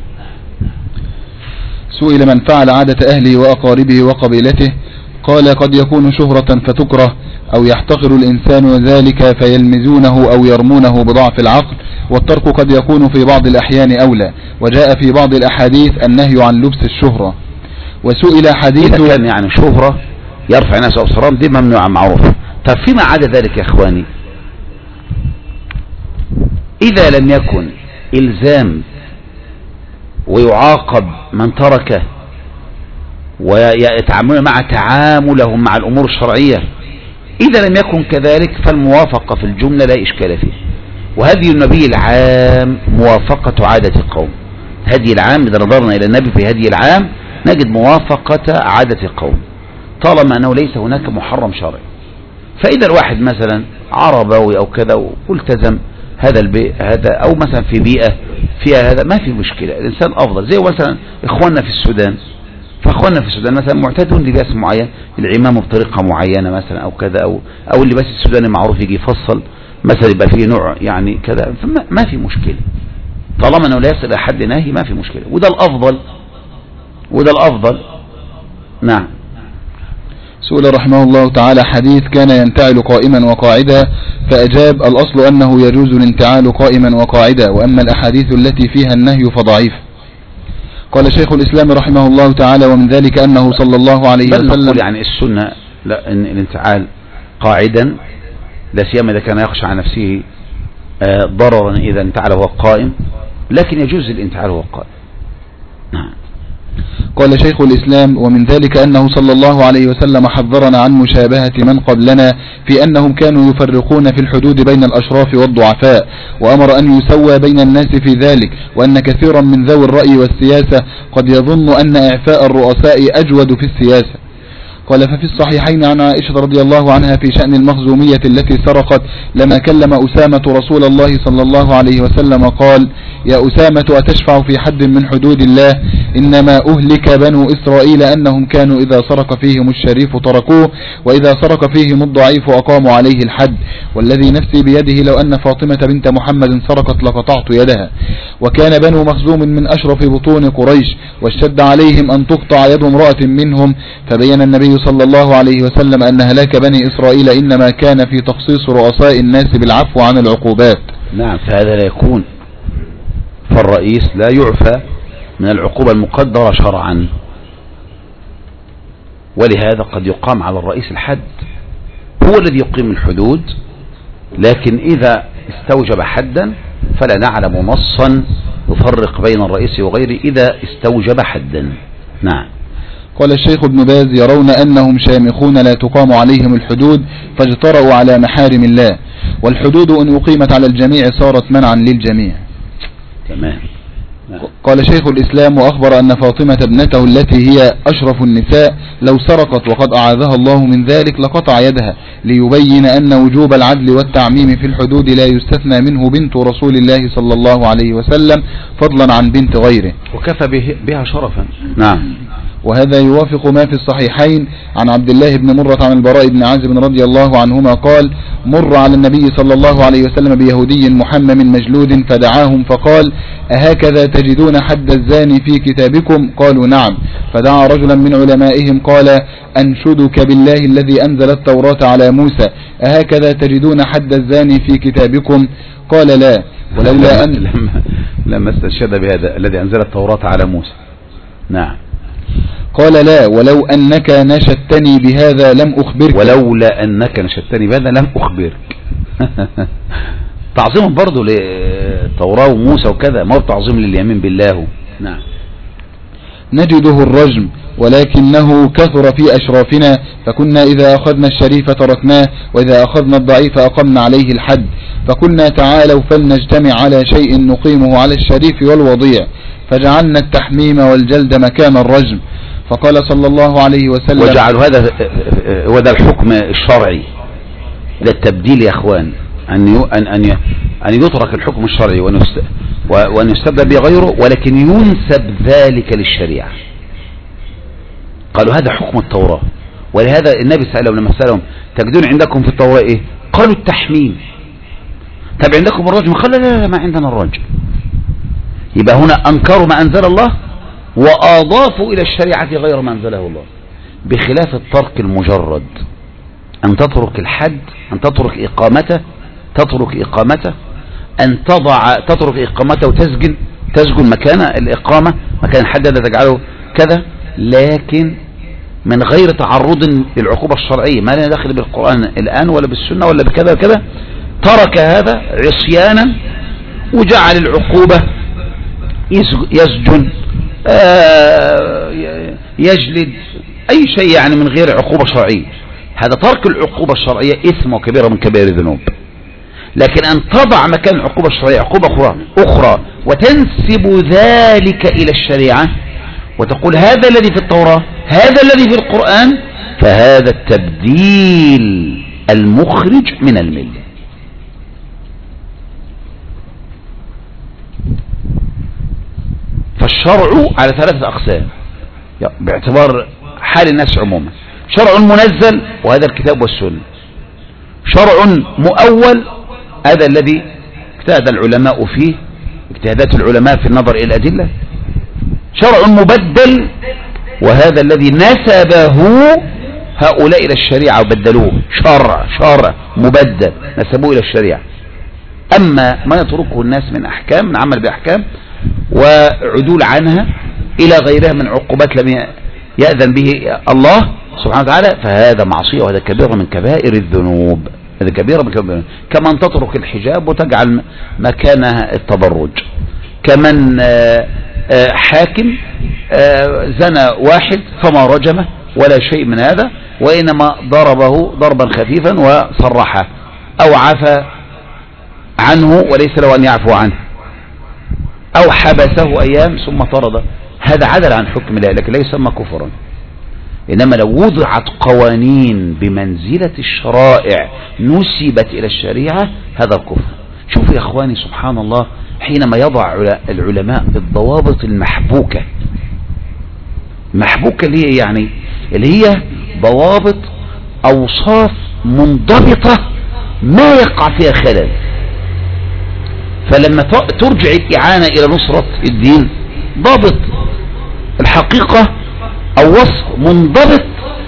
سئل من فعل عادة أهله وأقاربه وقبيلته قال قد يكون شهرة فتكره، أو يحتقر الإنسان ذلك فيلمزونه أو يرمونه بضعف العقل، والترك قد يكون في بعض الأحيان أولى. وجاء في بعض الأحاديث النهي عن لبس الشهرة. وسئل حديث إذا كان يعني شهرة يرفع ناس أبصارهم دي ممنوع معروف. طب فيما عدا ذلك يا إخواني، إذا لم يكن إلزام ويعاقب من تركه ويتعاملون مع تعاملهم مع الأمور الشرعية، إذا لم يكن كذلك فالموافقة في الجملة لا إشكال فيه. وهدي النبي العام موافقة عادة القوم. هدي العام إذا نظرنا إلى النبي في هدي العام نجد موافقة عادة القوم طالما أنه ليس هناك محرم شرعي. فإذا الواحد مثلا عرباوي أو كذا والتزم هذا البيئة هذا، أو مثلا في بيئة فيها هذا، ما في مشكلة، الإنسان أفضل. زي مثلا إخواننا في السودان، فإخواننا في السودان مثلا معتادون لباس معين، العمامة بطريقة معينة مثلا أو كذا، أو أو اللباس السوداني معروف يجي يفصل مثلا يبقى فيه نوع يعني كذا، فما ما في مشكلة طالما أنه لا يصل حد ناهي، ما في مشكلة، وده الأفضل وده الأفضل. نعم. سئل رحمه الله تعالى حديث كان ينتعل قائما وقاعدا، فأجاب الأصل أنه يجوز الانتعال قائما وقاعدا، وأما الأحاديث التي فيها النهي فضعيف. قال شيخ الإسلام رحمه الله تعالى ومن ذلك أنه صلى الله عليه وسلم يعني السنة لا إن الانتعال قاعدا، لا سيما إذا كان يخشى على نفسه ضررا إذا انتعل وهو قائم، لكن يجوز الانتعال وهو قائم. نعم. قال شيخ الإسلام ومن ذلك أنه صلى الله عليه وسلم حذرنا عن مشابهة من قبلنا في أنهم كانوا يفرقون في الحدود بين الأشراف والضعفاء، وأمر أن يسوى بين الناس في ذلك، وأن كثيرا من ذوي الرأي والسياسة قد يظن أن إعفاء الرؤساء أجود في السياسة. قال ففي الصحيحين عن عائشة رضي الله عنها في شأن المخزومية التي سرقت لما كلم أسامة رسول الله صلى الله عليه وسلم قال يا أسامة أتشفع في حد من حدود الله؟ إنما أهلك بنو إسرائيل أنهم كانوا إذا سرق فيهم الشريف تركوه، وإذا سرق فيهم الضعيف أقاموا عليه الحد، والذي نفسي بيده لو أن فاطمة بنت محمد سرقت لقطعت يدها. وكان بنو مخزوم من أشرف بطون قريش، واشتد عليهم أن تقطع يد امرأة منهم، فبين النبي صلى الله عليه وسلم أن هلاك بني إسرائيل إنما كان في تخصيص رؤساء الناس بالعفو عن العقوبات. نعم، فهذا لا يكون، فالرئيس لا يعفى من العقوبة المقدرة شرعا. ولهذا قد يقام على الرئيس الحد، هو الذي يقيم الحدود، لكن إذا استوجب حدا فلا نعلم نصا يفرق بين الرئيس وغيره إذا استوجب حدا. نعم. قال الشيخ ابن باز: يرون أنهم شامخون لا تقام عليهم الحدود فاجترأوا على محارم الله، والحدود إن أقيمت على الجميع صارت منعا للجميع. تمام. قال شيخ الإسلام: وأخبر أن فاطمة ابنته التي هي أشرف النساء لو سرقت وقد أعاذها الله من ذلك لقطع يدها، ليبين أن وجوب العدل والتعميم في الحدود لا يستثنى منه بنت رسول الله صلى الله عليه وسلم فضلا عن بنت غيره، وكفى بها شرفا. نعم. وهذا يوافق ما في الصحيحين عن عبد الله بن مرة عن البراء بن عازب رضي الله عنهما قال: مر على النبي صلى الله عليه وسلم بيهودي محمم مجلود فدعاهم فقال: أهكذا تجدون حد الزاني في كتابكم؟ قالوا: نعم. فدعا رجلا من علمائهم قال: أنشدك بالله الذي أنزل التوراة على موسى، أهكذا تجدون حد الزاني في كتابكم؟ قال: لا، ولولا أن لما, لما استشهد بهذا الذي أنزل التوراة على موسى. نعم. قال: لا، ولو أنك نشدتني بهذا لم أخبرك. ولولا أنك نشدتني بهذا لم أخبرك. تعظيم برضو للتوراة وموسى وكذا، ما هو تعظيم لليمين بالله. نعم. نجده الرجم، ولكنه كثر في أشرافنا، فكنا إذا أخذنا الشريف تركناه، وإذا أخذنا الضعيف أقمنا عليه الحد، فكنا تعالوا فلنجتمع على شيء نقيمه على الشريف والوضيع، فجعلنا التحميم والجلد مكان الرجم. فقال صلى الله عليه وسلم: وجعلوا هذا وده الحكم الشرعي، ده التبديل يا اخوان، ان ان ان ان يترك الحكم الشرعي وان يستبدل بغيره، ولكن ينسب ذلك للشريعه. قالوا هذا حكم التوراة، ولهذا النبي سألهم لما سألهم: تجدون عندكم في التوراة ايه؟ قالوا التحميم. طب عندكم الرجم؟ قال: لا لا لا، ما عندنا الرجم. يبقى هنا انكروا ما انزل الله واضافوا الى الشريعة غير ما انزله الله، بخلاف الترك المجرد، ان تترك الحد، ان تترك اقامته، تترك اقامته ان تضع تترك اقامته وتسجن تسجن مكان الاقامة، مكان الحد هذا تجعله كذا، لكن من غير تعرض للعقوبة الشرعية، ما لنا داخل بالقرآن الآن ولا بالسنة ولا بكذا وكذا. ترك هذا عصيانا وجعل العقوبة يسجن، يجلد، أي شيء يعني من غير عقوبة شرعية. هذا ترك العقوبة الشرعية إثم وكبيرة من كبائر الذنوب. لكن أن تضع مكان العقوبة الشرعية عقوبة أخرى أخرى وتنسب ذلك إلى الشريعة وتقول هذا الذي في التوراة هذا الذي في القرآن، فهذا التبديل المخرج من الملة. فالشرع على ثلاثة أقسام باعتبار حال الناس عموما: شرع منزل وهذا الكتاب والسنة، شرع مؤول هذا الذي اجتهد العلماء فيه اجتهادات العلماء في النظر إلى الأدلة، شرع مبدل وهذا الذي نسبه هؤلاء إلى الشريعة وبدلوه، شرع شرع مبدل نسبوه إلى الشريعة. أما ما يتركه الناس من أحكام، من عمل بأحكام وعدول عنها إلى غيرها من عقوبات لم يأذن به الله سبحانه وتعالى، فهذا معصية وهذا كبير من كبائر الذنوب. هذا كبير من كبائر، كمن تترك الحجاب وتجعل مكانها التبرج، كمن حاكم زنى واحد فما رجمه ولا شيء من هذا، وإنما ضربه ضربا خفيفا وصرحه أو عفى عنه وليس له أن يعفو عنه، أو حبسه أيام ثم طرد، هذا عدل عن حكم الله، لكن لا يسمى كفرا. إنما لو وضعت قوانين بمنزلة الشرائع نسبت إلى الشريعة هذا الكفر. شوفوا يا أخواني سبحان الله، حينما يضع العلماء الضوابط المحبوكة، محبوكة اللي هي يعني اللي هي ضوابط أوصاف منضبطة ما يقع فيها خلل، فلما ترجع الإعانة إلى نصرة الدين ضابط الحقيقة أو وصف منضبط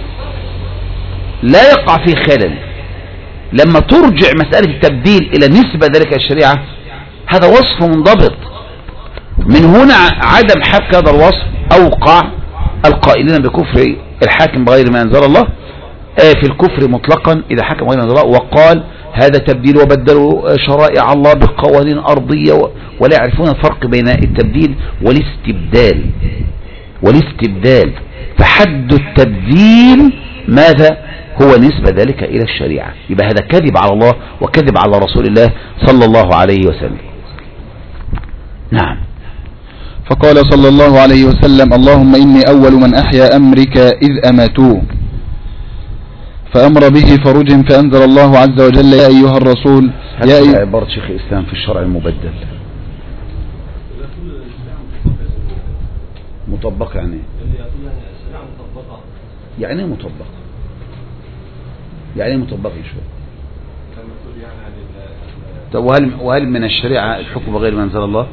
لا يقع فيه خلل، لما ترجع مسألة التبديل إلى نسبة ذلك الشريعة هذا وصف منضبط. من هنا عدم حبك هذا الوصف أوقع القائلين بكفر الحاكم بغير ما أنزل الله، آه في الكفر مطلقا إذا حكم بغير ما أنزل الله وقال هذا تبديل وبدلوا شرائع الله بقوانين أرضية ولا يعرفون الفرق بين التبديل والاستبدال والاستبدال فحد التبديل ماذا هو نسبة ذلك إلى الشريعة. يبقى هذا كذب على الله وكذب على رسول الله صلى الله عليه وسلم. نعم. فقال صلى الله عليه وسلم اللهم إني أول من أحيا أمرك إذ أماتوه، فأمر به فرجم، فأنزل الله عز وجل يا أيها الرسول يا هذه عبارة شيخ الإسلام في الشرع المبدل. مطبق يعني يعني مطبق يعني مطبق شوي. طب وهل وهل من الشريعة الحكم بغير ما أنزل الله؟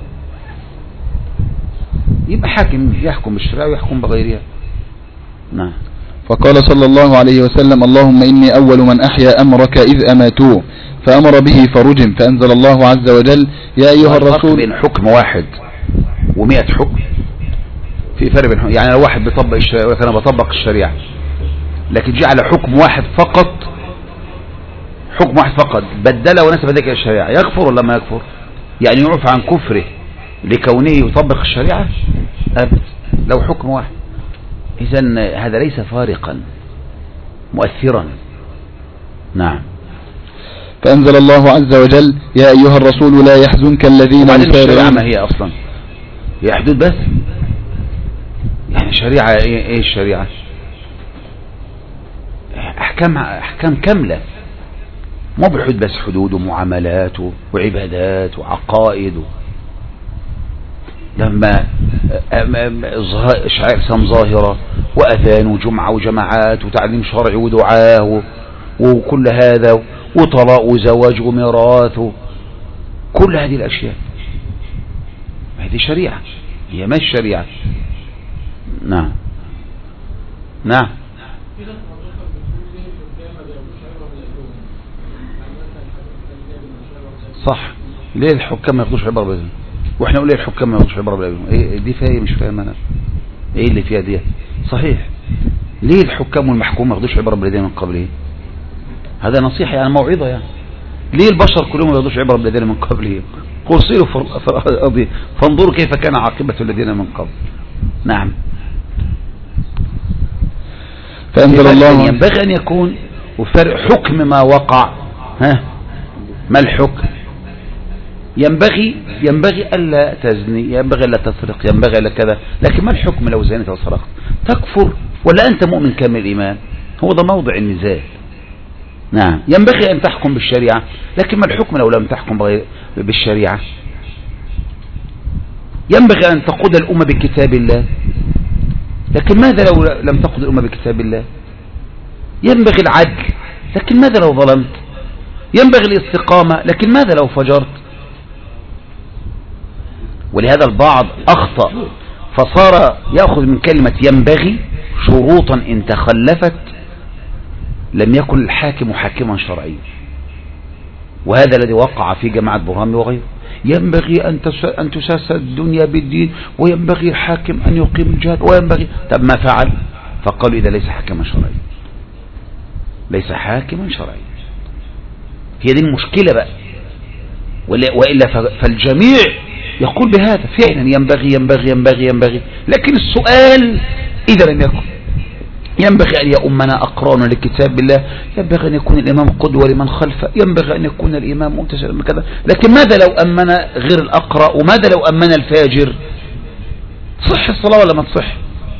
يبقى حاكم يحكم بالشريعة ويحكم بغيرها. نعم. فقال صلى الله عليه وسلم اللهم إني أول من أحيا أمرك إذ أماتوه، فأمر به فرجم، فأنزل الله عز وجل يا أيها الرسول. بين حكم واحد ومئة حكم في فرق بين حكم. يعني لو واحد بيطبق الشريعة وكان بطبق الشريعة لكن جعل حكم واحد فقط، حكم واحد فقط بدله ونسب ذلك الشريعة، يكفر ولا ما يكفر؟ يعني يعفى عن كفره لكونه يطبق الشريعة؟ أبدا، لو حكم واحد. إذن هذا ليس فارقا مؤثرا. نعم. فأنزل الله عز وجل يا أيها الرسول لا يحزنك الذين يسارعون. ما هي أصلا هي حدود بس، يعني شريعة إيه, إيه الشريعة؟ أحكام أحكام كاملة، مو بحدود بس، حدود ومعاملات وعبادات وعقائد. لما شعائر سام ظاهرة وأذان وجمعة وجماعات وتعليم شرعي ودعاء وكل هذا وطلاق وزواج وميراث، كل هذه الأشياء هذه شريعة، هي ما الشريعة. نعم نعم. صح. ليه الحكام ما ياخدوش عبرة بالعلم؟ واحنا نقول ليه الحكام ما ياخدوش عبرة بالعلم؟ ايه دي فيها مش فاهم انا ايه اللي فيها دي. صحيح، ليه الحكام والمحكوم ما ياخدوش عبرة بالعلم من قبله؟ هذا نصيحة يعني موعظة. يعني ليه البشر كلهم ما ياخدوش عبرة بالعلم من قبله؟ قل سيروا في الارض فانظروا كيف كان عاقبة الذين من قبل. نعم. فأنزل الله ينبغي أن يكون وفرق حكم ما وقع. ها ما الحكم؟ ينبغي ينبغي ألا تزني، ينبغي ألا تسرق، ينبغي ألا كذا، لكن ما الحكم لو زنيت وسرقت؟ تكفر ولا أنت مؤمن كامل الإيمان؟ هو ده موضع النزاع. نعم. ينبغي أن تحكم بالشريعة، لكن ما الحكم لو لم تحكم بالشريعة؟ ينبغي أن تقود الأمة بكتاب الله، لكن ماذا لو لم تقود الأمة بكتاب الله؟ ينبغي العدل، لكن ماذا لو ظلمت؟ ينبغي الاستقامة، لكن ماذا لو فجرت؟ ولهذا البعض أخطأ فصار يأخذ من كلمة ينبغي شروطا إن تخلفت لم يكن الحاكم حاكما شرعيا، وهذا الذي وقع في جماعة برهان وغيره. ينبغي أن تساس الدنيا بالدين، وينبغي الحاكم أن يقيم الجهاد، وينبغي. طب ما فعل؟ فقالوا إذا ليس حاكما شرعيا، ليس حاكما شرعيا. هي دي المشكلة بقى. وإلا فالجميع يقول بهذا فعلا ينبغي ينبغي ينبغي ينبغي، لكن السؤال إذا لم يكن ينبغي أن يؤمنا أقرانا لكتاب الله، ينبغي أن يكون الإمام قدوة لمن خلفه، ينبغي أن يكون الإمام ممتثلا بكذا، لكن ماذا لو أمن غير الأقرأ؟ وماذا لو أمن الفاجر؟ تصح الصلاة ولا ما تصح؟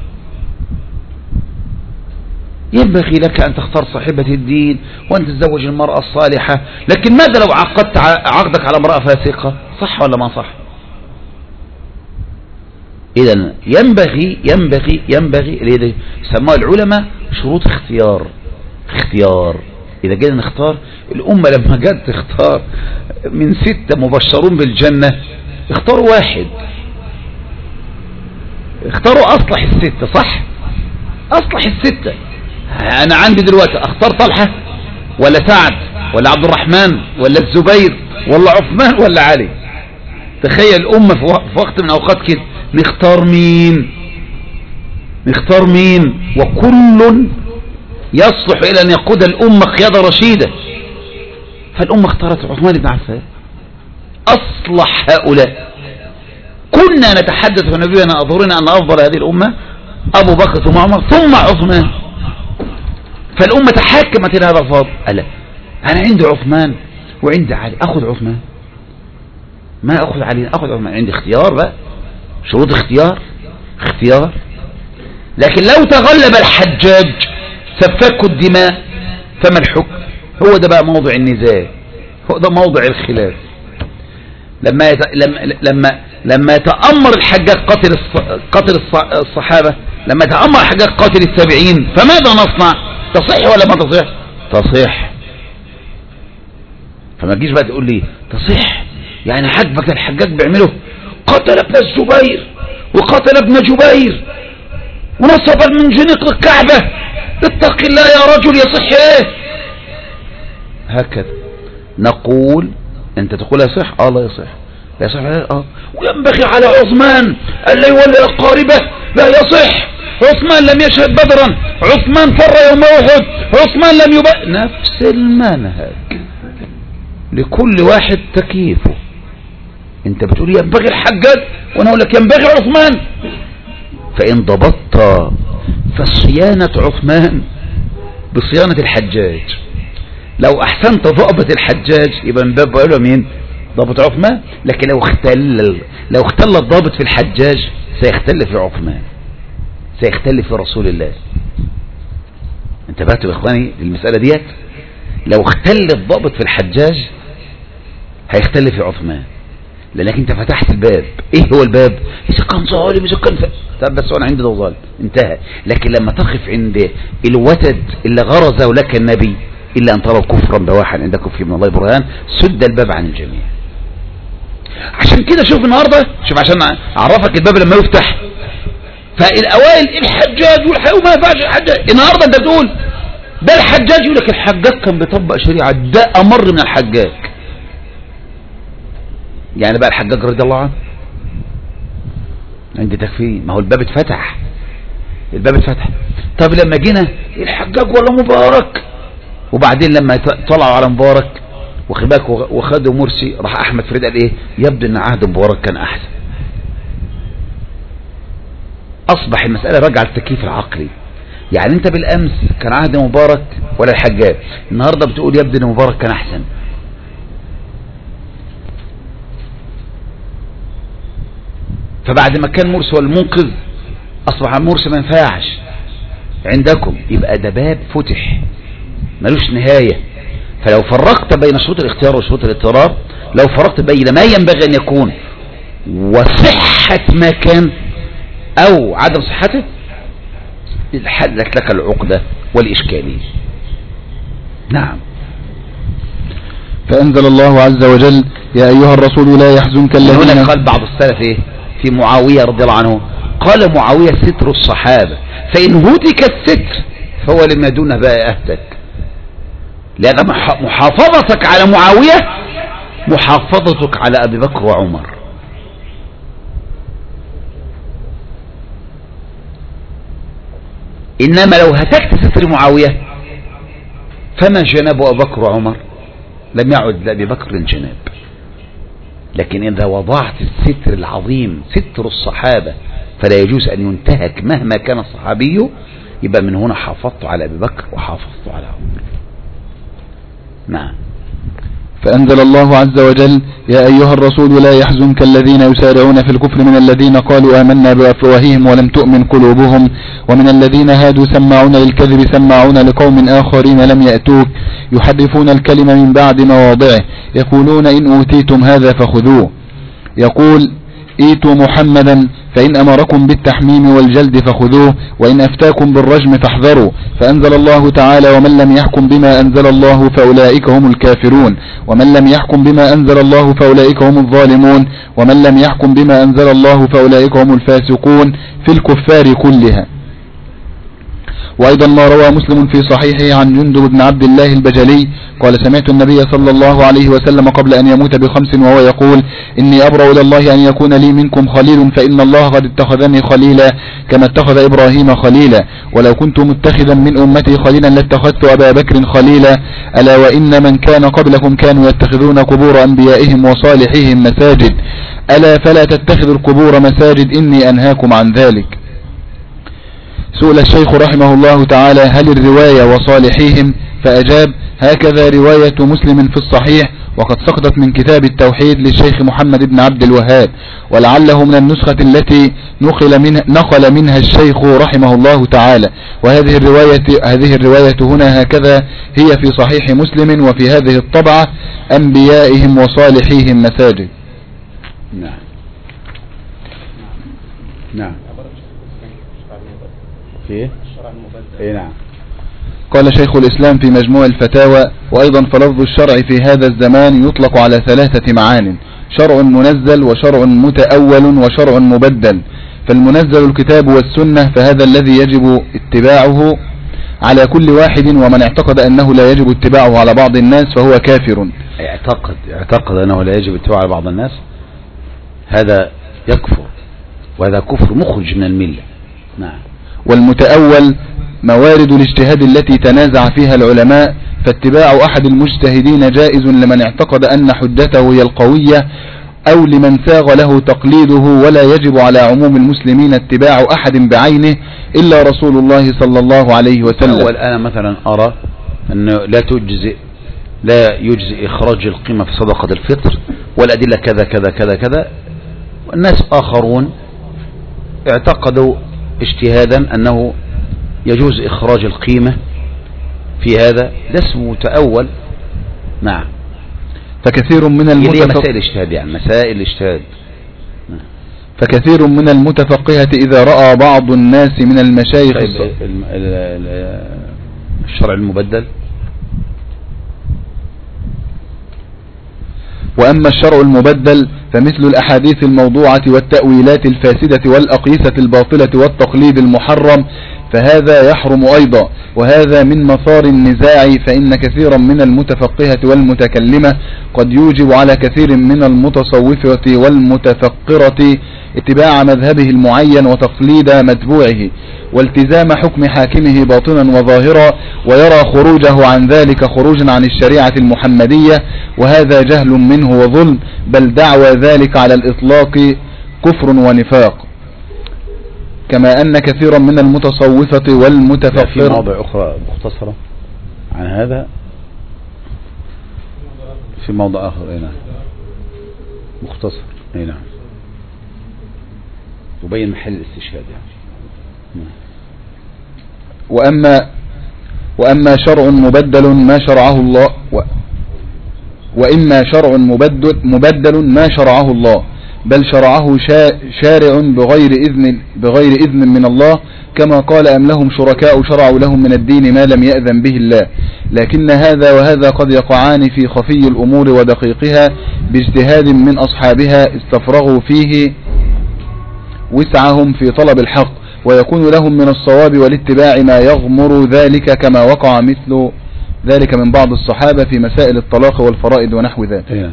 ينبغي لك أن تختار صاحبة الدين وأن تتزوج المرأة الصالحة، لكن ماذا لو عقدت عقدك على امرأة فاسقة؟ صح ولا ما صح؟ إذن ينبغي ينبغي ينبغي اللي سموها العلماء شروط اختيار. اختيار إذا جينا نختار، الأمة لما جت تختار من ستة مبشرون بالجنة اختاروا واحد، اختاروا أصلح الستة. صح؟ أصلح الستة. أنا عندي دلوقتي أختار طلحة ولا سعد ولا عبد الرحمن ولا الزبير ولا عثمان ولا علي؟ تخيل الأمة في وقت من أوقات كده نختار مين؟ نختار مين؟ وكل يصلح إلى أن يقود الأمة قيادة رشيدة. فالأمة اختارت عثمان بن عفان أصلح هؤلاء. كنا نتحدث ونبينا أظهرنا أن أفضل هذه الأمة أبو بكر ثم عمر ثم عثمان. فالأمة تحكمت إلى هذا الفضل. ألا أنا عندي عثمان وعندي علي، أخذ عثمان ما أخذ علي، أخذ عثمان. عندي اختيار بقى، شروط اختيار اختيار. لكن لو تغلب الحجاج سفك الدماء فما الحكم؟ هو ده بقى موضع النزاع، هو ده موضع الخلاف. لما يت... لما لما لما يتأمر الحجاج قتل الص... قتل الص... الصحابة، لما يتأمر الحجاج قتل التابعين، فماذا نصنع؟ تصح ولا ما تصح؟ تصح. فما تجيش بقى تقول لي تصح يعني حجبك الحجاج بيعمله، قتل ابن الزبير وقتل ابن جبير ونصب المنجنيق للكعبة، اتق الله يا رجل، يصح ايه؟ هكذا نقول. انت تقول يصح؟ اه لا يصح، لا يصح اه. وينبغي على عثمان الا يولي اقاربه، لا يصح. عثمان لم يشهد بدرا، عثمان فر يوم احد، عثمان لم يبقى. نفس المنهج، لكل واحد تكييفه. انت بتقول ينبغي الحجاج وانا اقول لك ينبغي عثمان. فان ضبطت فصيانة عثمان بصيانة الحجاج. لو احسنت ضابط الحجاج يبقى من باب بقوله مين؟ ضابط عثمان. لكن لو اختل لو اختل الضابط في الحجاج سيختل في عثمان، سيختل في رسول الله. انتبهتوا يا اخواني للمسألة ديت؟ لو اختل الضابط في الحجاج هيختل في عثمان، لانك انت فتحت الباب. ايه هو الباب؟ اذا كان ظالم، اذا كان ف... طب بس انا عندي ده ظالم انتهى. لكن لما تقف عند الوتد اللي غرزه لك النبي، الا ان تروا كفرا بواحا عندكم فيه من الله برهان، سد الباب عن الجميع. عشان كده شوف النهارده، شوف عشان اعرفك الباب لما يفتح. فالاوائل الحجاج والحقيقة وما ينفعش الحجاج. النهارده انت بتقول ده الحجاج، يقول لك الحجاج كان بيطبق شريعه، ده امر من الحجاج. يعني بقى الحجاج رضي الله عنه عندي تكفير، ما هو الباب اتفتح، الباب اتفتح. طب لما جينا الحجاج ولا مبارك، وبعدين لما طلعوا على مبارك وخباك وخدوا مرسي، راح احمد فريد قال ايه؟ يبدو ان عهد مبارك كان احسن. اصبح المسألة رجع التكييف العقلي. يعني انت بالامس كان عهد مبارك ولا الحجاج، النهاردة بتقول يبدو ان مبارك كان احسن. فبعد ما كان مرسي والمنقذ اصبح مرسي ما ينفعش عندكم، يبقى ده باب فتح ملوش نهاية. فلو فرقت بين شروط الاختيار وشروط الاضطرار، لو فرقت بين ما ينبغي ان يكون وصحة ما كان او عدم صحته، حلت لك العقدة والاشكالية. نعم. فأنزل الله عز وجل يا أيها الرسول لا يحزنك الذين. هنا قال بعض السلف ايه في معاوية رضي الله عنه؟ قال معاوية ستر الصحابة، فإن هتك الستر فهو لما دونه بقى أهتك. لأن محافظتك على معاوية محافظتك على أبي بكر وعمر. إنما لو هتكت ستر معاوية فما جناب أبي بكر وعمر، لم يعد لأبي بكر جناب. لكن إذا وضعت الستر العظيم ستر الصحابة فلا يجوز أن ينتهك مهما كان الصحابي، يبقى من هنا حافظت على أبي بكر وحافظت على عمر. نعم. فأنزل الله عز وجل يا أيها الرسول لا يحزنك الذين يسارعون في الكفر من الذين قالوا آمنا بأفواههم ولم تؤمن قلوبهم ومن الذين هادوا سماعون للكذب سماعون لقوم آخرين لم يأتوك يحرفون الكلمة من بعد مواضعه يقولون إن أوتيتم هذا فخذوه. يقول ايتوا محمدا فإن أمركم بالتحميم والجلد فخذوه وإن أفتاكم بالرجم فاحذروا. فأنزل الله تعالى ومن لم يحكم بما أنزل الله فأولئك هم الكافرون ومن لم يحكم بما أنزل الله فأولئك هم الظالمون ومن لم يحكم بما أنزل الله فأولئك هم الفاسقون في الكفار كلها. وأيضا ما روى مسلم في صحيحه عن جندب بن عبد الله البجلي قال سمعت النبي صلى الله عليه وسلم قبل أن يموت بخمس وهو يقول إني أبرأ إلى الله أن يكون لي منكم خليل فإن الله قد اتخذني خليلا كما اتخذ إبراهيم خليلا ولو كنت متخذا من أمتي خليلا لاتخذت أبا بكر خليلا ألا وإن من كان قبلكم كانوا يتخذون قبور أنبيائهم وصالحيهم مساجد ألا فلا تتخذوا القبور مساجد إني أنهاكم عن ذلك. سئل الشيخ رحمه الله تعالى هل الرواية وصالحيهم فأجاب هكذا رواية مسلم في الصحيح وقد سقطت من كتاب التوحيد للشيخ محمد بن عبد الوهاب ولعله من النسخة التي نقل منها, نقل منها الشيخ رحمه الله تعالى وهذه الرواية, هذه الرواية هنا هكذا هي في صحيح مسلم وفي هذه الطبعة أنبيائهم وصالحيهم مساجد. نعم نعم في ايه نعم. قال شيخ الإسلام في مجموع الفتاوى وأيضا فلفظ الشرع في هذا الزمان يطلق على ثلاثة معان شرع منزل وشرع متأول وشرع مبدل. فالمنزل الكتاب والسنة فهذا الذي يجب اتباعه على كل واحد ومن اعتقد أنه لا يجب اتباعه على بعض الناس فهو كافر. اعتقد اعتقد أنه لا يجب اتباعه على بعض الناس هذا يكفر وهذا كفر مخرج من الملة. نعم. والمتأول موارد الاجتهاد التي تنازع فيها العلماء فاتباع أحد المجتهدين جائز لمن اعتقد أن حجته هي القوية أو لمن ساغ له تقليده ولا يجب على عموم المسلمين اتباع أحد بعينه إلا رسول الله صلى الله عليه وسلم. والآن مثلا أرى أنه لا تجزئ لا يجزئ إخراج القيمة في صدقة الفطر والأدلة كذا كذا كذا كذا والناس آخرون اعتقدوا اجتهادا أنه يجوز إخراج القيمة في هذا ده اسمه متأول. نعم. فكثير من المتفقهة مسائل اجتهاد يعني مسائل اجتهاد. نعم. فكثير من المتفقهة إذا رأى بعض الناس من المشايخ طيب الشرع المبدل. وأما الشرع المبدل فمثل الأحاديث الموضوعة والتأويلات الفاسدة والأقيسة الباطلة والتقليد المحرم فهذا يحرم أيضا وهذا من مثار النزاع فإن كثيرا من المتفقهة والمتكلمة قد يوجب على كثير من المتصوفة والمتفقرة اتباع مذهبه المعين وتقليد متبوعه والتزام حكم حاكمه باطنا وظاهرا ويرى خروجه عن ذلك خروجا عن الشريعة المحمدية وهذا جهل منه وظلم بل دعوى ذلك على الإطلاق كفر ونفاق. كما أن كثيرا من المتصوفة والمتفقر في مواضع أخرى مختصرة عن هذا في موضع آخر. اي نعم مختصر. اي نعم يبين محل الاستشهاد يعني. وأما وأما شرع مبدل ما شرعه الله و وإما شرع مبدل مبدل ما شرعه الله بل شرعه شارع بغير إذن بغير إذن من الله كما قال أم لهم شركاء شرعوا لهم من الدين ما لم يأذن به الله. لكن هذا وهذا قد يقعان في خفي الأمور ودقيقها باجتهاد من أصحابها استفرغوا فيه وسعهم في طلب الحق ويكون لهم من الصواب والاتباع ما يغمر ذلك كما وقع مثل ذلك من بعض الصحابة في مسائل الطلاق والفرائض ونحو ذلك.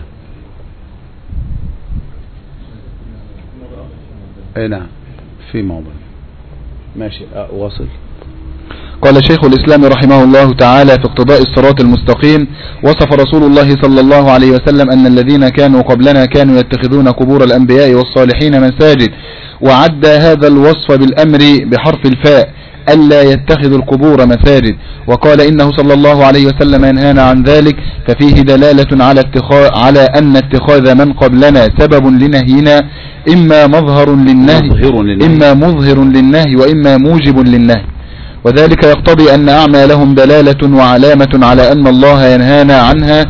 اي نعم في موضوع ماشي واصل. قال شيخ الإسلام رحمه الله تعالى في اقتضاء الصراط المستقيم وصف رسول الله صلى الله عليه وسلم أن الذين كانوا قبلنا كانوا يتخذون قبور الأنبياء والصالحين مساجد وعد هذا الوصف بالأمر بحرف الفاء ألا يتخذوا القبور مساجد وقال إنه صلى الله عليه وسلم ينهانا عن ذلك ففيه دلالة على اتخاذ على أن اتخاذ من قبلنا سبب لنهينا إما مظهر للنهي إما مظهر للنهي وإما موجب للنهي وذلك يقتضي أن أعمالهم دلالة وعلامة على أن الله ينهانا عنها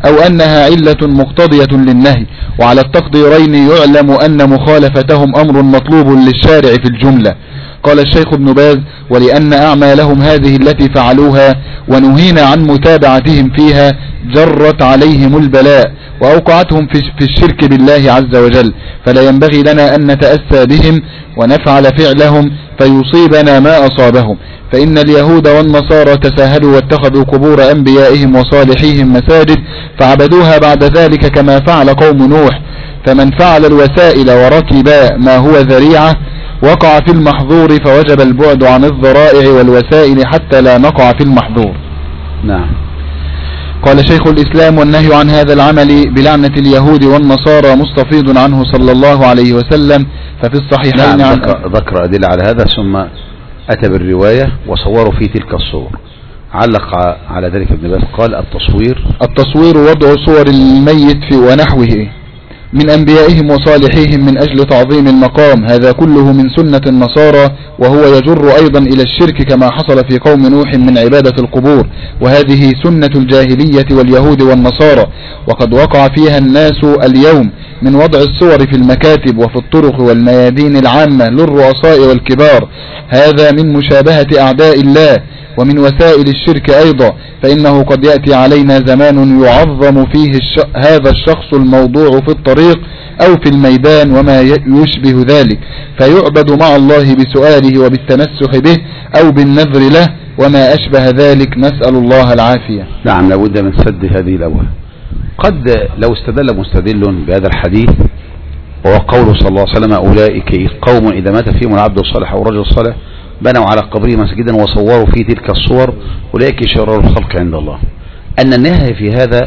أو أنها علة مقتضية للنهي، وعلى التقديرين يعلم أن مخالفتهم أمر مطلوب للشارع في الجملة. قال الشيخ ابن باز: ولأن أعمالهم هذه التي فعلوها ونهينا عن متابعتهم فيها جرت عليهم البلاء وأوقعتهم في الشرك بالله عز وجل، فلا ينبغي لنا أن نتأسى بهم ونفعل فعلهم فيصيبنا ما أصابهم، فإن اليهود والنصارى تساهلوا واتخذوا قبور أنبيائهم وصالحيهم مساجد فعبدوها بعد ذلك كما فعل قوم نوح، فمن فعل الوسائل وركب ما هو ذريعة وقع في المحظور، فوجب البعد عن الذرائع والوسائل حتى لا نقع في المحظور. نعم. قال شيخ الإسلام: والنهي عن هذا العمل بلعنة اليهود والنصارى مستفيض عنه صلى الله عليه وسلم، ففي الصحيحين نعم. عن ذكر, ذكر أدلة على هذا ثم أتى بالرواية وصوروا في تلك الصور. علق على ذلك ابن باز قال: التصوير التصوير وضع صور الميت في ونحوه من أنبيائهم وصالحيهم من أجل تعظيم المقام، هذا كله من سنة النصارى، وهو يجر أيضا إلى الشرك كما حصل في قوم نوح من عبادة القبور، وهذه سنة الجاهلية واليهود والنصارى، وقد وقع فيها الناس اليوم من وضع الصور في المكاتب وفي الطرق والميادين العامة للرؤساء والكبار، هذا من مشابهة أعداء الله ومن وسائل الشرك أيضا، فإنه قد يأتي علينا زمان يعظم فيه الش... هذا الشخص الموضوع في الطريق أو في الميدان وما يشبه ذلك، فيعبد مع الله بسؤاله وبالتمسح به أو بالنذر له وما أشبه ذلك، نسأل الله العافية. نعم، لابد من سد هذه الأبواب. قد لو استدل مستدل بهذا الحديث وهو قوله صلى الله عليه وسلم: أولئك قوم إذا مات فيهم العبد الصالح أو الرجل الصالح بنوا على قبره مسجدا وصوروا فيه تلك الصور أولئك شرار الخلق عند الله. أن النهي في هذا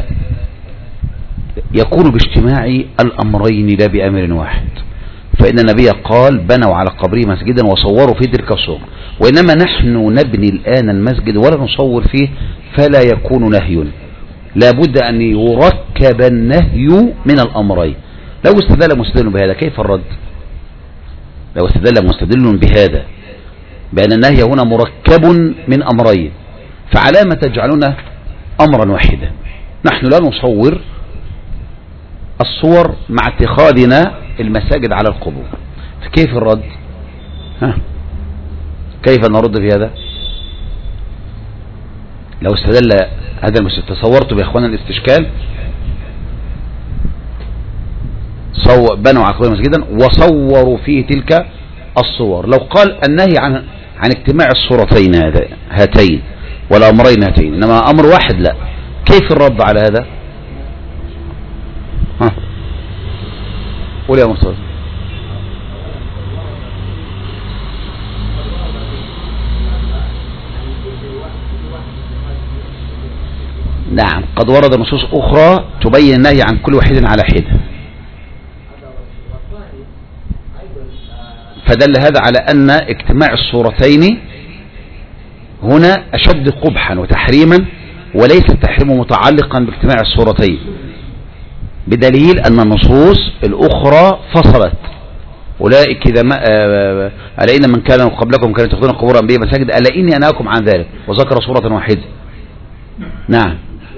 يكون باجتماع الأمرين لا بأمر واحد، فإن النبي قال: بنوا على قبره مسجدا وصوروا فيه تلك الصور، وإنما نحن نبني الآن المسجد ولا نصور فيه، فلا يكون نهي، لابد أن يركب النهي من الأمرين. لو استدل مستدل بهذا كيف الرد؟ لو استدل مستدل بهذا بأن النهي هنا مركب من أمرين، فعلامة تجعلنا أمرا واحدا؟ نحن لا نصور الصور مع اتخاذنا المساجد على القبور، فكيف الرد؟ ها؟ كيف نرد في هذا؟ لو استدل هذا المسجد، تصورت بإخوانا الاستشكال، صو... بنوا على قبور مسجدا وصوروا فيه تلك الصور. لو قال النهي عن عن اجتماع الصورتين هاتين والأمرين هاتين، إنما أمر واحد، لا، كيف الرد على هذا؟ ها قول يا مصطفى. نعم، قد ورد نصوص أخرى تبين النهي عن كل واحد على حدة، فدل هذا على أن اجتماع الصورتين هنا أشد قبحا وتحريما، وليس التحريم متعلقا باجتماع الصورتين، بدليل أن النصوص الأخرى فصلت: أولئك إذا ما ألا إن من كان قبلكم كانوا يتخذون قبور أنبياء مساجد ألا إني أنهاكم عن ذلك، وذكر صورة واحدة. نعم.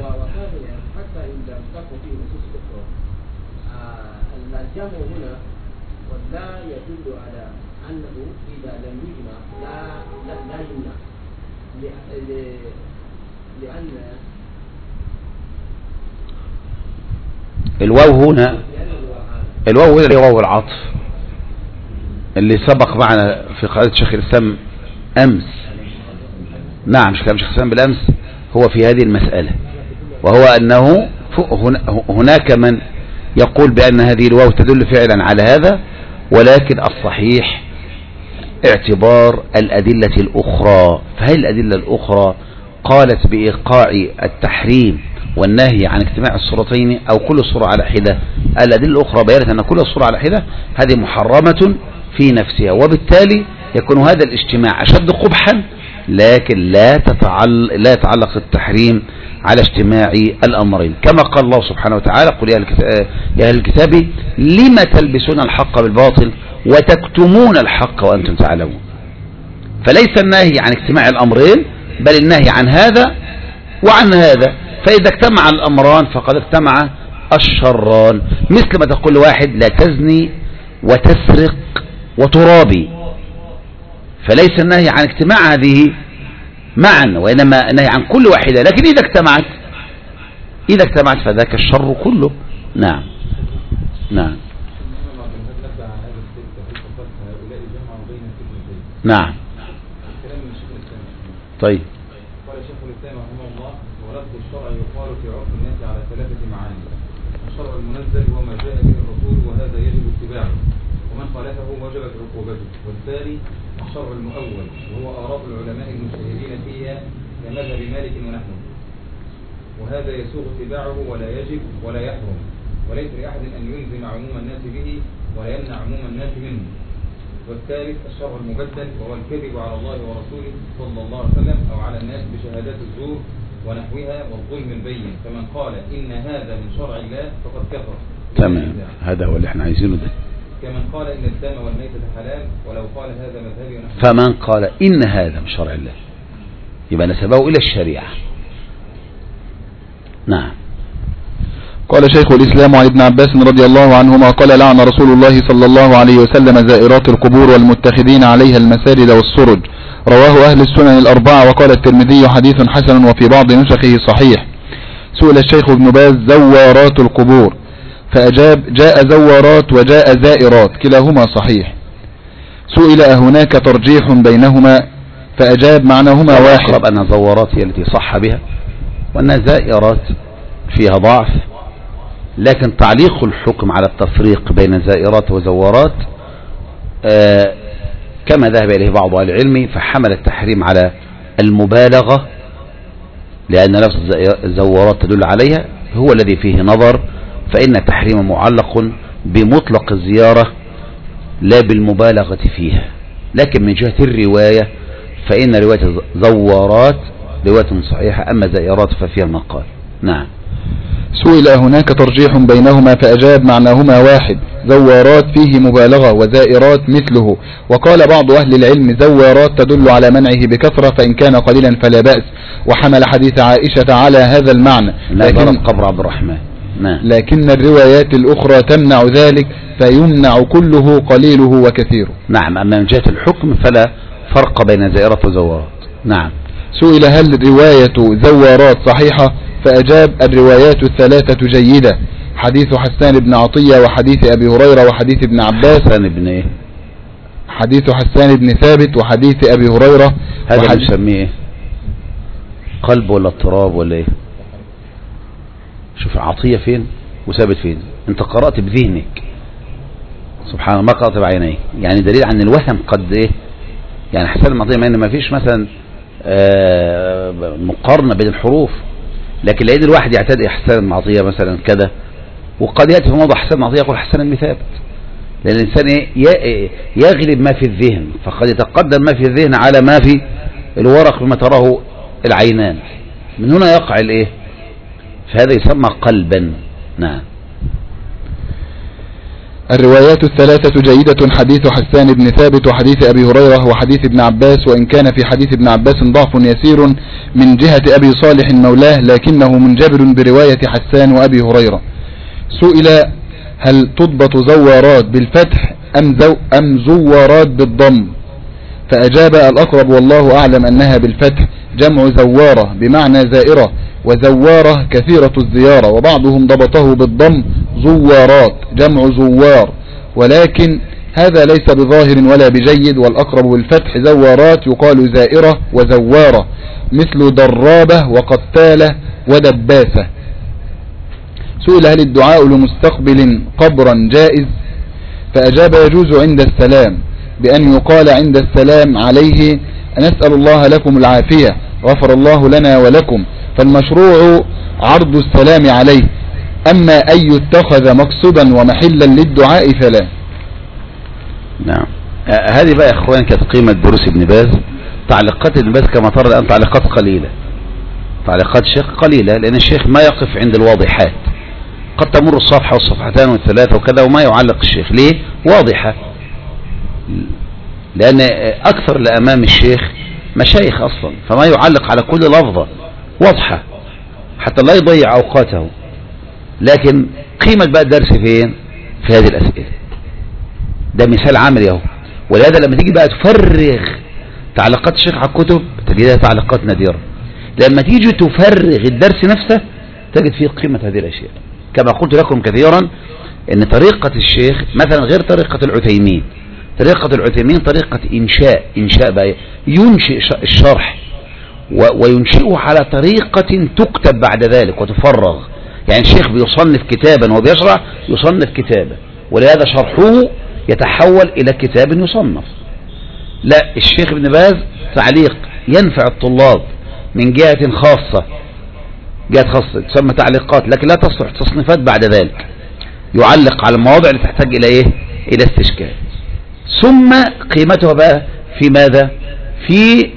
الجمع هنا ولا يدل على أنه إذا لم يجمع لا لا, لا يمنع، لأن الواو هنا الواو هنا واو العطف اللي سبق معنا في قاعدة شيخ الإسلام أمس. نعم، شيخ الإسلام بالأمس هو في هذه المسألة، وهو أنه هناك من يقول بأن هذه الواو تدل فعلا على هذا، ولكن الصحيح اعتبار الأدلة الأخرى، فهي الأدلة الأخرى قالت بإيقاع التحريم والنهي عن اجتماع الصورتين أو كل الصورة على حدة. الأدلة الأخرى بيانت أن كل الصورة على حدة هذه محرمة في نفسها، وبالتالي يكون هذا الاجتماع أشد قبحا، لكن لا تتعلق لا يتعلق التحريم على اجتماع الأمرين، كما قال الله سبحانه وتعالى: قل يا أهل الكتاب لم تلبسون الحق بالباطل وتكتمون الحق وأنتم تعلمون. فليس النهي عن اجتماع الأمرين، بل النهي عن هذا وعن هذا، فإذا اجتمع الأمران فقد اجتمع الشران، مثل ما تقول واحد لا تزني وتسرق وترابي، فليس النهي عن اجتماع هذه معا، وإنما النهي عن كل واحدة، لكن إذا اجتمعت إذا اجتمعت فذاك الشر كله. نعم نعم نعم. طيب. قال شيخ الإسلام رحمه الله: ولفظ الشرع يقال في عرف الناس على ثلاثة معاني. الشرع المنزل هو ما جاء به الرسول وهذا يجب اتباعه، ومن خالفه وجبت عقوبته. والثاني الشرع المؤول وهو آراء العلماء المجتهدين فيها كمذهب مالك ونحوه، وهذا يسوغ اتباعه ولا يجب ولا يحرم، وليس لأحد أن يلزم عموم الناس به ولا يمنع عموم الناس منه. والثالث الشرع المبدل وهو الكذب على الله ورسوله صلى الله عليه وسلم أو على الناس بشهادات الزور ونحوها والظلم البين، فمن قال إن هذا من شرع الله فقد كفر. تمام، هذا هو اللي احنا عايزينه ده. كمن قال إن الدم والميتة حلال ولو قال هذا مذهبي ونحوه. فمن قال إن هذا من شرع الله يبقى نسبه إلى الشريعة. نعم. قال شيخ الإسلام عن ابن عباس رضي الله عنهما قال: لعن رسول الله صلى الله عليه وسلم زائرات القبور والمتخذين عليها المساجد والسرج. رواه أهل السنن الأربعة. وقال الترمذي: حديث حسن وفي بعض نسخه صحيح. سئل الشيخ ابن باز: زوارات القبور، فأجاب: جاء زوارات وجاء زائرات كلاهما صحيح. سئل: أهناك ترجيح بينهما؟ فأجاب: معناهما واحد. أقرب أن زوارات هي التي صح بها، وأن زائرات فيها ضعف، لكن تعليق الحكم على التفريق بين زائرات وزوارات آه كما ذهب إليه بعض أهل العلم، فحمل التحريم على المبالغة، لأن لفظ الزوارات تدل عليها هو الذي فيه نظر، فإن التحريم معلق بمطلق الزيارة لا بالمبالغة فيها. لكن من جهة الرواية فإن رواية زوارات رواية صحيحة، أما زائرات ففيها مقال. نعم. سئل: هناك ترجيح بينهما؟ فأجاب: معناهما واحد. زوارات فيه مبالغة وزائرات مثله. وقال بعض أهل العلم: زوارات تدل على منعه بكثرة، فإن كان قليلا فلا بأس، وحمل حديث عائشة على هذا المعنى. لكن قبر عبد الرحمن. نعم. لكن الروايات الأخرى تمنع ذلك، فيمنع كله قليله وكثيره. نعم. أما من جهة الحكم فلا فرق بين زائرات وزوارات. نعم. سئل: هل رواية زوارات صحيحة؟ فأجاب: الروايات الثلاثة جيدة. حديث حسان بن عطية وحديث أبي هريرة وحديث ابن عباس. حسان بن إيه؟ حديث حسان بن ثابت وحديث أبي هريرة. هذا وحديث... نسميه إيه؟ قلب ولا اضطراب ولا إيه؟ شوف عطية فين وثابت فين. أنت قرأت بذهنك سبحان الله، ما قرأت بعينيك، يعني دليل عن الوهم قد إيه. يعني حسان بن عطية ما إن ما فيش مثلا آه مقارنة بين الحروف، لكن لأن الواحد يعتاد حسان بن عطية مثلا كذا، وقد يأتي في موضع حسان بن عطية يقول حسان بن ثابت، لأن الإنسان يغلب ما في الذهن، فقد يتقدم ما في الذهن على ما في الورق بما تراه العينان، من هنا يقع الإيه، فهذا يسمى قلبا. نعم. الروايات الثلاثة جيدة. حديث حسان بن ثابت وحديث أبي هريرة وحديث ابن عباس، وإن كان في حديث ابن عباس ضعف يسير من جهة أبي صالح مولاه، لكنه منجبر برواية حسان وأبي هريرة. سئل: هل تضبط زوارات بالفتح أم, زو أم زوارات بالضم؟ فأجاب: الأقرب والله أعلم أنها بالفتح، جمع زوارة بمعنى زائرة، وزوارة كثيرة الزيارة، وبعضهم ضبطه بالضم زوارات جمع زوار، ولكن هذا ليس بظاهر ولا بجيد، والأقرب بالفتح زوارات يقال زائرة وزوارة، مثل درابة وقتالة ودباسة. سئل: هل الدعاء لمستقبل قبرا جائز؟ فأجاب: يجوز عند السلام، بأن يقال عند السلام عليه: نسأل الله لكم العافية، غفر الله لنا ولكم، فالمشروع عرض السلام عليه، أما أن يتخذ مقصدا ومحلا للدعاء فلا. نعم. آه هذه بقى يا اخوان كانت قيمة دروس ابن باز. تعليقات ابن باز كما ترى الآن تعليقات قليلة، تعليقات الشيخ قليلة، لأن الشيخ ما يقف عند الواضحات، قد تمر الصفحة والصفحتان والثلاثة وكذا وما يعلق الشيخ. ليه؟ واضحة، لأن أكثر لأمام الشيخ مشايخ أصلا، فما يعلق على كل لفظة واضحة، حتى لا يضيع أوقاته. لكن قيمة بقى الدرس فين؟ في هذه الأسئلة. ده مثال عملي اهو. ولهذا لما تيجي بقى تفرغ تعليقات الشيخ على الكتب تجدها تعليقات نادرة. لما تيجي تفرغ الدرس نفسه تجد فيه قيمة هذه الأشياء. كما قلت لكم كثيرا ان طريقة الشيخ مثلا غير طريقة العثيمين. طريقة العثيمين طريقة إنشاء إنشاء بقى ينشئ الشرح وينشئه على طريقة تكتب بعد ذلك وتفرغ. يعني الشيخ بيصنف كتابا وبيشرح يصنف كتابا، ولهذا شرحه يتحول إلى كتاب يصنف. لا، الشيخ ابن باز تعليق ينفع الطلاب من جهة خاصة، جهة خاصة تسمى تعليقات، لكن لا تصلح تصنيفات بعد ذلك. يعلق على المواضع اللي تحتاج إلى إيه؟ إلى استشكال. ثم قيمتها بقى في ماذا؟ في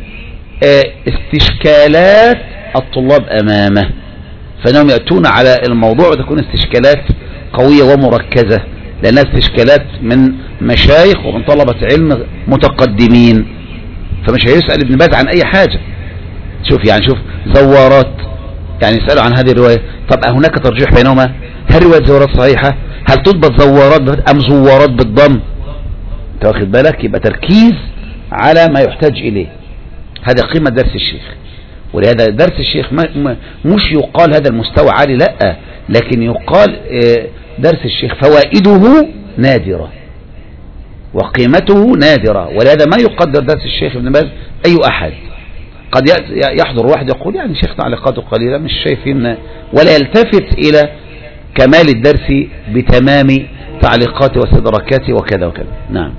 استشكالات الطلاب أمامه، فإنهم يأتون على الموضوع وتكون استشكالات قوية ومركزة، لأنها استشكالات من مشايخ ومن طلبة علم متقدمين، فمش هيسأل ابن باز عن أي حاجة. شوف يعني شوف زوارات، يعني يسألوا عن هذه الرواية، طب هناك ترجيح بينهما؟ هل رواية زوارات صحيحة؟ هل تضبط زوارات أم زوارات بالضم؟ انت واخد بالك؟ يبقى تركيز على ما يحتاج إليه. هذا قيمة درس الشيخ. ولهذا درس الشيخ مش يقال هذا المستوى عالي، لا، لكن يقال درس الشيخ فوائده نادرة وقيمته نادرة. ولهذا ما يقدر درس الشيخ ابن باز أي أحد. قد يحضر واحد يقول يعني شيخ تعليقاته قليلة مش شايفين، ولا يلتفت إلى كمال الدرس بتمام تعليقاته واستدراكاته وكذا وكذا. نعم.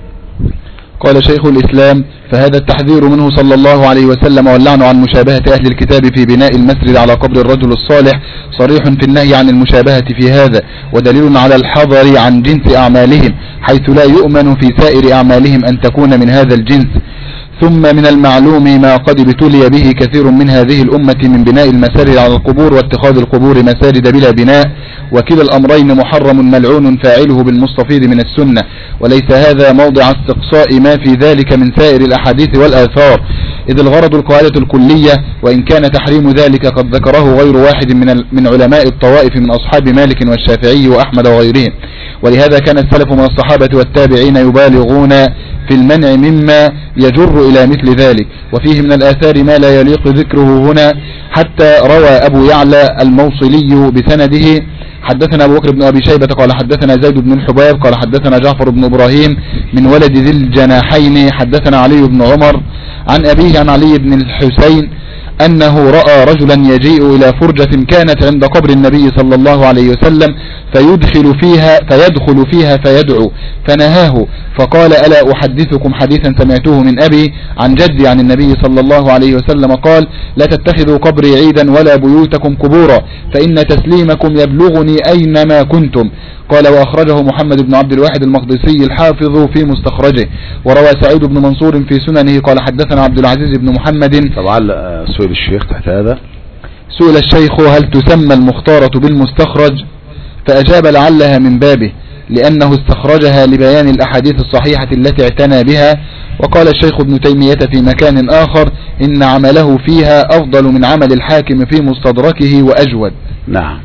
قال شيخ الإسلام: فهذا التحذير منه صلى الله عليه وسلم واللعن عن مشابهة أهل الكتاب في بناء المسجد على قبر الرجل الصالح صريح في النهي عن المشابهة في هذا، ودليل على الحذر عن جنس أعمالهم، حيث لا يؤمن في سائر أعمالهم أن تكون من هذا الجنس. ثم من المعلوم ما قد ابتلي به كثير من هذه الأمة من بناء المساجد على القبور واتخاذ القبور مساجد بلا بناء، وكلا الأمرين محرم ملعون فاعله بالمستفيض من السنة، وليس هذا موضع استقصاء ما في ذلك من سائر الأحاديث والآثار، إذ الغرض القاعدة الكلية، وإن كان تحريم ذلك قد ذكره غير واحد من من علماء الطوائف من أصحاب مالك والشافعي وأحمد وغيرهم. ولهذا كان السلف من الصحابة والتابعين يبالغون في المنع مما يجر إلى مثل ذلك، وفيه من الآثار ما لا يليق ذكره هنا، حتى روى أبو يعلى الموصلي بسنده: حدثنا أبو بكر بن أبي شيبة قال حدثنا زيد بن الحباب قال حدثنا جعفر بن إبراهيم من ولد ذي الجناحين حدثنا علي بن عمر عن أبيه عن علي بن الحسين أنه رأى رجلا يجيء إلى فرجة كانت عند قبر النبي صلى الله عليه وسلم فيدخل فيها فيدخل فيها فيدعو، فنهاه فقال: ألا أحدثكم حديثا سمعته من أبي عن جدي عن النبي صلى الله عليه وسلم قال: لا تتخذوا قبري عيدا ولا بيوتكم قبورا، فإن تسليمكم يبلغني أينما كنتم. قال: وأخرجه محمد بن عبد الواحد المقدسي الحافظ في مستخرجه. وروى سعيد بن منصور في سننه قال حدثنا عبد العزيز بن محمد. طبعا سئل الشيخ تحت هذا، سئل الشيخ: هل تسمى المختارة بالمستخرج؟ فأجاب: لعلها من بابه، لأنه استخرجها لبيان الأحاديث الصحيحة التي اعتنى بها. وقال الشيخ ابن تيمية في مكان آخر: إن عمله فيها أفضل من عمل الحاكم في مستدركه وأجود. نعم.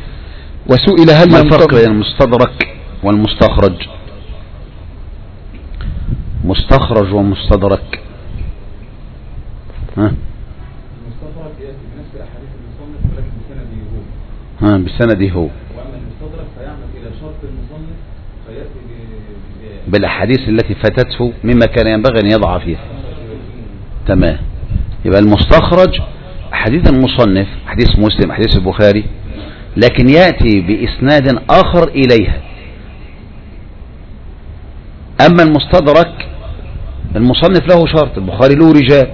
وسئل: هل ما الفرق بين المستدرك والمستخرج؟ مستخرج ومستدرك، ها؟ المستدرك يأتي بنفس أحاديث المصنف ولكن بسنده هو. ها بسنده هو. وأما المستدرك فيعمل إلى شرط المصنف فيأتي بالأحاديث التي فاتته مما كان ينبغي أن يضع فيها. تمام. يبقى المستخرج حديث المصنف، حديث مسلم، حديث البخاري، لكن يأتي بإسناد آخر إليها. أما المستدرك المصنف له شرط، البخاري له رجال،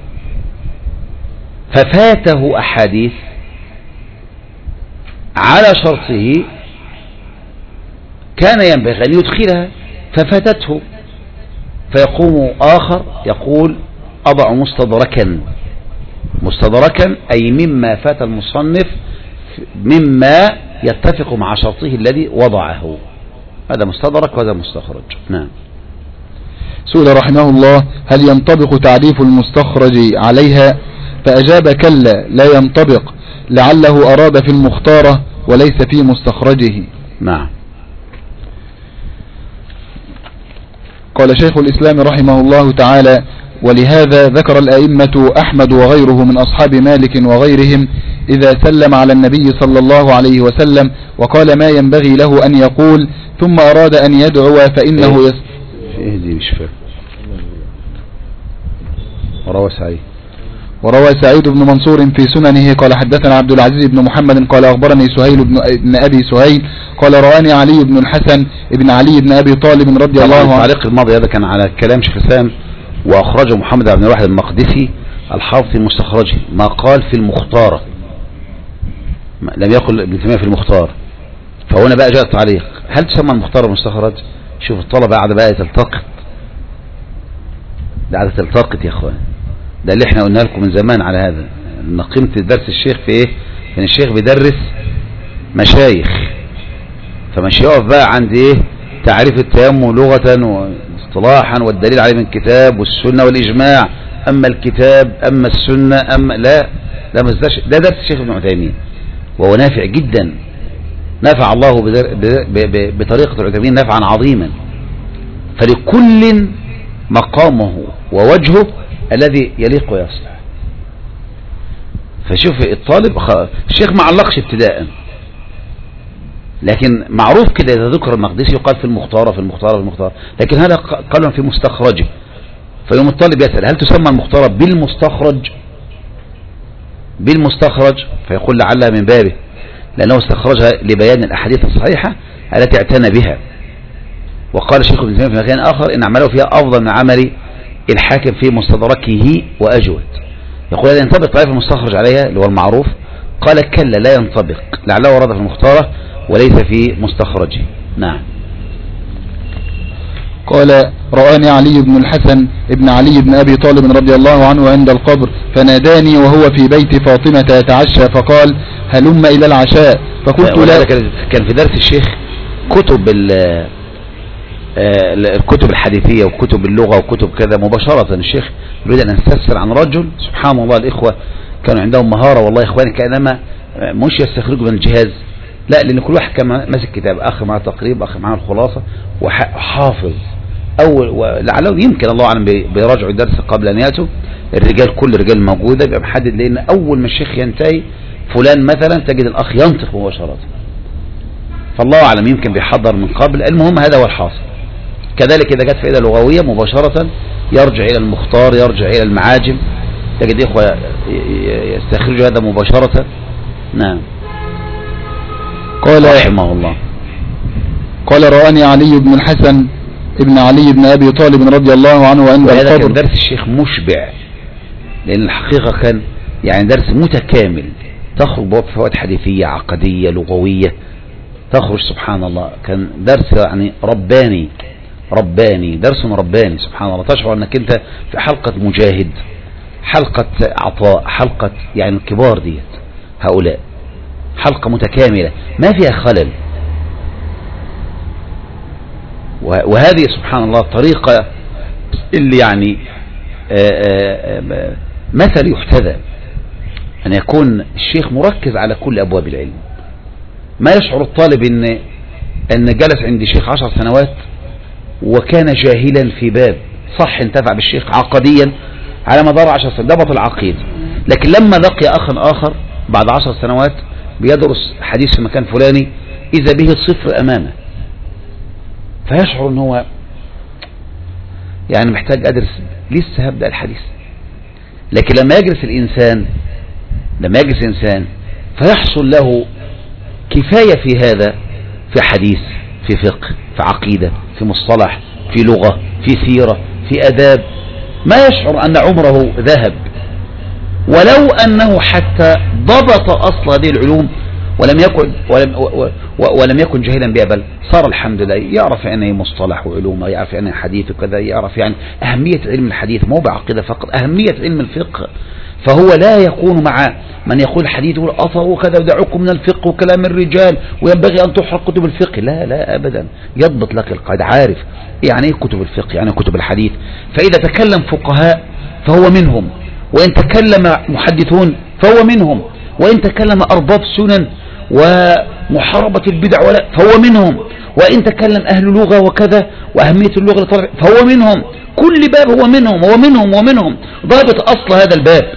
ففاته أحاديث على شرطه كان ينبغي أن يدخلها ففاتته، فيقوم آخر يقول: أضع مستدركا. مستدركا أي مما فات المصنف مما يتفق مع شرطه الذي وضعه، هذا مستدرك وهذا مستخرج. نعم. سئل رحمه الله: هل ينطبق تعريف المستخرج عليها؟ فأجاب كلا لا ينطبق، لعله أراد في المختارة وليس في مستخرجه. نعم. قال شيخ الإسلام رحمه الله تعالى: ولهذا ذكر الأئمة أحمد وغيره من أصحاب مالك وغيرهم إذا سلم على النبي صلى الله عليه وسلم وقال ما ينبغي له أن يقول ثم أراد أن يدعو فإنه يس... اهدي مش فاهم. وروى سعيد وروى سعيد بن منصور في سننه قال حدثنا عبد العزيز بن محمد قال أخبرني سهيل بن أبي سهيل قال رآني علي بن الحسن ابن علي بن أبي طالب رضي الله عنه. التعليق الماضي هذا كان على كلام شيخ الإسلام، وأخرجه محمد بن الواحد المقدسي الحافظ في مستخرجه، ما قال في المختارة، لم يقل ابن تيمية في المختار. فهنا بقى جاء التعليق: هل تسمى المختار المستخرج؟ شوف الطلبة قاعدة بقى تلتقط، قاعدة تلتقط يا اخوان، ده اللي احنا قلنا لكم من زمان على هذا، ان قيمة درس الشيخ في ايه؟ كان الشيخ بيدرس مشايخ، فمش يقف بقى عند ايه؟ تعريف التيمم لغة واصطلاحا والدليل عليه من الكتاب والسنة والإجماع، أما الكتاب أما السنة أما لا ده ده درس الشيخ ابن عثيمين، وهو نافع جدا، نفع الله بطريقة العثيمين نفعا عظيما، فلكل مقامه ووجهه الذي يليق ويصلح. فشوف الطالب الشيخ ما علقش ابتداء، لكن معروف كده إذا ذكر المقدسي يقال في المختار في المختار في المختار، لكن هذا قال في مستخرجه. فيوم الطالب يسأل: هل تسمى المختارة بالمستخرج؟ بالمستخرج فيقول لعلها من بابه، لأنه استخرجها لبيان الأحاديث الصحيحة التي اعتنى بها. وقال الشيخ ابن تيمية في مكان آخر: إن عمله فيها أفضل من عمل الحاكم في مستدركه وأجود. يقول: هذا ينطبق طائف المستخرج عليها اللي هو المعروف؟ قال: كلا لا ينطبق، لعله ورد في المختارة وليس في مستخرجه. نعم. قال: رآني علي بن الحسن ابن علي بن أبي طالب رضي الله عنه عند القبر فناداني وهو في بيت فاطمة يتعشى فقال: هلم إلى العشاء. فقلت لا. كان في درس الشيخ كتب الكتب الحديثية وكتب اللغة وكتب كذا مباشرة. الشيخ يريد أن يستفسر عن رجل، سبحان الله الإخوة كانوا عندهم مهارة والله يا إخواني، كأنما مش يستخرجوا من الجهاز، لا، لأن كل واحد كان ماسك كتاب، أخ مع تقريب، أخ مع الخلاصة، وحافظ أول، ولعله يمكن الله أعلم بيراجعوا الدرس قبل أن يأتوا الرجال، كل الرجال موجودة بيبقى محدد، لأن أول ما الشيخ ينتهي فلان مثلا تجد الأخ ينطق مباشرة، فالله أعلم يمكن بيحضر من قبل. المهم هذا هو الحاصل. كذلك إذا جت فائدة لغوية مباشرة يرجع إلى المختار، يرجع إلى المعاجم، تجد إخوة يستخرجوا هذا مباشرة. نعم. قال رحمه الله: قال: رآني علي بن الحسن ابن علي بن أبي طالب رضي الله عنه عند القبر. وهذا كان درس الشيخ مشبع، لأن الحقيقة كان يعني درس متكامل، تخرج بفوائد حديثية عقدية لغوية، تخرج سبحان الله، كان درس يعني رباني رباني درس رباني سبحان الله. تشعر أنك أنت في حلقة مجاهد، حلقة عطاء، حلقة يعني الكبار ديت هؤلاء، حلقة متكاملة ما فيها خلل. وهذه سبحان الله الطريقة اللي يعني آآ آآ مثل يحتذى، أن يكون الشيخ مركز على كل أبواب العلم، ما يشعر الطالب إن أن جلس عند شيخ عشر سنوات وكان جاهلا في باب، صح انتفع بالشيخ عقديا على مدار عشر سنوات، ضبط العقيدة، لكن لما لقي أخا آخر بعد عشر سنوات بيدرس حديث في مكان فلاني إذا به الصفر أمامه، فيشعر ان هو يعني محتاج أدرس، لسه هبدأ الحديث. لكن لما يجلس الإنسان لما يجلس الإنسان فيحصل له كفاية في هذا، في حديث، في فقه، في عقيدة، في مصطلح، في لغة، في سيرة، في أداب، ما يشعر أن عمره ذهب، ولو أنه حتى ضبط أصل هذه العلوم ولم يكن ولم, ولم يكن جاهلا بها، بل صار الحمد لله يعرف يعني مصطلح وعلوم، يعرف يعني حديث وكذا، يعرف يعني أهمية علم الحديث، مو بعقيدة فقط، أهمية علم الفقه. فهو لا يكون مع من يقول الحديث يقول أطر وكذا ودعوكم من الفقه وكلام الرجال وينبغي أن تحرق كتب الفقه، لا لا أبدا، يضبط لك القاعدة، عارف يعني ايه كتب الفقه، يعني كتب الحديث. فإذا تكلم فقهاء فهو منهم، وإن تكلم محدثون فهو منهم، وإن تكلم أرباب سنن ومحاربة البدع فهو منهم، وإن تكلم أهل لغة وكذا وأهمية اللغة لطلع فهو منهم. كل باب هو منهم ومنهم ومنهم، ضابط أصل هذا الباب.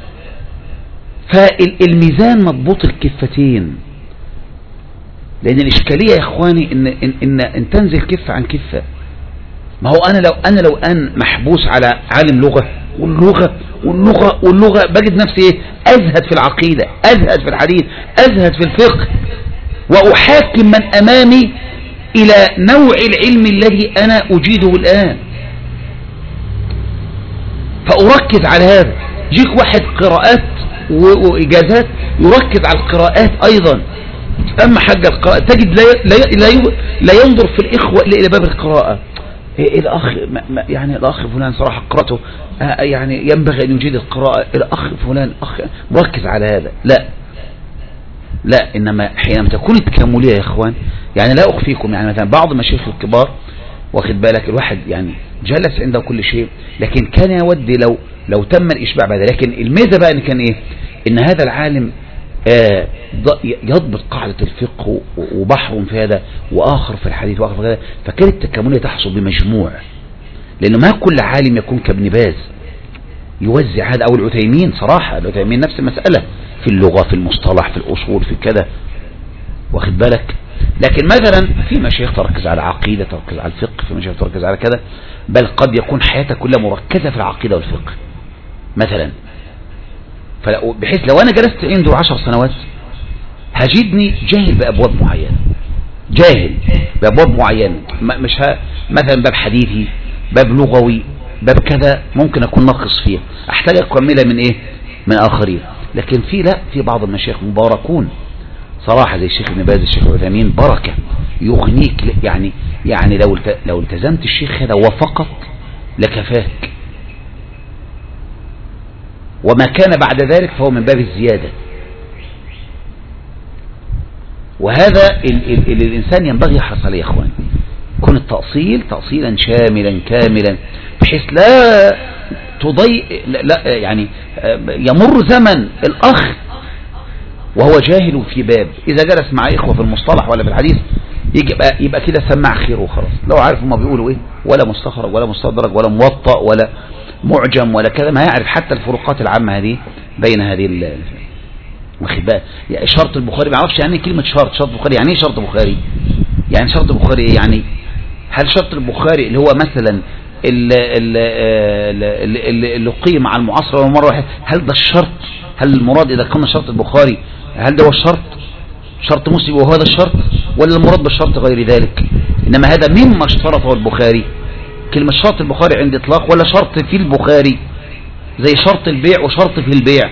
فالميزان مضبوط الكفتين، لأن الإشكالية يا إخواني إن, إن, إن, إن تنزل كفة عن كفة. ما هو أنا لو أنا لو أن محبوس على عالم لغة واللغة واللغة واللغة بجد نفسي إيه؟ أزهد في العقيدة، أزهد في الحديث، أزهد في الفقه، وأحاكم من أمامي إلى نوع العلم الذي أنا أجيده الآن، فأركز على هذا. يجيك واحد قراءات وإجازات يركز على القراءات أيضا. أما حاجة القراءة تجد لا لا لا ينظر في الإخوة إلا إلى باب القراءة. إيه الأخ يعني الأخ فلان صراحة قرأته يعني ينبغي أن يجيد القراءة، الأخ فلان أخ مركز على هذا. لا لا إنما حينما تكون التكاملية يا إخوان، يعني لا أخفيكم، يعني مثلا بعض المشايخ الكبار واخد بالك الواحد يعني جلس عنده كل شيء، لكن كان يودي لو لو تم الإشباع بعد. لكن الميزة بقى إن كان إيه، إن هذا العالم آه يضبط قاعدة الفقه وبحر في هذا وآخر في الحديث وآخر في هذا، فكانت التكاملية تحصل بمجموع. لأنه ما كل عالم يكون كابن باز يوزع هذا، أو العثيمين صراحة، العثيمين نفس المسألة في اللغة في المصطلح في الأصول في كذا واخد بالك. لكن مثلا في مشايخ تركز على عقيدة، تركز على الفقه، في مشايخ تركز على كذا، بل قد يكون حياته كلها مركزة في العقيدة والفقه مثلا. بحيث لو أنا جلست عنده عشر سنوات هجدني جاهل بأبواب معينة، جاهل بأبواب معينة، مش ها مثلا باب حديثي، باب لغوي، باب كذا ممكن أكون ناقص فيه، أحتاج أكملها من إيه، من آخرين. لكن في لا في بعض المشايخ مباركون صراحة زي الشيخ ابن باز، الشيخ العثيمين، بركة يغنيك. يعني يعني لو لو التزمت الشيخ هذا وفقط لكفاك، وما كان بعد ذلك فهو من باب الزيادة. وهذا ال ال ال الإنسان ينبغي يحرص عليه يا أخوان، يكون التأصيل تأصيلا شاملا كاملا، بحيث لا تضيء لا, لا يعني يمر زمن الأخ وهو جاهل في باب، إذا جلس مع إخوة في المصطلح ولا في الحديث يبقى, يبقى كده سماع خير وخلاص، لو عارف ما بيقولوا إيه، ولا مستخرج ولا مستدرج ولا موطأ ولا معجم ولا كذا، ما يعرف حتى الفروقات العامة هذه بين هذه واخد بقى. يعني شرط البخاري ما يعرفش يعني كلمة شرط، شرط البخاري يعني ايه شرط البخاري، يعني شرط البخاري ايه، يعني هل شرط البخاري اللي هو مثلا اللي قيم على المعاصرة مرة واحدة، هل ده الشرط، هل المراد إذا كان شرط البخاري هل ده هو الشرط، شرط مسلم وهو هذا الشرط، ولا المراد بالشرط غير ذلك؟ إنما هذا مما اشترطه البخاري. كلمة شرط البخاري عند إطلاق، ولا شرط في البخاري زي شرط البيع وشرط في البيع.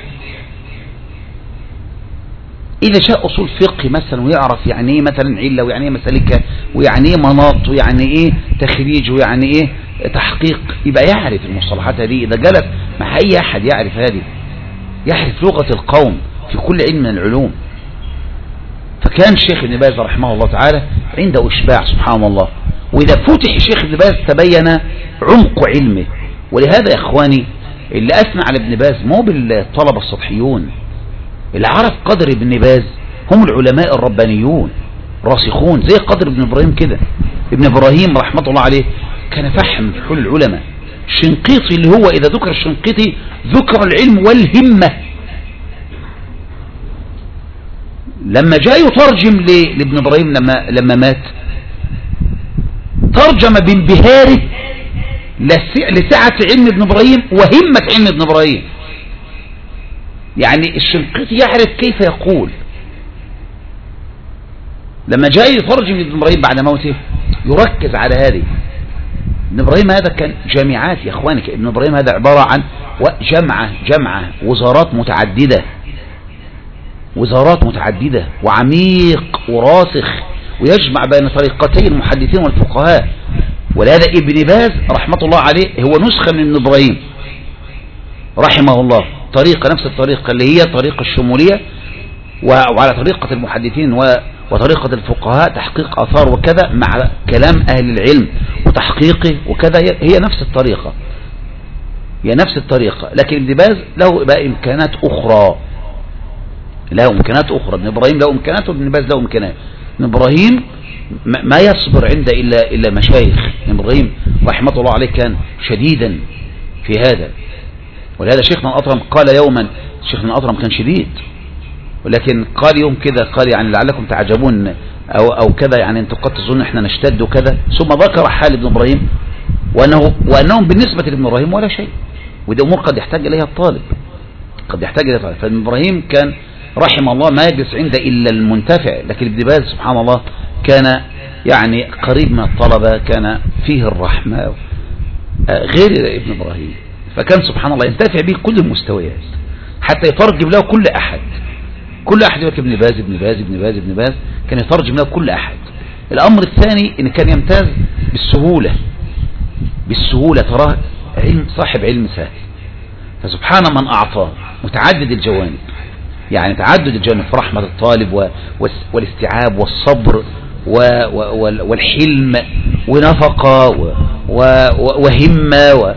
إذا شاء أصول فقه مثلا ويعرف يعني إيه مثلا علة، ويعني إيه مسالكة، ويعني إيه مناط، ويعني إيه تخريج، ويعني إيه تحقيق، يبقى يعرف المصطلحات هذه. إذا جلس مع أي أحد يعرف هذه، يعرف لغة القوم في كل علم من العلوم. فكان الشيخ ابن باز رحمه الله تعالى عنده إشباع سبحان الله. وإذا فتح الشيخ ابن باز تبين عمق علمه. ولهذا يا إخواني اللي أثنى على ابن باز مو بالطلبة السطحيون، اللي عرف قدر ابن باز هم العلماء الربانيون راسخون زي قدر ابن إبراهيم كده. ابن إبراهيم رحمة الله عليه كان فحم في حول العلماء. الشنقيطي اللي هو إذا ذكر الشنقيطي ذكر العلم والهمة. لما جاء يترجم لابن إبراهيم لما لما مات ترجم بانبهاره لسعة علم ابن إبراهيم وهمة علم ابن إبراهيم. يعني الشنقيطي يعرف كيف يقول. لما جاء يترجم لابن إبراهيم بعد موته يركز على هذه. ابن إبراهيم هذا كان جامعات يا اخوانك، ابن إبراهيم هذا عبارة عن جمعة جمعة وزارات متعددة، وزارات متعددة وعميق وراسخ، ويجمع بين طريقتي المحدثين والفقهاء. ولهذا ابن باز رحمة الله عليه هو نسخة من ابن إبراهيم رحمه الله، طريقة نفس الطريقة اللي هي طريقة الشمولية، وعلى طريقة المحدثين وطريقة الفقهاء تحقيق آثار وكذا مع كلام أهل العلم وتحقيقه وكذا، هي نفس الطريقة. هي نفس الطريقة، لكن ابن باز له بقى إمكانات أخرى، له إمكانات أخرى. ابن إبراهيم له إمكانات وابن باز له إمكانات. ابن إبراهيم ما يصبر عند إلا إلا مشايخ. ابن إبراهيم رحمة الله عليه كان شديدا في هذا، ولهذا شيخنا الأطرم قال يوما، شيخنا الأطرم كان شديد، ولكن قال يوم كذا قال يعني لعلكم تعجبون أو أو كذا، يعني أنتم قد تظن إحنا نشتد وكذا، ثم ذكر حال ابن إبراهيم وأنه وأنهم بالنسبة لابن إبراهيم ولا شيء، ودي أمور قد يحتاج إليها الطالب، قد يحتاج إليها الطالب. فابن إبراهيم كان رحم الله ما يجلس عنده إلا المنتفع، لكن ابن باز سبحان الله كان يعني قريب من الطلبة، كان فيه الرحمة غير ابن إبراهيم، فكان سبحان الله ينتفع به كل المستويات حتى يترجم له كل أحد، كل أحد يقول ابن باز ابن باز ابن باز ابن باز، كان يترجم له كل أحد. الأمر الثاني إن كان يمتاز بالسهولة، بالسهولة تراه علم صاحب علم سهل، فسبحان من أعطاه متعدد الجوانب، يعني تعدد الجوانب في رحمة الطالب والاستيعاب والصبر والحلم ونفقة وهمة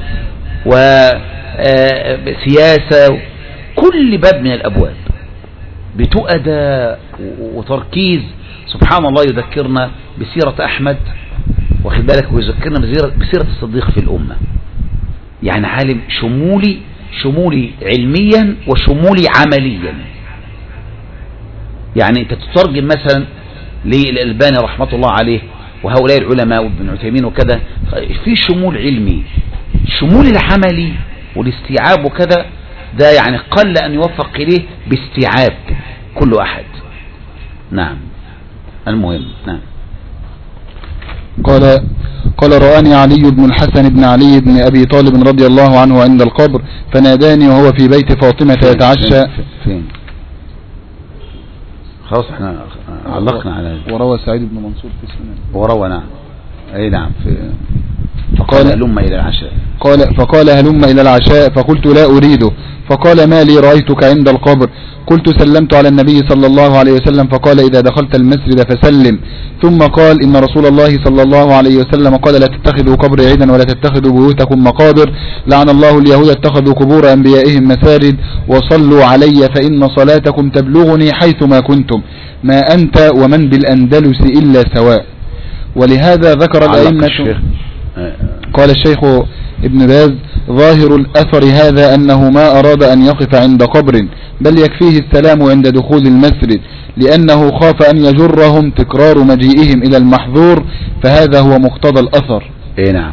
وسياسة، كل باب من الأبواب بتؤدى وتركيز. سبحان الله يذكرنا بسيرة أحمد، واخد بالك، ويذكرنا بسيرة الصديق في الأمة، يعني عالم شمولي، شمولي علميا وشمولي عمليا. يعني انت تترجم مثلا للألباني رحمة الله عليه وهؤلاء العلماء وابن عثيمين وكذا، في شمول علمي، شمول العملي والاستيعاب وكذا، ده يعني قل أن يوفق إليه باستيعاب كل أحد. نعم المهم. نعم. قال قال رآني علي بن الحسن بن علي بن أبي طالب رضي الله عنه عند القبر، فناداني وهو في بيت فاطمة يتعشى. فين؟ خلاص احنا علقنا على وروى سعيد بن منصور في السنن. وروى نعم اي نعم في فقال هلم إلى العشاء. قال فقال هلم إلى العشاء، فقلت لا أريده، فقال ما لي رأيتك عند القبر؟ قلت سلمت على النبي صلى الله عليه وسلم، فقال إذا دخلت المسجد فسلم. ثم قال إن رسول الله صلى الله عليه وسلم قال لا تتخذوا قبري عيدا ولا تتخذوا بيوتكم مقابر، لعن الله اليهود اتخذوا قبور أنبيائهم مساجد، وصلوا علي فإن صلاتكم تبلغني حيثما كنتم، ما أنت ومن بالأندلس إلا سواء. ولهذا ذكر الأئمة. قال الشيخ ابن باز ظاهر الأثر هذا أنه ما أراد أن يقف عند قبر، بل يكفيه السلام عند دخول المسجد، لأنه خاف أن يجرهم تكرار مجيئهم إلى المحظور، فهذا هو مقتضى الأثر. اي نعم.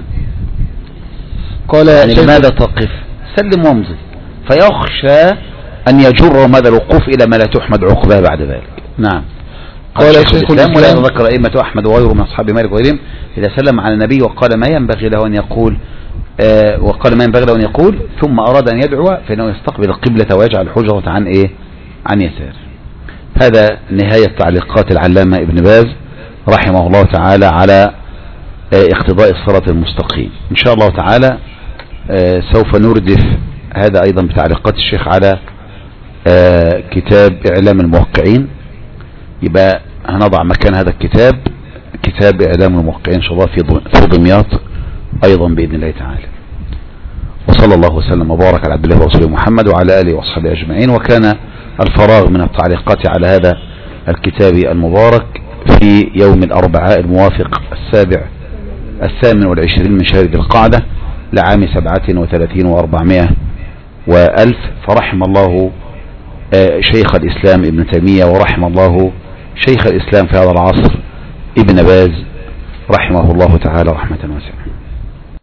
قال يعني لماذا تقف؟ سلم وامضي، فيخشى أن يجر ماذا الوقوف إلى ما لا تحمد عقباه بعد ذلك. نعم. قال شيخ الإسلام ولا ذكر أئمة أحمد وغيره من أصحاب مالك وغيرهم إذا سلم على النبي وقال ما ينبغي له أن يقول آه وقال ما ينبغي له أن يقول ثم أراد أن يدعو، فإنه يستقبل القبلة ويجعل الحجرة عن إيه؟ عن يسار. هذا نهاية تعليقات العلامة ابن باز رحمه الله تعالى على آه اقتضاء الصراط المستقيم. إن شاء الله تعالى آه سوف نردف هذا أيضا بتعليقات الشيخ على آه كتاب إعلام الموقعين. يبقى هنضع مكان هذا الكتاب كتاب إعلام الموقعين إن شاء الله في دمياط أيضا بإذن الله تعالى. وصلى الله وسلم وبارك على عبد الله ورسوله محمد وعلى آله وصحبه أجمعين. وكان الفراغ من التعليقات على هذا الكتاب المبارك في يوم الأربعاء الموافق السابع الثامن والعشرين من شهر ذي القعدة لعام سبعة وثلاثين وأربعمائة وألف. فرحم الله شيخ الإسلام ابن تيمية، ورحم الله شيخ الإسلام في هذا العصر ابن باز رحمه الله تعالى رحمة واسعة.